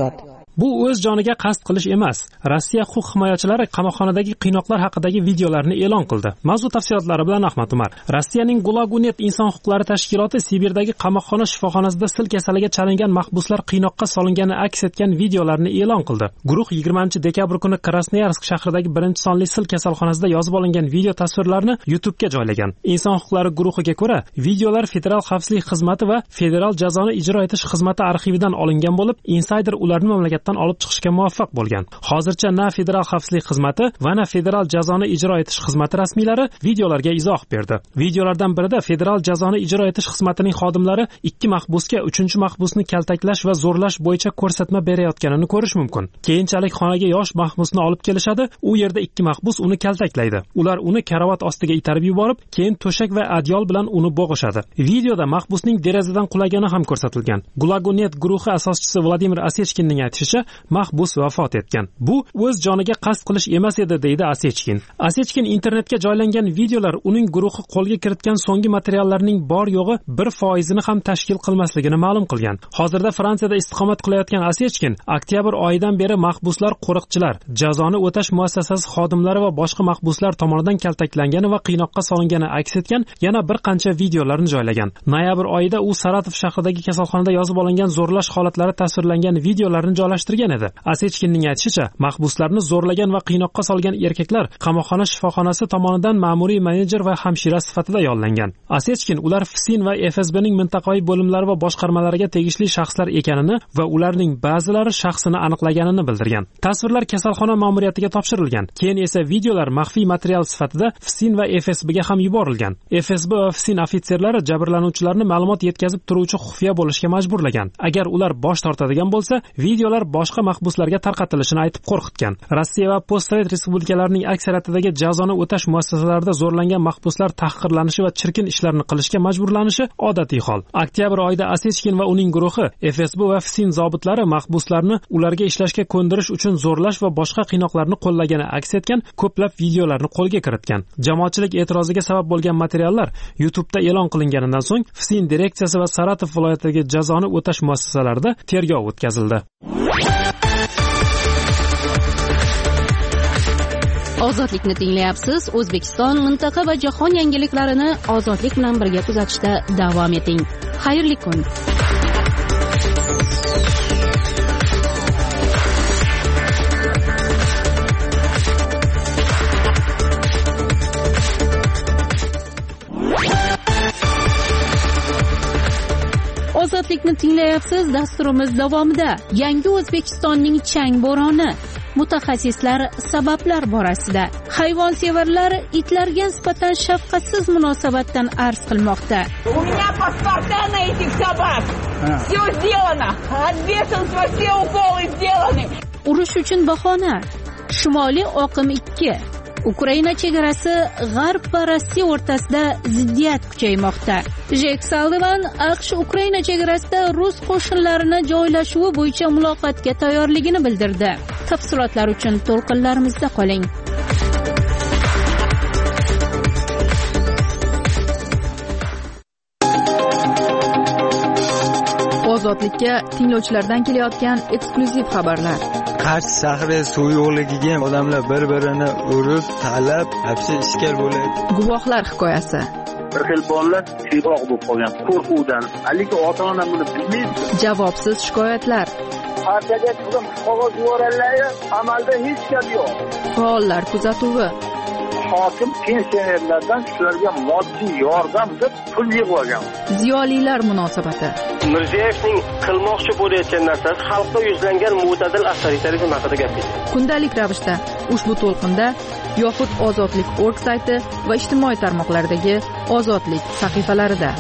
Bu o'z joniga qasd qilish emas. Rossiya huquq himoyachilari qamoqxonadagi qiynoqlar haqidagi videolarni e'lon qildi. Mavzu tafsilotlari bilan Ahmad Umar. Rossiyaning Gulagunet inson huquqlari tashkiloti Sibirdagi qamoqxona shifoxonasida sil kasaliga chalingan mahbuslar qiynoqqa solingani aks etgan videolarni e'lon qildi. Guruh yigirmanchi dekabr kuni Krasnoyarsk shahridagi birinchi sonli sil kasalxonasida yozib olingan video tasvirlarni YouTube ga joylagan. Inson huquqlari guruhiga ko'ra, videolar Federal xavfsizlik xizmati va Federal jazoni ijro etish xizmati arxividan olingan bo'lib, insider ularni mamlakatdan olib chiqishga muvaffaq bo'lgan. Hozircha na Federal xavfsizlik xizmati va na Federal jazoni ijro etish xizmati rasmiylari videolarga izoh berdi. Videolardan birida Federal jazoni ijro etish xizmatining xodimlari ikki mahbusga uchinchi mahbusni kaltaklash va zo'rlash bo'yicha ko'rsatma berayotganini ko'rish mumkin. Keyinchalik xonaga yosh mahbusni olib kelishadi. U yerda ikki mahbus uni kaltaklaydi. Ular uni karavot ostiga itarib yuborib, keyin to'shak va adyol bilan uni bo'g'ishadi. Videoda mahbusning derazadan qulagani ham ko'rsatilgan. Gulagunet guruhi asoschisi Vladimir Asechkinning aytishicha, mahbus vafot etgan. Bu o'z joniga qasd qilish emas edi, deydi Asechkin. Asechkin internetga joylangan videolar uning guruhi qo'lga kiritgan so'nggi materiallarning bor yo'g'i bir foizini ham tashkil qilmasligini ma'lum qilgan. Hozirda Fransiyada istiqomat qilayotgan Asechkin oktyabr oyidan beri mahbuslar, qo'riqchilar, jazoni o'tash muassasasi xodimlari va boshqa mahbuslar tomonidan kaltaklangani va qiynoqqa solingani aks etgan yana bir qancha videolarni joylagan. Noyabr oyida u Saratov shahridagi kasalxonada yozib olingan zo'rlash holatlari tasvirlangan videolarni joylashtirgan edi. Asechkinning aytishicha, mahbuslarni zo'rlagan va qiynoqqa solgan erkaklar qamoqxona shifoxonasi tomonidan ma'muriy menejer va hamshira sifatida yollangan. Asechkin ular F S I N va F S Bning mintaqaviy bo'limlari va boshqarmalariga tegishli shaxslar ekanini va ularning ba'zilari shaxsini aniqlaganini bildirgan. Tasvirlar kasalxona ma'muriyatiga topshirilgan. Keyin esa videolar maxfiy material sifatida F S I N va F S B ga ham yuborilgan. F S B va F S I N ofitserlari jabrlanuvchilarni ma'lumot yetkazib turuvchi xufiya bo'lishga majburlagan. Agar ular bosh tortadigan bo'lsa, videolar boshqa mahbuslarga tarqatilishini aytib qo'rqitgan. Rossiya va postsovet respublikalarining aksariyatidagi jazoni o'tash muassasalarida zo'rlangan mahbuslar tahqirlanishi va chirkin ishlarni qilishga majburlanishi odatiy hol. Oktyabr oyida Asechkin va uning guruhi F S B va F S I N zobitlari mahbuslarni ularga ishlashga ko'ndirish uchun zo'rlash va boshqa qiynoqlarni qo'llagani aks etgan ko'plab videolarni qo'lga kiritgan. Jamoatchilik e'tiroziga sabab bo'lgan materiallar YouTube'da e'lon qilinganidan so'ng F S I N direksiyasi va Saratov viloyatidagi jazoni o'tash muassasalarida tergov o'tkazildi. Ozodlikni tinglayapsiz. O'zbekiston, mintaqa va jahon yangiliklarini ozodlik bilan birga kuzatishda davom eting. Xayrli kun. Ozodlikni tinglayapsiz. Dasturimiz davomida yangi O'zbekistonning chang bo'roni, mutaxassislar sabablar borasida, hayvonsevarlar itlarga nisbatan shafqatsiz munosabatdan arz qilmoqda. У меня паспорта на этих собак. Все сделано. От бешенства все уколы сделаны. Urush uchun bahona. Shimoliy oqim ikki. Ukraina chegarasi G'arb va Rossiya o'rtasida ziddiyat kuchaymoqda. Jek Sallivan AQSh Ukraina chegarasida rus qo'shinlarini joylashuvi bo'yicha muloqotga tayyorligini bildirdi. Tafsilotlar uchun to'lqinlarimizda qoling. Ozodlikka tinglovchilardan kelayotgan eksklyuziv xabarlar. Qarshi shahri suv yo'qligiga odamlar bir-birini urib, talab, hapsi ishkal bo'ladi. Guvohlar hikoyasi. Bir xil bolalar siyroq bo'lib qolgan qo'rquvdan. Haligi ota-ona buni bilmaydi. Javobsiz shikoyatlar. Partiyaga turib qog'oz yuborganlar, amalda hech gap yo'q. Faollar kuzatuvi. Hokim pensionerlardan shularga moddiy yordam deb pul yig'ilgan. Ziyolilar munosabati. Mirziyoyevning qilmoqchi bo'layotgan narsasi xalqda yuzlangan mo'tadil avtoritarizm haqida gapirdi. Kundalik ravishda ushbu to'lqinda yoxud ozodlik nokta org sayti va ijtimoiy tarmoqlardagi ozodlik sahifalarida.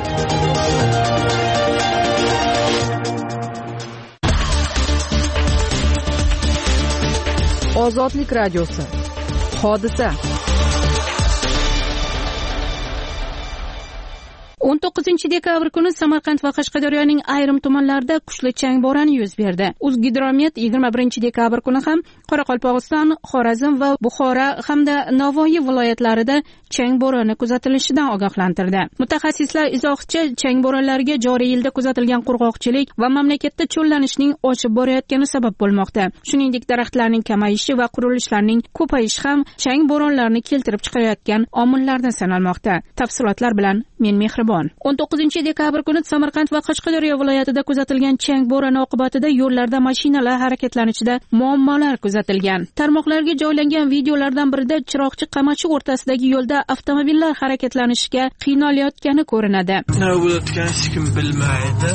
Ozodlik radiosi. Hodisa. o'n to'qqizinchi dekabr kuni Samarqand va Qashqadaryoning ayrim tumanlarida kuchli chang bo'roni yuz berdi. O'zgidromet yigirma birinchi dekabr kuni ham Qoraqalpog'iston, Xorazm va Buxoro hamda Navoiy viloyatlarida chang bo'roni kuzatilishidan ogohlantirdi. Mutaxassislar izohcha chang bo'ronlariga joriy yilda kuzatilgan qurg'oqchilik va mamlakatda cho'llanishning oshib borayotgani sabab bo'lmoqda. Shuningdek, daraxtlarning kamayishi va qurilishlarning ko'payishi ham chang bo'ronlarini keltirib chiqarayotgan omillardan sanalmoqda. Tafsilotlar bilan men Mehribon. o'n to'qqizinchi dekabr kuni Samarqand va Qashqadaryo viloyatida kuzatilgan chang bo'roni oqibatida yo'llarda mashinalar harakatlanishida muammolar kuzatilgan. Tarmoqlarga joylangan videolardan birida chiroqchi qamachi o'rtasidagi yo'lda avtomobillar harakatlanishga qiynalayotgani ko'rinadi. Nima bo'layotganini hech kim bilmaydi.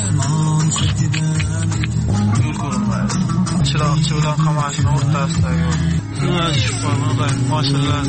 Chiroqchi bilan qamashning o'rtasidagi nima shifoni mashinalar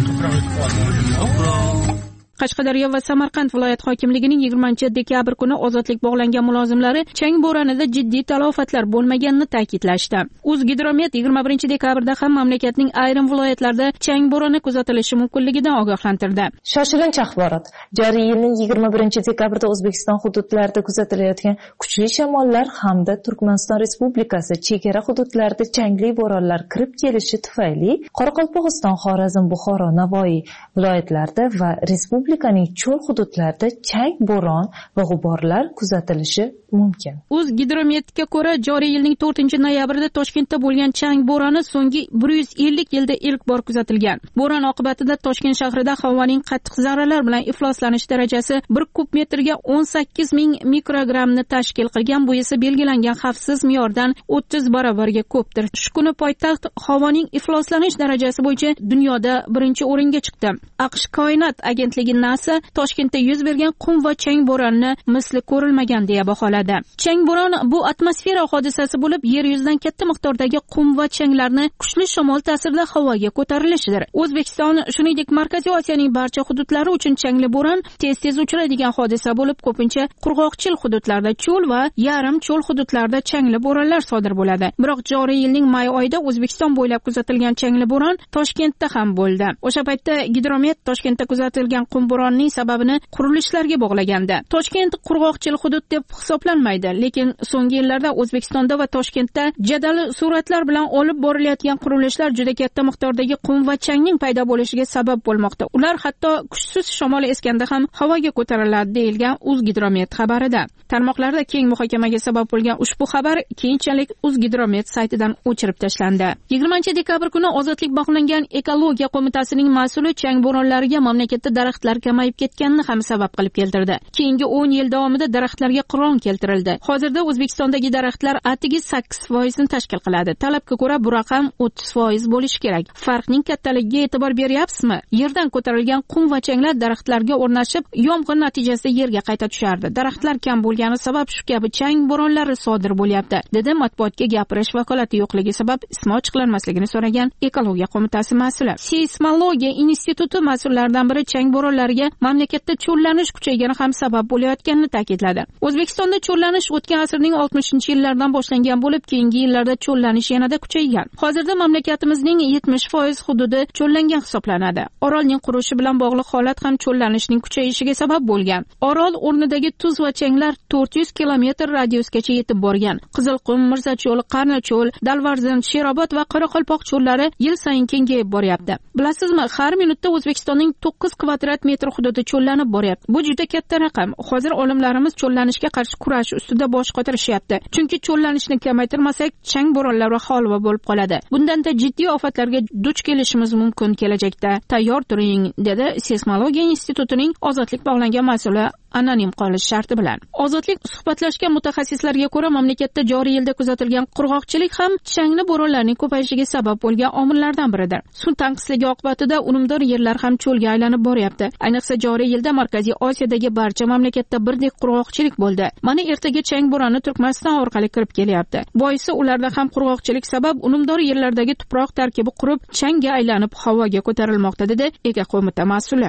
Qashqadaryo va Samarqand viloyat hokimligining yigirmanchi dekabr kuni ozodlik bog'langan mulozimlari chang bo'ronida jiddiy talofatlar bo'lmaganini ta'kidlashdi. O'zgidromet yigirma birinchi dekabrda ham mamlakatning ayrim viloyatlarida chang bo'roni kuzatilishi mumkinligidan ogohlantirdi. Shoshilinch axborot. Joriy yilning yigirma birinchi dekabrda O'zbekiston hududlarida kuzatilayotgan kuchli shamollar hamda Turkmaniston Respublikasi chegara hududlarida changli bo'ronlar kirib kelishi tufayli Qoraqalpog'iston, Xorazm, Buxoro, Navoiy viloyatlarida va Respublika Respublikaning cho'l hududlarida chang bo'ron va g'uborlar kuzatilishi mumkin. O'zgidrometga ko'ra, joriy yilning to'rtinchi noyabrida Toshkentda bo'lgan chang bo'roni so'nggi bir yuz ellik yilda ilk bor kuzatilgan. Bo'ron oqibatida Toshkent shahrida havoning qattiq zarralar bilan ifloslanish darajasi bir kub metrga o'n sakkiz ming mikrogrammni tashkil qilgan. Bu esa belgilangan xavfsiz me'yordan o'ttiz barobarga ko'pdir. Shu kuni poytaxt havoning ifloslanish darajasi bo'yicha dunyoda birinchi o'ringa chiqdi. AQSh koinot agentligi NASA Toshkentda yuz bergan qum va chang bo'ronini misli ko'rilmagan deya baholadi. Chang bo'ron bu atmosfera hodisasi bo'lib, yer yuzidan katta miqdordagi qum va changlarni kuchli shamol ta'sirida havoga ko'tarilishidir. O'zbekiston, shuningdek, Markaziy Osiyoning barcha hududlari uchun changli bo'ron tez-tez uchraydigan hodisa bo'lib, ko'pincha qurg'oqchil hududlarda, cho'l va yarim cho'l hududlarda changli bo'ronlar sodir bo'ladi. Biroq joriy yilning may oyida O'zbekiston bo'ylab kuzatilgan changli bo'ron Toshkentda ham bo'ldi. O'sha paytda Gidromet Toshkentda kuzatilgan qum bo'ronining sababini qurilishlarga bog'lagandi. Toshkent qurg'oqchil hudud deb hisoblanmaydi, lekin so'nggi yillarda O'zbekistonda va Toshkentda jadal suratlar bilan olib borilayotgan qurilishlar juda katta miqdordagi qum va changning paydo bo'lishiga sabab bo'lmoqda. Ular hatto kuchsiz shamol esganda ham havoga ko'tariladi, deyilgan O'zgidromet xabarida. Tarmoqlarda keng muhokamaga sabab bo'lgan ushbu xabar keyinchalik O'zgidromet saytidan o'chirib tashlandi. yigirmanchi dekabr kuni ozodlik bog'langan ekologiya qo'mitasining mas'uli chang bo'ronlariga mamlakatda daraxtlar kamayib ketganini ham sabab qilib keltirdi. Keyingi o'n yil davomida daraxtlarga qiron keltirildi. Hozirda O'zbekistondagi daraxtlar atigi sakkiz foiz ni tashkil qiladi. Talabga ko'ra bu raqam o'ttiz foiz bo'lishi kerak. Farqning kattaligiga e'tibor beryapsizmi? Yerdan ko'tarilgan qum va changlar daraxtlarga o'rnashib, yomg'ir natijasida yerga qayta tushardi. Daraxtlar kam bo'lgani sabab shu kabi chang bo'ronlari sodir bo'lyapti, dedi matbuotga gapirish vakolati yo'qligi sabab ismi ochiqlanmasligini so'ragan ekologiya qo'mitasi mas'uli. Seysmologiya instituti mas'ullaridan biri chang bo'ronlariga mamlakatda cho'llanish kuchaygani ham sabab bo'layotganini ta'kidladi. O'zbekistonda cho'llanish o'tgan asrning oltmishinchi yillaridan boshlangan bo'lib, keyingi yillarda cho'llanish yanada kuchaygan. Hozirda mamlakatimizning yetmish foiz hududi cho'llangan hisoblanadi. Orolning qurishi bilan bog'liq holat ham cho'llanishning kuchayishiga sabab bo'lgan. Orol o'rnidagi tuz va changlar to'rt yuz kilometr radiusgacha yetib borgan. Qizilqum, Mirzacho'l, Qarnacho'l, Dalvarzin, Sherobod va Qoraqalpoq cho'llari yil sayin kengayib boryapti. Bilasizmi, har minutda O'zbekistonning to'qqiz kvadrat metr hududi cho'llanib boryapti. Bu juda katta raqam. Hozir olimlarimiz cho'llanishga qarshi kurash ustida bosh qotirishyapti. Chunki cho'llanishni kamaytirmasak, chang bo'ronlari holva bo'lib qoladi. Bundan-da jiddiy ofatlarga duch kelishimiz mumkin kelajakda. Tayyor turing, dedi Seysmologiya institutining ozodlik bog'langan mas'uli anonim qolish sharti bilan. Ozodlik suhbatlashgan mutaxassislarga ko'ra, mamlakatda joriy yilda kuzatilgan qurg'oqchilik ham changli bo'ronlarning ko'payishiga sabab bo'lgan omillardan biridir. Suv tanqisligi oqibatida unumdor yerlar ham cho'lga aylanib boryapti. Ayniqsa joriy yilda Markaziy Osiyodagi barcha mamlakatda birdek qurg'oqchilik bo'ldi. Mana ertaga chang bo'roni Turkmaniston orqali kirib kelyapti. Boisi ularda ham qurg'oqchilik sabab unumdor yerlardagi tuproq tarkibi qurib, changga aylanib havoga ko'tarilmoqda, dedi Ega qo'mita mas'uli.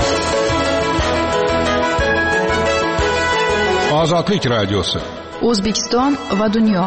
Ozodlik radiosi. O'zbekiston va dunyo.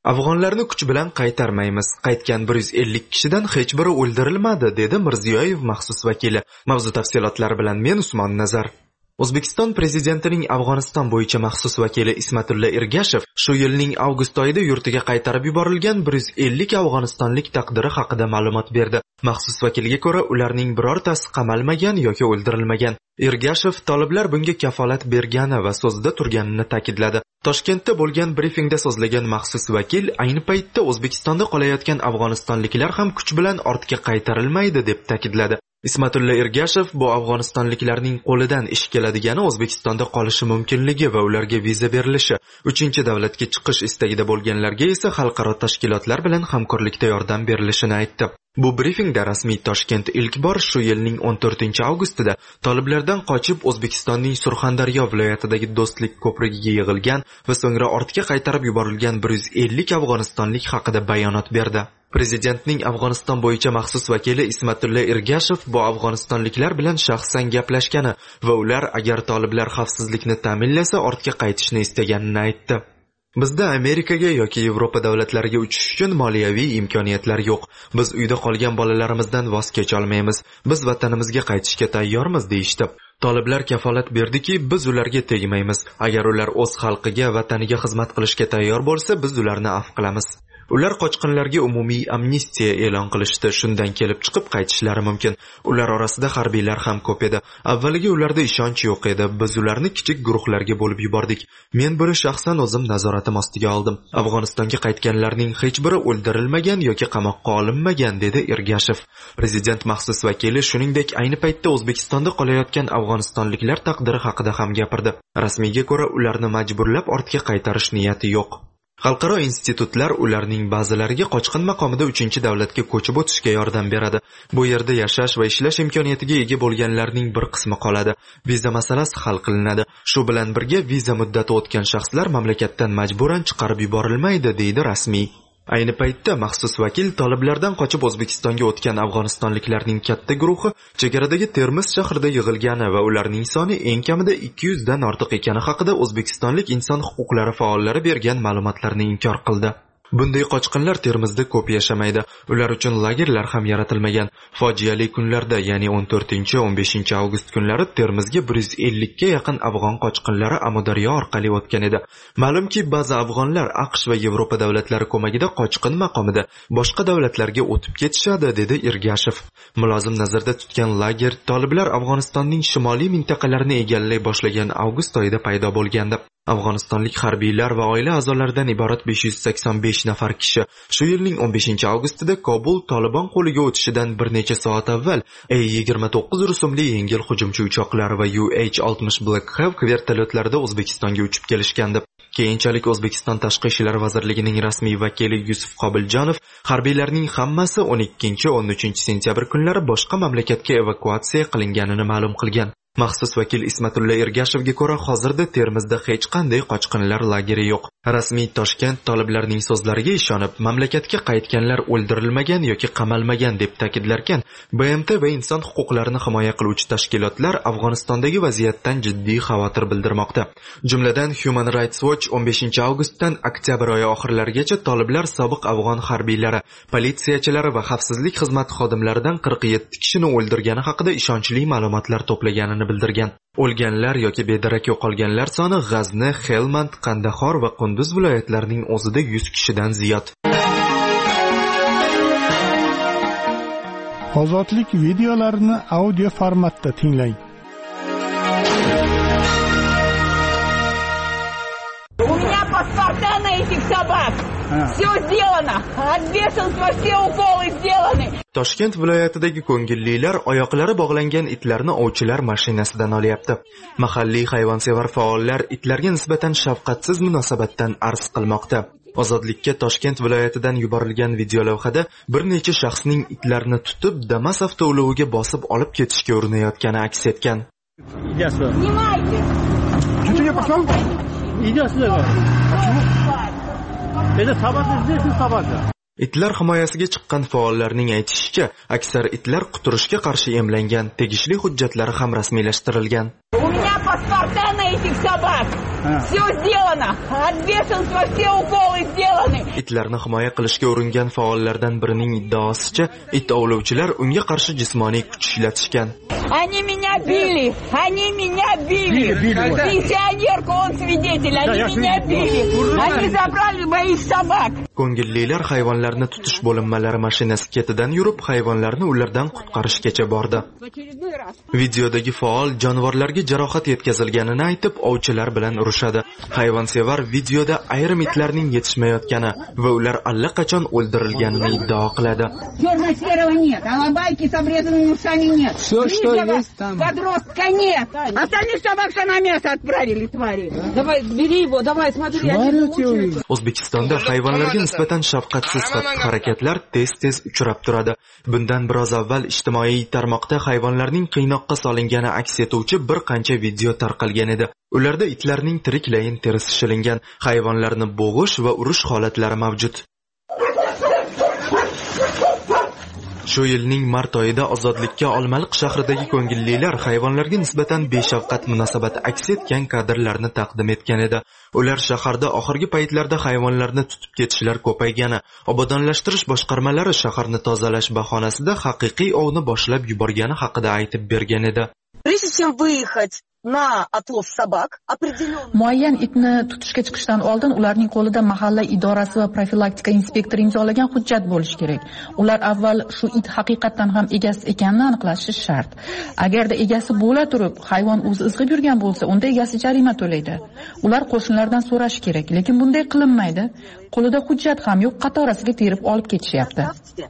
Afg'onlarni kuch bilan qaytarmaymiz. Qaytgan bir yuz ellik kishidan hech biri o'ldirilmadi, dedi Mirziyoyev maxsus vakili. Mavzu tafsilotlari bilan men Usmon Nazar. O'zbekiston prezidentining Afg'oniston bo'yicha maxsus vakili Ismatulla Ergashev shu yilning avgust oyida yurtiga qaytarib yuborilgan bir yuz ellik afg'onistonlik taqdiri haqida ma'lumot berdi. Maxsus vakilga ko'ra, ularning birortasi qamalmagan yoki o'ldirilmagan. Ergashev toliblar bunga kafolat bergani va so'zida turganini ta'kidladi. Toshkentda bo'lgan brifingda so'zlagan maxsus vakil ayni paytda O'zbekistonda qolayotgan afg'onistonliklar ham kuch bilan ortga qaytarilmaydi deb ta'kidladi. Ismatulla Ergashev bu afg'onistonliklarning qo'lidan ish keladigani O'zbekistonda qolishi mumkinligi va ularga viza berilishi, uchinchi davlatga chiqish istagida bo'lganlarga esa xalqaro tashkilotlar bilan hamkorlikda yordam berilishini aytdi. Bu brifingda rasmiy Toshkent ilk bor shu yilning o'n to'rtinchi avgustida toliblardan qochib O'zbekistonning Surxondaryo viloyatidagi Do'stlik ko'prigiga yig'ilgan va so'ngra ortga qaytarib yuborilgan bir yuz ellik afg'onistonlik haqida bayonot berdi. Prezidentning Afg'oniston bo'yicha maxsus vakili Ismatulla Ergashev bu afg'onistonliklar bilan shaxsan gaplashgani va ular agar toliblar xavfsizlikni ta'minlasa ortga qaytishni istaganini aytdi. Bizda Amerikaga yoki Yevropa davlatlariga uchish uchun moliyaviy imkoniyatlar yo'q. Biz uyda qolgan bolalarimizdan voz kecha olmaymiz. Biz vatanimizga qaytishga tayyormiz deyishdi. Toliblar kafolat berdiki, biz ularga tegmaymiz. Agar ular o'z xalqiga, vataniga xizmat qilishga tayyor bo'lsa, biz ularni afv qilamiz. Ular qochqinlarga umumiy amnistiya e'lon qilishdi. Shundan kelib chiqib qaytishlari mumkin. Ular orasida harbiylar ham ko'p edi. Avvaliga ularda ishonch yo'q edi. Biz ularni kichik guruhlarga bo'lib yubordik. Men buni shaxsan o'zim nazoratim ostiga oldim. Afg'onistonga qaytganlarning hech biri o'ldirilmagan yoki qamoqqa olinmagan, dedi Ergashev. Prezident maxsus vakili shuningdek ayni paytda O'zbekistonda qolayotgan afg'onistonliklar taqdiri haqida ham gapirdi. Rasmiyga ko'ra, ularni majburlab ortga qaytarish niyati yo'q. Xalqaro institutlar ularning ba'zilariga qochqin maqomida uchinchi davlatga ko'chib o'tishga yordam beradi. Bu yerda yashash va ishlash imkoniyatiga ega bo'lganlarning bir qismi qoladi. Viza masalasi hal qilinadi. Shu bilan birga viza muddati o'tgan shaxslar mamlakatdan majburan chiqarib yuborilmaydi, deydi rasmiy. Ayni paytda maxsus vakil toliblardan qochib O'zbekistonga o'tgan afg'onistonliklarning katta guruhi chegaradagi Termiz shahrida yig'ilgani va ularning soni eng kamida ikki yuz dan ortiq ekani haqida o'zbekistonlik inson huquqlari faollari bergan ma'lumotlarni inkor qildi. Bunday qochqinlar Termizda ko'p yashamaydi. Ular uchun lagerlar ham yaratilmagan. Fojiali kunlarda, ya'ni o'n to'rtinchi o'n beshinchi avgust kunlari Termizga bir yuz ellik ga yaqin afg'on qochqinlari Amudaryo orqali o'tgan edi. Ma'lumki, ba'zi afg'onlar AQSh va Yevropa davlatlari ko'magida qochqin maqomida boshqa davlatlarga o'tib ketishadi, dedi Ergashev. Mulozim nazarda tutgan lager toliblar Afg'onistonning shimoliy mintaqalarini egallay boshlagan avgust oyida paydo bo'lgandi. Afg'onistonlik harbiylar va oila a'zolaridan iborat besh yuz sakson besh nafar kishi shu yilning o'n beshinchi avgustida Kobul Taliban qo'liga o'tishidan bir necha soat avval A yigirma to'qqiz rusumli yengil hujumchi uchoqlar va U H oltmish Black Hawk vertolyotlarida O'zbekistonga uchib kelishgandi. Keyinchalik O'zbekiston Tashqi ishlar vazirligining rasmiy vakili Yusuf Qobiljonov harbiylarning hammasi o'n ikkinchi o'n uchinchi sentyabr kunlari boshqa mamlakatga evakuatsiya qilinganini ma'lum qilgan. Maxsus vakil Ismatulla Ergashevga ko'ra, hozirda Termizda hech qanday qochqinlar lageri yo'q. Rasmiy Toshkent toliblarning so'zlariga ishonib, mamlakatga qaytganlar o'ldirilmagan yoki qamalmagan deb ta'kidlarkan, B M T va inson huquqlarini himoya qiluvchi tashkilotlar Afg'onistondagi vaziyatdan jiddiy xavotir bildirmoqda. Jumladan Human Rights Watch o'n beshinchi avgustdan oktyabr oyi oxirlarigacha toliblar sobiq afg'on harbiylari, politsiyachilari va xavfsizlik xizmati xodimlaridan qirq yetti kishini o'ldirgani haqida ishonchli ma'lumotlar to'plaganini bildirgan. O'lganlar yoki bedarak yo'qolganlar soni G'azni, Helmand, Qandahor va Qunduz viloyatlarining o'zida yuz kishidan ziyod. Ozodlik videolarini audio formatda tinglang. У меня паспорта на этих собак. Все сделано. От бешенства все уколы сделаны. Toshkent viloyatidagi ko'ngillilar oyoqlari bog'langan itlarni ovchilar mashinasidan olyapti. Mahalliy hayvonsevar faollar itlarga nisbatan shafqatsiz munosabatdan arz qilmoqda. Ozodlikka Toshkent viloyatidan yuborilgan videolavhada bir necha shaxsning itlarni tutib Damas avtouloviga bosib olib ketishga urinayotgani aks etgan. Снимайте. Что я пошел? Иди сюда. Почему? Это собака здесь, и собака. Itlar himoyasiga chiqqan faollarning aytishicha, aksar itlar quturishga qarshi emlangan, tegishli hujjatlari ham rasmiylashtirilgan. У меня паспорта на этих собак. Все сделано. От бешенства все уколы сделаны. Itlarni himoya qilishga uringan faollardan birining iddaosicha, it ovlovchilar unga qarshi jismoniy kuch ishlatishgan. Они меня bili. Они меня bili. Пенсионерку, он свидетель. Они меня bili. Они забрали моих собак. Ko'ngillilar hayvonlarni tutish bo'linmalari mashinasi ketidan yurib, hayvonlarni ulardan qutqarishgacha bordi. Videodagi faol jonivorlarga jarohat yetkazilganini aytib, ovchilar bilan urushadi. Hayvonsevar videoda ayrim itlarning yetishmayotgani va ular allaqachon o'ldirilganini iddao qiladi. Черно-серого нет, а лобайки с обрезанными ушами нет. Все, что есть там. Подростка нет. Остальных собак все на место отправили, твари. Давай, бери его, давай, смотри. O'zbekistonda hayvonlarga nisbatan shafqatsiz xatti-harakatlar tez-tez uchrab turadi. Bundan biroz avval ijtimoiy tarmoqda hayvonlarning qiynoqqa solingani aks etuvchi bir qancha video tarqalgan edi. Ularda itlarning tiriklayin terisi shilingan, hayvonlarni bo'g'ish va urish holatlari mavjud. Shu yilning mart oyida ozodlikka Olmaliq shahridagi ko'ngillilar hayvonlarga nisbatan beshafqat munosabat aks etgan kadrlarni taqdim etgan edi. Ular shaharda oxirgi paytlarda hayvonlarni tutib ketishlar ko'paygani, obodonlashtirish boshqarmalari shaharni tozalash bahonasida haqiqiy ovni boshlab yuborgani haqida aytib bergan edi. Прежде чем выехать на отлов собак, muayyan itni tutishga chiqishdan oldin ularning qo'lida mahalla idorasi va profilaktika inspektori imzolagan hujjat bo'lishi kerak. Ular avval shu it haqiqatan ham egasi ekanini aniqlashi shart. Agarda egasi bo'la turib hayvon o'zi izg'ib yurgan bo'lsa, unda egasi jarima to'laydi. Ular qo'shnilardan so'rashi kerak, lekin bunday qilinmaydi. Qo'lida hujjat ham yo'q, qatorasiga terib olib ketishyapti.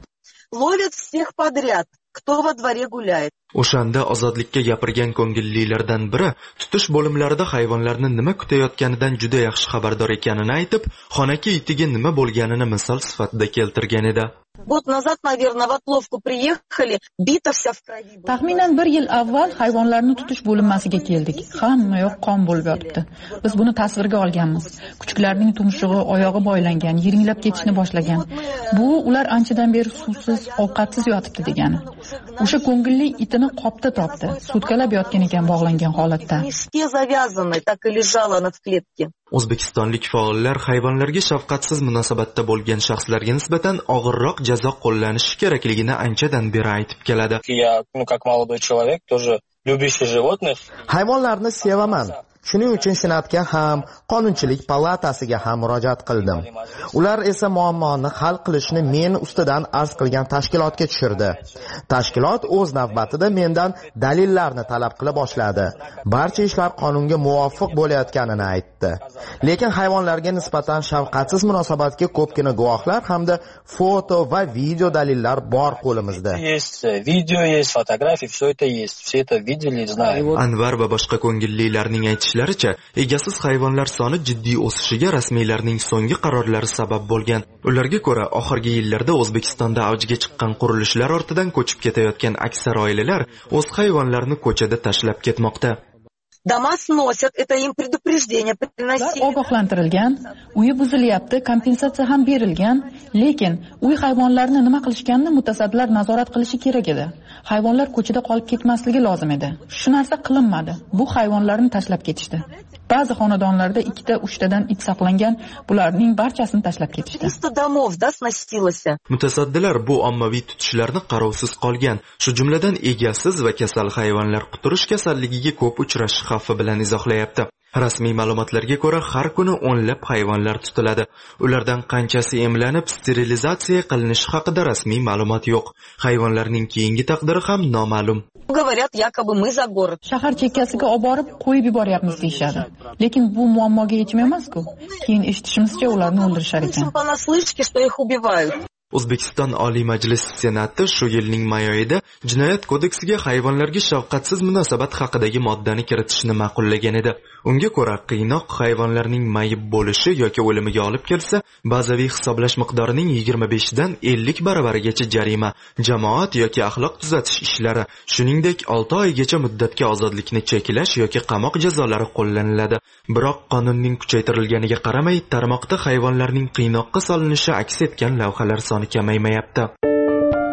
Ловят всех подряд. Кто во дворе гуляет? O'shanda ozodlikka gapirgan ko'ngillilardan biri tutish bo'limlarida hayvonlarni nima kutayotganidan juda yaxshi xabardor ekanini aytib, xonaki itiga nima bo'lganini misol sifatida keltirgan edi. Год назад, наверное, в отловку приехали, бита вся в крови. Taxminan bir yil avval hayvonlarni tutish bo'linmasiga keldik. Hamma yoq qon bo'lib yotibdi. Biz buni tasvirga olganmiz. Kuchuklarning tumshug'i, oyog'i boylangan, yiringlab ketishni boshlagan. Bu ular anchadan beri suvsiz, ovqatsiz yotibdi degani. O'sha ko'ngilli itini qopda topdi. Sutkalab yotgan ekan bog'langan holatda. Мешке завязаны, так и лежала она в клетке. O'zbekistonlik faollar hayvonlarga shafqatsiz munosabatda bo'lgan shaxslarga nisbatan og'irroq jazo qo'llanishi kerakligini anchadan beri aytib keladi. Я, ну, как молодой человек, тоже любящий животных. Hayvonlarni sevaman. Shuning uchun Senatga ham, Qonunchilik palatasiga ham murojaat qildim. Ular esa muammoni hal qilishni men ustidan arz qilgan tashkilotga tushirdi. Tashkilot o'z navbatida mendan dalillarni talab qila boshladi. Barcha ishlar qonunga muvofiq bo'layotganini aytdi. Lekin hayvonlarga nisbatan shafqatsiz munosabatga ko'pgina guvohlar hamda foto va video dalillar bor qo'limizda. Есть видео, есть фотографии, все это есть. Все это видели, знаем. Anvar va boshqa ko'ngillilarning aytishlaricha, egasiz hayvonlar soni jiddiy o'sishiga rasmiylarning so'nggi qarorlari sabab bo'lgan. Ularga ko'ra, oxirgi yillarda O'zbekistonda avjiga chiqqan qurilishlar ortidan ko'chib ketayotgan aksar oilalar o'z hayvonlarini ko'chada tashlab ketmoqda. Дома сносят, это им предупреждение приносили. Ogohlantirilgan, uyi buzilyapti, kompensatsiya ham berilgan, lekin uy hayvonlarini nima qilishganini mutasaddilar nazorat qilishi kerak edi. Hayvonlar ko'chada qolib ketmasligi lozim edi. Shu narsa qilinmadi. Bu hayvonlarni tashlab ketishdi. Ba'zi xonadonlarda ikkita, uchtadan it saqlangan, bularning barchasini tashlab ketishdi. триста домов, да, сносилось. Mutasaddilar bu ommaviy tutishlarni qarovsiz qolgan, shu jumladan egasiz va kasal hayvonlar quturish kasalligiga ko'p uchrashi xavfi bilan izohlayapti. Rasmiy ma'lumotlarga ko'ra, har kuni o'nlab hayvonlar tutiladi. Ulardan qanchasi emlanib, sterilizatsiya qilinishi haqida rasmiy ma'lumot yo'q. Hayvonlarning keyingi taqdiri ham noma'lum. Говорят, якобы мы за город. Shahar chekkasiga olib borib qo'yib yuboryapmiz deyshadi. Lekin bu muammoga yechim emas-ku. Keyin eshitishimizcha ularni o'ldirishar ekan. Понаслышке, что их убивают. O'zbekiston Oliy Majlis Senati shu yilning may oyida Jinoyat kodeksiga hayvonlarga shafqatsiz munosabat haqidagi moddani kiritishni ma'qullagan edi. Unga ko'ra, qiynoq hayvonlarning mayib bo'lishi yoki o'limiga olib kelsa, bazaviy hisoblash miqdorining yigirma besh dan ellik baravarigacha jarima, jamoat yoki axloq tuzatish ishlari, shuningdek olti oygacha muddatga ozodlikni cheklash yoki qamoq jazolari qo'llaniladi. Biroq qonunning kuchaytirilganiga qaramay, tarmoqda hayvonlarning qiynoqqa solinishi aks etgan lavhalar soni kamaymayapti.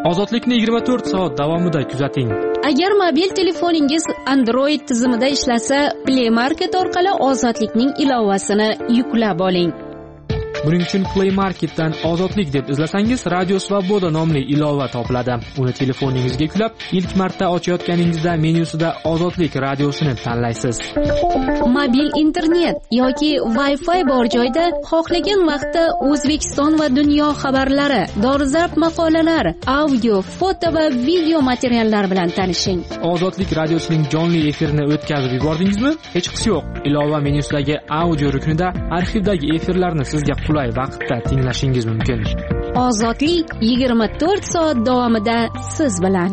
Ozodlikni yigirma to'rt soat davomida kuzating. Agar mobil telefoningiz Android tizimida ishlasa, Play Market orqali Ozodlikning ilovasini yuklab oling. Buning uchun Play Marketdan Ozodlik deb izlasangiz, Radio Svoboda nomli ilova topiladi. Uni telefoningizga yuklab, ilk marta ochayotganingizda menyusida Ozodlik radiosini tanlaysiz. Mobil internet yoki Wi-Fi bor joyda xohlagan vaqtda O'zbekiston va dunyo xabarlari, dolzarb maqolalar, audio, foto va video materiallar bilan tanishing. Ozodlik radiosining jonli efirini o'tkazib yubordingizmi? Hech qisi yo'q. Ilova menyusidagi audio ruknida arxivdagi efirlarni sizga qulay vaqtda tinglashingiz mumkin. Ozodlik yigirma to'rt soat davomida siz bilan.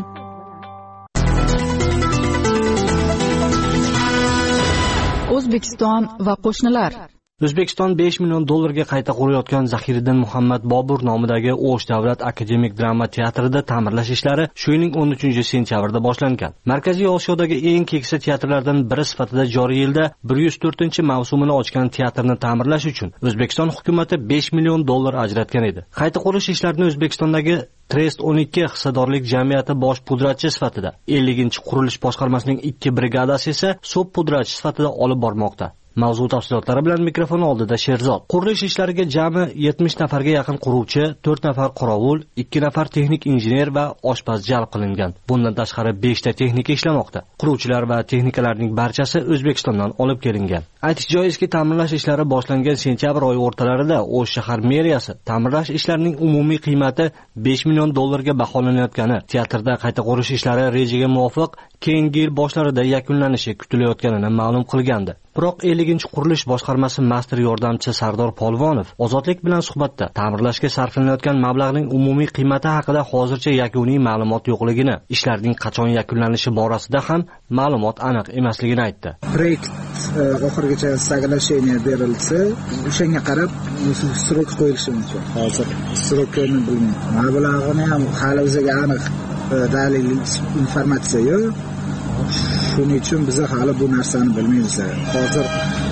O'zbekiston va qo'shnilar. O'zbekiston besh million dollarga qayta qurayotgan Zahiriddin Muhammad Bobur nomidagi O'sh davlat akademik drama teatrida ta'mirlash ishlari shu yilning o'n uchinchi sentyabrida boshlangan. Markaziy Osiyodagi eng keksa teatrlardan biri sifatida joriy yilda bir yuz to'rtinchi mavsumini ochgan teatrni ta'mirlash uchun O'zbekiston hukumatı besh million dollar ajratgan edi. Qayta qurish ishlarini O'zbekistondagi Trest o'n ikki hissadorlik jamiyati bosh pudratchi sifatida, elliginchi qurilish boshqarmasining ikki brigadasi esa so'p pudratchi sifatida olib bormoqda. Mavzu tafsilotlari bilan mikrofon oldida Sherzod. Qurilish ishlariga jami yetmish nafarga yaqin quruvchi, to'rt nafar qorovul, ikki nafar texnik injener va oshpaz jalb qilingan. Bundan tashqari besh ta texnika ishlamoqda. Quruvchilar va texnikalarning barchasi O'zbekistondan olib kelingan. Aytish joizki, ta'mirlash ishlari boshlangan sentyabr oyi o'rtalarida O'sh shahar meriyasi ta'mirlash ishlarining umumiy qiymati besh million dollarga baholanayotgani, teatrda qayta qurish ishlari rejaga muvofiq keyingi yil boshlarida yakunlanishi kutilayotganini ma'lum qilgandi. Biroq elliginchi qurilish boshqarmasi master yordamchi Sardor Polvonov Ozodlik bilan suhbatda ta'mirlashga sarflanayotgan mablag'ning umumiy qiymati haqida hozircha yakuniy ma'lumot yo'qligini, ishlarning qachon yakunlanishi borasida ham ma'lumot aniq emasligini aytdi. Proyekt oxirigacha soglashение berilsa, o'shanga qarab srok qo'yilishi mumkin. Hozir srokni bilmayman. Mablag'ini ham hali o'ziga aniq dalil informatsiya yo'q. Shuning uchun biz hali bu narsani bilmaymiz. Hozir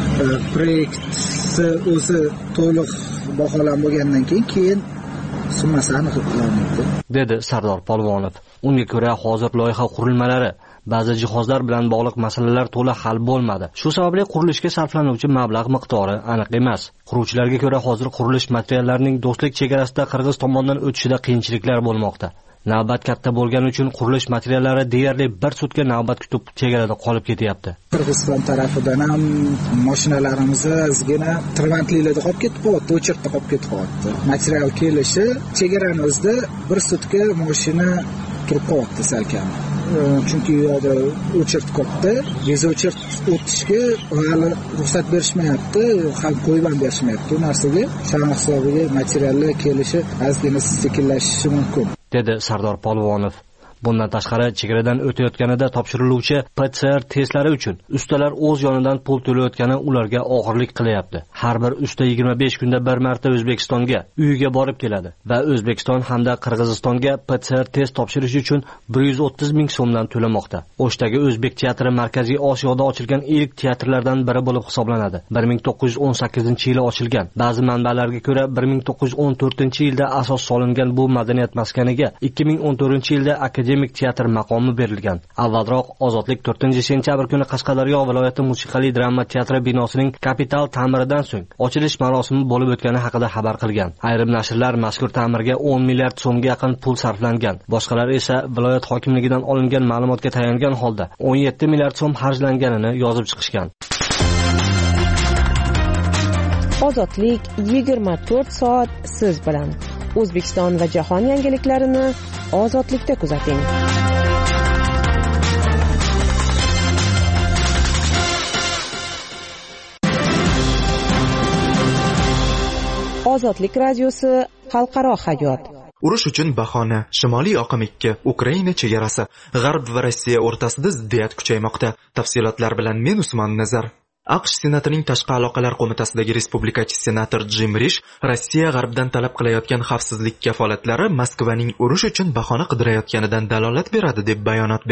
proyektni o'zi to'liq baholanib bo'lgandan keyin keyin summasi aniqlanadi, dedi Sardor Polvonov. Unga ko'ra hozir loyiha qurilmalari, ba'zi jihozlar bilan bog'liq masalalar to'la hal bo'lmadi. Shu sababli qurilishga sarflanuvchi mablag' miqdori aniq emas. Quruvchilarga ko'ra hozir qurilish materiallarining do'stlik chegarasida Qirg'iz tomonidan o'tishida qiyinchiliklar bo'lmoqda. Navbat katta bo'lgani uchun qurilish materiallari deyarli bir sutka navbat kutib chegarada qolib ketyapti. Qirg'iziston tarafidan ham mashinalarimiz ozgina tirbandliklarda qolib ketib qoldi, o'chirtda qolib ketib qoldi. Material kelishi chegarani o'zida bir sutka mashina turib qoldi salkam. Chunki yo'da o'chirt qoldi, bez o'chirt o'tishga hali ruxsat berishmayapti, ham qo'yib ham berishmayapti. Bu narsaga shana hisobiga materiallar kelishi ozgina sekinlashishi mumkin, dedi Sardor Polvonov. Bundan tashqari chegaradan o'tayotganida topshiriluvchi P C R testlari uchun ustalar o'z yonidan pul to'layotgani ularga og'irlik qilyapti. Har bir usta yigirma besh kunda bir marta O'zbekistonga, uyiga borib keladi va O'zbekiston hamda Qirg'izistonga P C R test topshirish uchun bir yuz o'ttiz ming so'mdan to'lamoqda. O'shdagi O'zbek teatri Markaziy Osiyoda ochilgan ilk teatrlardan biri bo'lib hisoblanadi. bir ming to'qqiz yuz o'n sakkizinchi yili ochilgan. Ba'zi manbalarga ko'ra bir ming to'qqiz yuz o'n to'rtinchi yilda asos solingan bu madaniyat maskaniga ikki ming o'n to'rtinchi yilda akademik teatr maqomi berilgan. Avvalroq Ozodlik to'rtinchi sentyabr kuni Qashqadaryo viloyati musiqali drama teatri binosining kapital ta'miridan so'ng ochilish marosimi bo'lib o'tgani haqida xabar qilgan. Ayrim nashrlar mazkur ta'mirga o'n milliard so'mga yaqin pul sarflangan. Boshqalar esa viloyat hokimligidan olingan ma'lumotga tayangan holda o'n yetti milliard so'm xarjlanganini yozib chiqishgan. Ozodlik yigirma to'rt soat siz bilan. O'zbekiston va jahon yangiliklarini Ozodlikda kuzating. Ozodlik radiosi xalqaro hayot. Urush uchun bahona. Shimoliy oqim ikki. Ukraina chegarasi. G'arb va Rossiya o'rtasida ziddiyat kuchaymoqda. Tafsilotlar bilan men Usmon Nazar. AQSh Senatining Tashqi aloqalar qo'mitasidagi respublikachi senator Jim Rish Rossiya g'arbdan talab qilayotgan xavfsizlik kafolatlari Moskvaning urush uchun bahona qidirayotganidan dalolat beradi deb bayonot berdi.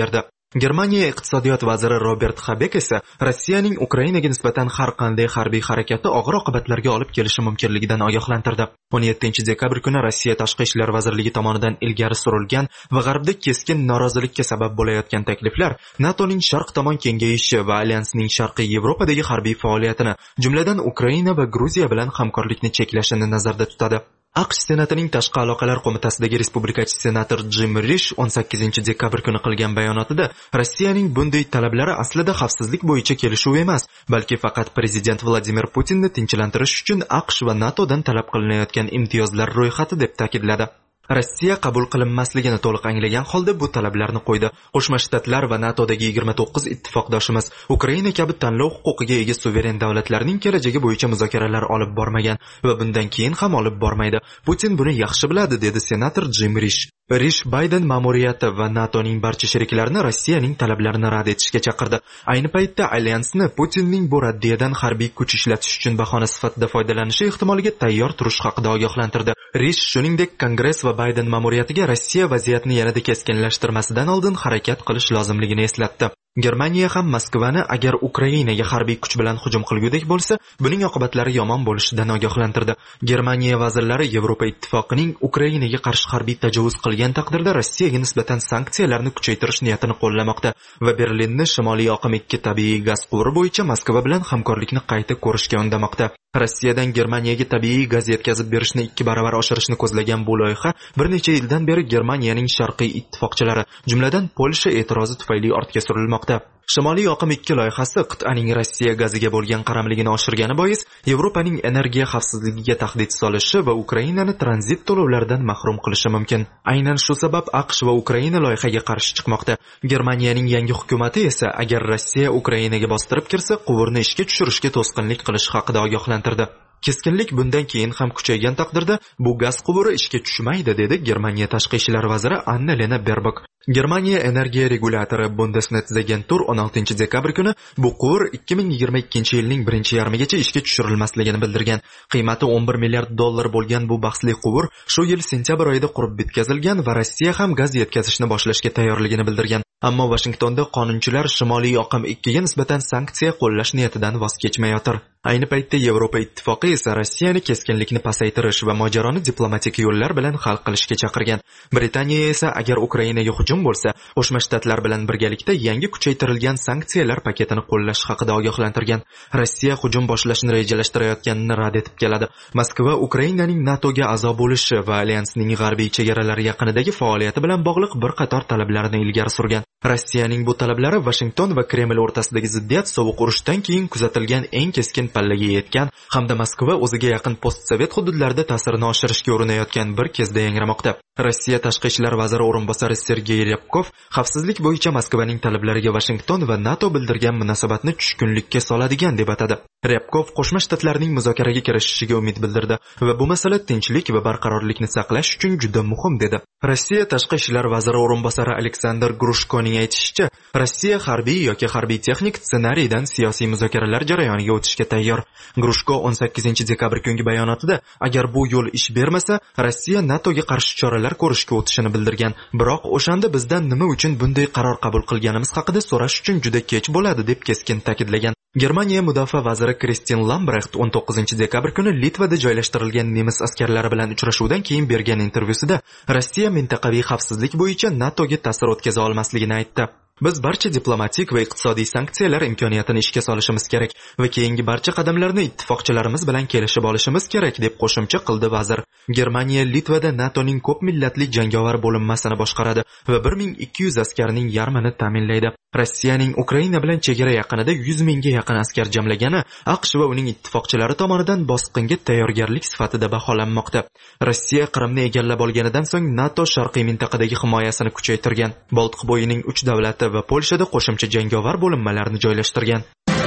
Germaniya iqtisodiyot vaziri Robert Habeck esa Rossiyaning Ukrainaga nisbatan har qanday harbiy harakati og'ir oqibatlarga olib kelishi mumkinligidan ogohlantirdi. o'n yettinchi dekabr kuni Rossiya Tashqi ishlar vazirligi tomonidan ilgari surilgan va g'arbda keskin norozilikka sabab bo'layotgan takliflar NATOning sharq tomon kengayishi va alyansning sharqiy Yevropadagi harbiy faoliyatini, jumladan Ukraina va Gruziya bilan hamkorlikni cheklashini nazarda tutadi. AQSh Senatining Tashqi aloqalar qo'mitasidagi respublikachi senator Jim Risch o'n sakkizinchi dekabr kuni qilgan bayonotida Rossiyaning bunday talablari aslida xavfsizlik bo'yicha kelishuv emas, balki faqat prezident Vladimir Putinni tinchlantirish uchun AQSh va NATOdan talab qilinayotgan imtiyozlar ro'yxati deb ta'kidladi. Rossiya qabul qilinmasligini to'liq anglagan holda bu talablarni qo'ydi. Qo'shma Shtatlar va NATOdagi yigirma to'qqiz ittifoqdoshimiz Ukraina kabi tanlov huquqiga ega suveren davlatlarning kelajagi bo'yicha muzokaralar olib bormagan va bundan keyin ham olib bormaydi. Putin buni yaxshi biladi, dedi senator Jim Risch. Risch Bayden ma'muriyati va NATOning barcha sheriklarini Rossiyaning talablarini rad etishga chaqirdi. Ayni paytda alyansni Putinning bu raddiyadan harbiy kuch ishlatish uchun bahona sifatida foydalanishi ehtimoliga tayyor turish haqida ogohlantirdi. Risch shuningdek Kongress va Bayden ma'muriyatiga Rossiya vaziyatni yanada keskinlashtirmasidan oldin harakat qilish lozimligini eslatdi. Germaniya ham Moskvani agar Ukrainaga harbiy kuch bilan hujum qilgudek bo'lsa, buning oqibatlari yomon bo'lishidan ogohlantirdi. Germaniya vazirlari Yevropa ittifoqining Ukrainaga qarshi harbiy tajovuz qilgan taqdirda Rossiyaga nisbatan sanksiyalarni kuchaytirish niyatini qo'llamoqda va Berlinni Shimoliy oqim ikki tabiiy gaz quvuri bo'yicha Moskva bilan hamkorlikni qayta ko'rishga undamoqda. Rossiyadan Germaniyaga tabiiy gaz yetkazib berishni ikki baravar oshirishni ko'zlagan bu loyiha bir necha yildan beri Germaniyaning sharqiy ittifoqchilari, jumladan Polsha e'tirozi tufayli ortga surilmoqda. Shimoliy oqim ikki loyihasi qit'aning Rossiya gaziga bo'lgan qaramligini oshirgani bois Yevropaning energiya xavfsizligiga tahdid solishi va Ukrainani tranzit to'lovlaridan mahrum qilishi mumkin. Aynan shu sabab AQSh va Ukraina loyihaga qarshi chiqmoqda. Germaniyaning yangi hukumati esa agar Rossiya Ukrainaga bostirib kirsa, quvurni ishga tushirishga to'sqinlik qilish haqida ogohlantirdi. Keskinlik bundan keyin ham kuchaygan taqdirda bu gaz quvuri ishga tushmaydi, dedi Germaniya tashqi ishlar vaziri Anna-Lena Baerbock. Germaniya energiya regulatori Bundesnetzagentur o'n oltinchi dekabr kuni bu quvur ikki ming yigirma ikkinchi yilning birinchi yarmigacha ishga tushirilmasligini bildirgan. Qiymati o'n bir milliard dollar bo'lgan bu bahsli quvur shu yil sentyabr oyida qurib bitkazilgan va Rossiya ham gaz yetkazishni boshlashga tayyorligini bildirgan. Ammo Washingtonda qonunchilar Shimoliy oqim ikkiga nisbatan sanksiya qo'llash niyatidan voz kechmayotir. Ayni paytda Yevropa ittifoqi esa Rossiyani keskinlikni pasaytirish va mojaroni diplomatik yo'llar bilan hal qilishga chaqirgan. Britaniya esa agar Ukrainaga hujum bo'lsa, Qo'shma Shtatlar bilan birgalikda yangi kuchaytirilgan sanksiyalar paketini qo'llash haqida ogohlantirgan. Rossiya hujum boshlashni rejalashtirayotganini rad etib keladi. Moskva Ukrainaning NATOga a'zo bo'lishi va alyansning g'arbiy chegaralari yaqinidagi faoliyati bilan bog'liq bir qator talablarni ilgari surgan. Rossiyaning bu talablari Washington va Kreml o'rtasidagi ziddiyat sovuq urushdan keyin kuzatilgan eng keskin pallaga yetgan hamda Moskva o'ziga yaqin postsovet hududlarda ta'sirini oshirishga urinayotgan bir kezda yangramoqda. Rossiya tashqi ishlar vaziri o'rinbosari Sergey Ryabkov xavfsizlik bo'yicha Moskvaning talablariga Washington va NATO bildirgan munosabatni tushkunlikka soladigan deb atadi. Ryabkov Qo'shma Shtatlarning muzokaraga kirishishiga umid bildirdi va bu masala tinchlik va barqarorlikni saqlash uchun juda muhim dedi. Rossiya tashqi ishlar vaziri o'rinbosari Aleksandr Grushkoning aytishicha, Rossiya harbiy yoki harbiy texnik ssenariydan siyosiy muzokaralar jarayoniga o'tishga tayyor. Grushko o'n sakkizinchi dekabr kungi bayonotida agar bu yo'l ish bermasa, Rossiya NATOga qarshi choralar ko'rishga o'tishini bildirgan. Biroq o'shanda bizdan nima uchun bunday qaror qabul qilganimiz haqida so'rash uchun juda kech bo'ladi deb keskin ta'kidlagan. Germaniya mudofaa vaziri Kristin Lambrecht o'n to'qqizinchi dekabr kuni Litvada joylashtirilgan nemis askarlari bilan uchrashuvdan keyin bergan intervyusida Rossiya mintaqaviy xavfsizlik bo'yicha NATOga ta'sir o'tkaza olmasligini aytdi. Biz barcha diplomatik va iqtisodiy sanksiyalar imkoniyatini ishga solishimiz kerak va keyingi barcha qadamlarni ittifoqchilarimiz bilan kelishib olishimiz kerak deb qo'shimcha qildi vazir. Germaniya Litvada NATOning ko'p millatli jangovar bo'linmasini boshqaradi va bir ming ikki yuz askarning yarmini ta'minlaydi. Rossiyaning Ukraina bilan chegara yaqinida yuz mingga yaqin askar jamlagani AQSh va uning ittifoqchilari tomonidan bosqinga tayyorgarlik sifatida baholanmoqda. Rossiya Qrimni egallab olganidan so'ng NATO sharqiy mintaqadagi himoyasini kuchaytirgan. Boltiq bo'yining uch davlati va Polshada qo'shimcha jangovar bo'linmalarni joylashtirgan.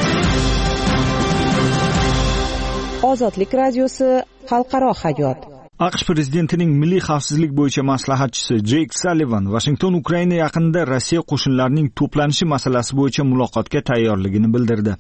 Ozodlik radiosi xalqaro hayot. AQSh prezidentining milliy xavfsizlik bo'yicha maslahatchisi Jeyk Sallivan Washington Ukraina yaqinida Rossiya qo'shinlarining to'planishi masalasi bo'yicha muloqotga tayyorligini bildirdi.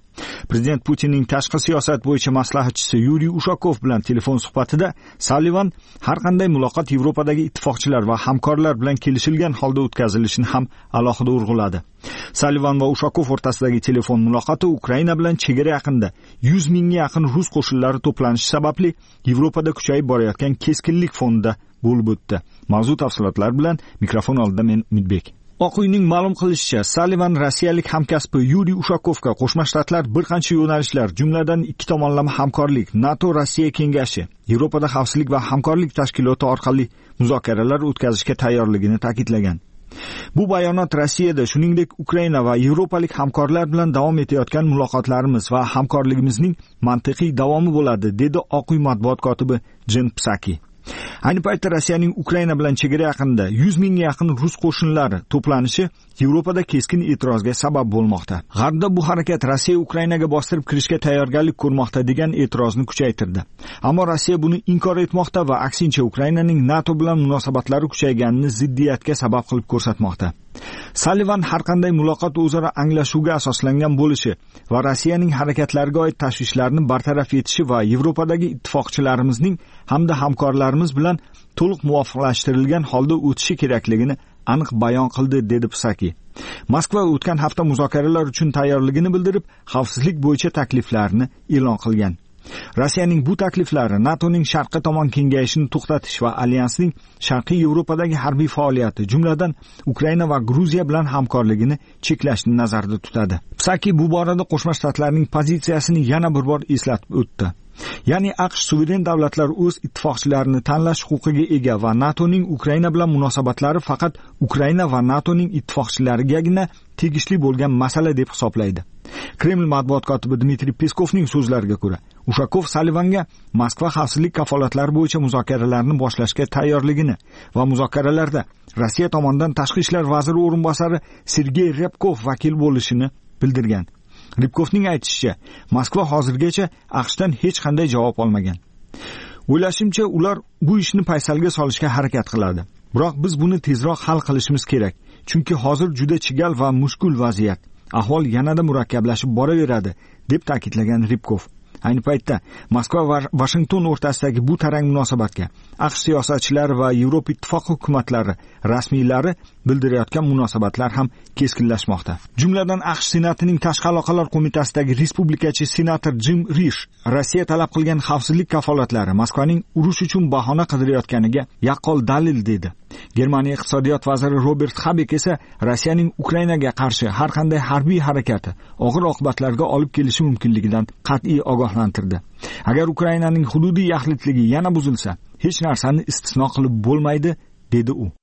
Prezident Putinning tashqi siyosat bo'yicha maslahatchisi Yuriy Ushakov bilan telefon suhbatida Sallivan har qanday muloqot Yevropadagi ittifoqchilar va hamkorlar bilan kelishilgan holda o'tkazilishini ham alohida urg'uladi. Sallivan va Ushakov o'rtasidagi telefon muloqoti Ukraina bilan chegara yaqinida yuz mingga yaqin rus qo'shinlari to'planishi sababli Yevropada kuchayib borayotgan keskinlik fonida bo'lib o'tdi. Mavzu tafsilotlar bilan mikrofon oldida men Umidbek. Oq uyning ma'lum qilishicha, Sallivan rossiyalik hamkasbi Yuriy Ushakovga Qo'shma Shtatlar bir qancha yo'nalishlar, jumladan ikki tomonlama hamkorlik, NATO-Rossiya kengashi, Yevropada xavfsizlik va hamkorlik tashkiloti orqali muzokaralar o'tkazishga tayyorligini ta'kidlagan. Bu bayonot Rossiyada, shuningdek Ukraina va yevropalik hamkorlar bilan davom etayotgan muloqotlarimiz va hamkorligimizning mantiqiy davomi bo'ladi, dedi Oq uy matbuot kotibi Jen Psaki. Ayni paytda Rossiyaning Ukraina bilan chegara yaqinida yuz mingga yaqin rus qo'shinlari to'planishi Yevropada keskin e'tirozga sabab bo'lmoqda. G'arbda bu harakat Rossiya Ukrainaga bostirib kirishga tayyorgarlik ko'rmoqda degan e'tirozni kuchaytirdi. Ammo Rossiya buni inkor etmoqda va aksincha Ukrainaning NATO bilan munosabatlari kuchayganini ziddiyatga sabab qilib ko'rsatmoqda. Sallivan har qanday muloqot o'zaro anglashuvga asoslangan bo'lishi va Rossiyaning harakatlariga oid tashvishlarni bartaraf etishi va Yevropadagi ittifoqchilarimizning hamda hamkorlarimiz bilan to'liq muvofiqlashtirilgan holda o'tishi kerakligini aniq bayon qildi, dedi Psaki. Moskva o'tgan hafta muzokaralar uchun tayyorligini bildirib, xavfsizlik bo'yicha takliflarni e'lon qilgan. Rossiyaning bu takliflari NATOning sharqqa tomon kengayishini to'xtatish va alyansning Sharqiy Yevropadagi harbiy faoliyati, jumladan Ukraina va Gruziya bilan hamkorligini cheklashni nazarda tutadi. Psaki bu borada Qo'shma Shtatlarning pozitsiyasini yana bir bor eslatib o'tdi. Ya'ni AQSh suveren davlatlar o'z ittifoqchilarini tanlash huquqiga ega va NATOning Ukraina bilan munosabatlari faqat Ukraina va NATOning ittifoqchilarigagina tegishli bo'lgan masala deb hisoblaydi. Kreml matbuot kotibi Dmitriy Peskovning so'zlariga ko'ra, Ushakov Sallivanga Moskva xavfsizlik kafolatlari bo'yicha muzokaralarni boshlashga tayyorligini va muzokaralarda Rossiya tomonidan tashqi ishlar vaziri o'rinbosari Sergey Ryabkov vakil bo'lishini bildirgan. Ryabkovning aytishicha, Moskva hozirgacha AQShdan hech qanday javob olmagan. O'ylashimcha, ular bu ishni paysalga solishga harakat qiladi. Biroq biz buni tezroq hal qilishimiz kerak, chunki hozir juda chigal va mushkul vaziyat. Ahvol yanada murakkablashib boraveradi, deb ta'kidlagan Ryabkov. Ayni paytda Moskva va Washington o'rtasidagi bu tarang munosabatga AQSh siyosatchilari va Yevropa ittifoqi hukumatlari rasmiylari bildirayotgan munosabatlar ham keskinlashmoqda. Jumladan AQSh Senatining Tashqi aloqalar qo'mitasidagi respublikachi senator Jim Risch Rossiya talab qilgan xavfsizlik kafolatlari Moskvaning urush uchun bahona qidirayotganiga yaqqol dalil dedi. Germaniya iqtisodiyot vaziri Robert Habeck esa Rossiyaning Ukrainaga qarshi har qanday harbiy harakati og'ir oqibatlarga olib kelishi mumkinligidan qat'iy ogohlantirdi. Agar Ukrainaning hududiy yaxlitligi yana buzilsa, hech narsani istisno qilib bo'lmaydi, dedi u.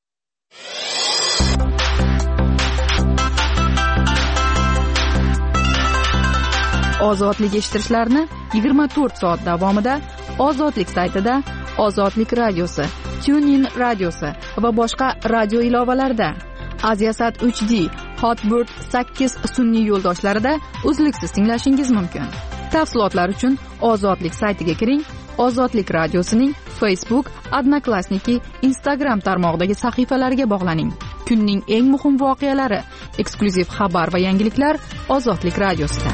Ozodlik eshittirishlarni yigirma to'rt soat davomida Ozodlik saytida, Ozodlik radiosi, TuneIn radiosi va boshqa radio ilovalarida, Aziasat uch D, Hotbird sakkiz sun'iy yo'ldoshlarida uzluksiz tinglashingiz mumkin. Tafsilotlar uchun Ozodlik saytiga kiring, Ozodlik radiosining Facebook, Odnoklassniki, Instagram tarmog'idagi sahifalariga bog'laning. Kunning eng muhim voqealari, eksklyuziv xabar va yangiliklar Ozodlik radiosida.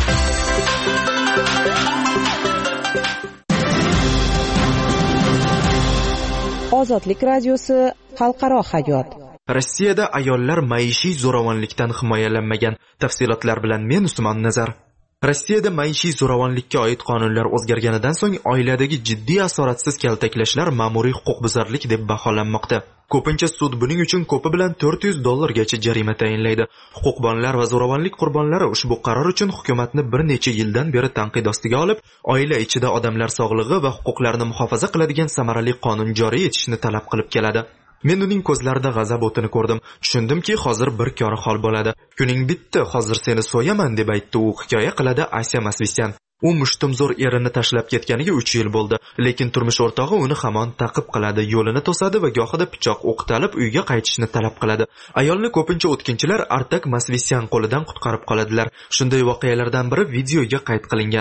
Ozodlik radiosi xalqaro hayot. Rossiyada ayollar maishiy zo'ravonlikdan himoyalanmagan. Tafsilotlar bilan men Usmon Nazar. Rossiyada maishiy zo'ravonlikka oid qonunlar o'zgarganidan so'ng oiladagi jiddiy asoratsiz kaltaklashlar ma'muriy huquqbuzarlik deb baholanmoqda. Ko'pincha sud buning uchun ko'pi bilan to'rt yuz dollargacha jarima tayinlaydi. Huquqbonlar va zo'ravonlik qurbonlari ushbu qaror uchun hukumatni bir necha yildan beri tanqid ostiga olib, oila ichida odamlar sog'lig'i va huquqlarini muhofaza qiladigan samarali qonun joriy etishni talab qilib keladi. Men uning ko'zlarida g'azab o'tini ko'rdim. Tushundimki, hozir bir kori hol bo'ladi. Kuning bitti, hozir seni so'yaman deb aytdi u, hikoya qiladi Asya Masvisyan. U mushtumzo'r erini tashlab ketganiga uch yil bo'ldi, lekin turmush o'rtog'i uni hamon ta'qib qiladi, yo'lini to'sadi va gohida pichoq o'qitalib uyga qaytishni talab qiladi. Ayolni ko'pincha o'tkinchilar Artak Masvisyan qo'lidan qutqarib qoladilar. Shunday voqealardan biri videoga qayd qilingan.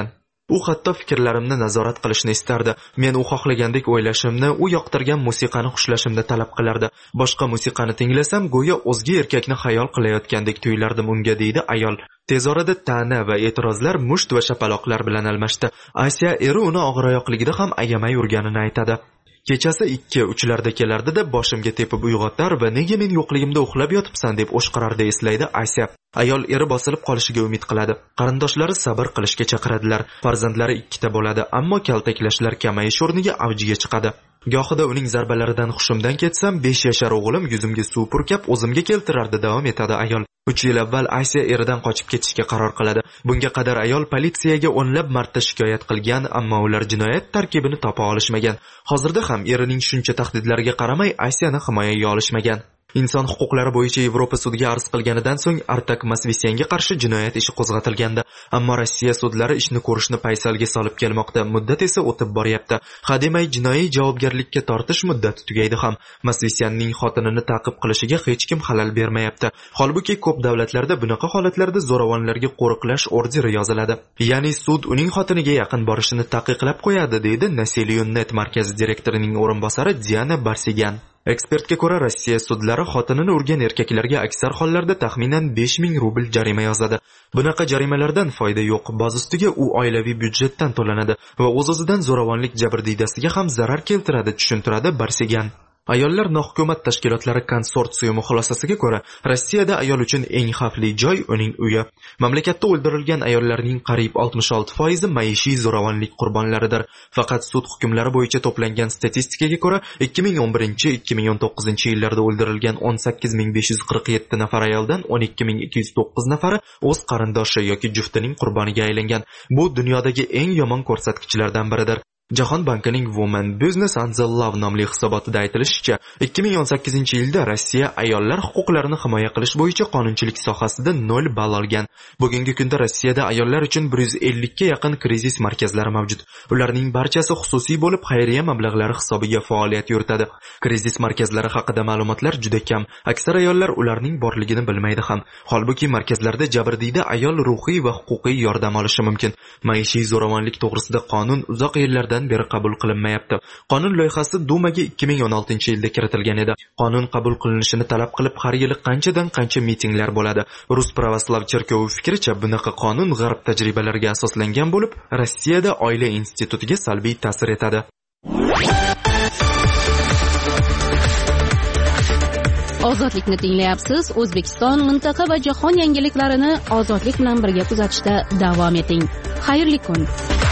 U hatto fikrlarimni nazorat qilishni istardi. Men u xohlagandek o'ylashimni, u yoqtirgan musiqani xushlashimni talab qilardi. Boshqa musiqani tinglasam, go'yo o'zga erkakni xayol qilayotgandek tuyulardim unga, deydi ayol. Tez orada ta'na va e'tirozlar musht va shapaloqlar bilan almashdi. Asiya eri uni og'iroyoqligida ham ayamay yurganini aytadi. Kechasi ikki uchlarda kelardi-da boshimga tepib uyg'otar va nega men yo'qligimda uxlab yotibsan deb o'shqirardi, eslaydi Asiya. Ayol eri bosilib qolishiga umid qiladi. Qarindoshlari sabr qilishga chaqiradilar. Farzandlari ikkita bo'ladi, ammo kaltaklashlar kamayish o'rniga avjiga chiqadi. Gohida uning zarbalaridan hushimdan ketsam, besh yashar o'g'lim yuzimga suv purkab o'zimga keltirardi, davom etadi ayol. uch yil avval Asiya eridan qochib ketishga qaror qiladi. Bunga qadar ayol politsiyaga o'nlab marta shikoyat qilgan, ammo ular jinoyat tarkibini topa olishmagan. Hozirda ham erining shuncha tahdidlariga qaramay Asiyani himoyaga olishmagan. Inson huquqlari bo'yicha Yevropa sudiga arz qilganidan so'ng Artak Masvisyanga qarshi jinoyat ishi qo'zg'atilgandi. Ammo Rossiya sudlari ishni ko'rishni paysalga solib kelmoqda. Muddat esa o'tib boryapti. Hademay jinoiy javobgarlikka tortish muddati tugaydi ham. Masvisyanning xotinini ta'qib qilishiga hech kim xalal bermayapti. Holbuki ko'p davlatlarda bunaqa holatlarda zo'ravonlarga qo'riqlash orderi yoziladi. Ya'ni sud uning xotiniga yaqin borishini taqiqlab qo'yadi, deydi Naseliyunnet markazi direktorining o'rinbosari Diana Barsigan. Ekspertga ko'ra, Rossiya sudlari xotinini urgan erkaklarga aksar hollarda taxminan besh ming rubl jarima yozadi. Bunaqa jarimalardan foyda yo'q. Boz ustiga u oilaviy byudjetdan to'lanadi va o'z-o'zidan zo'ravonlik jabrdiydasiga ham zarar keltiradi, tushuntiradi Barsigan. Ayollar nohukumat tashkilotlari konsorsiumi xulosasiga ko'ra, Rossiyada ayol uchun eng xavfli joy uning uyi. Mamlakatda o'ldirilgan ayollarning qariyb oltmish olti foizi maishiy zo'ravonlik qurbonlaridir. Faqat sud hukmlari bo'yicha to'plangan statistikaga ko'ra, ikki ming o'n birinchi ikki ming o'n to'qqizinchi yillarda o'ldirilgan o'n sakkiz ming besh yuz qirq yetti nafar ayoldan o'n ikki ming ikki yuz to'qqiz nafari o'z qarindoshi yoki juftining qurboniga aylangan. Bu dunyodagi eng yomon ko'rsatkichlardan biridir. Jahon bankining Women Business and the Love nomli hisobotida aytilishicha, ikki ming o'n sakkizinchi yilda Rossiya ayollar huquqlarini himoya qilish bo'yicha qonunchilik sohasida nol ball olgan. Bugungi kunda Rossiyada ayollar uchun bir yuz ellik ga yaqin krizis markazlari mavjud. Ularning barchasi xususiy bo'lib, xayriya mablag'lari hisobiga faoliyat yuritadi. Krizis markazlari haqida ma'lumotlar juda kam. Aksar ayollar ularning borligini bilmaydi ham. Holbuki markazlarda jabrdiyda ayol ruhiy va huquqiy yordam olishi mumkin. Maishiy zo'ravonlik to'g'risida qonun uzoq yillardan beri qabul qilinmayapti. Qonun loyihasi Dumaga ikki ming o'n oltinchi yilda kiritilgan edi. Qonun qabul qilinishini talab qilib har yili qanchadan qancha mitinglar bo'ladi. Rus pravoslav cherkovi fikricha, bunaqa qonun g'arb tajribalariga asoslangan bo'lib, Rossiyada oila institutiga salbiy ta'sir etadi. Ozodlikni tinglayapsiz. O'zbekiston, mintaqa va jahon yangiliklarini ozodlik bilan birga kuzatishda davom eting. Xayrli kun.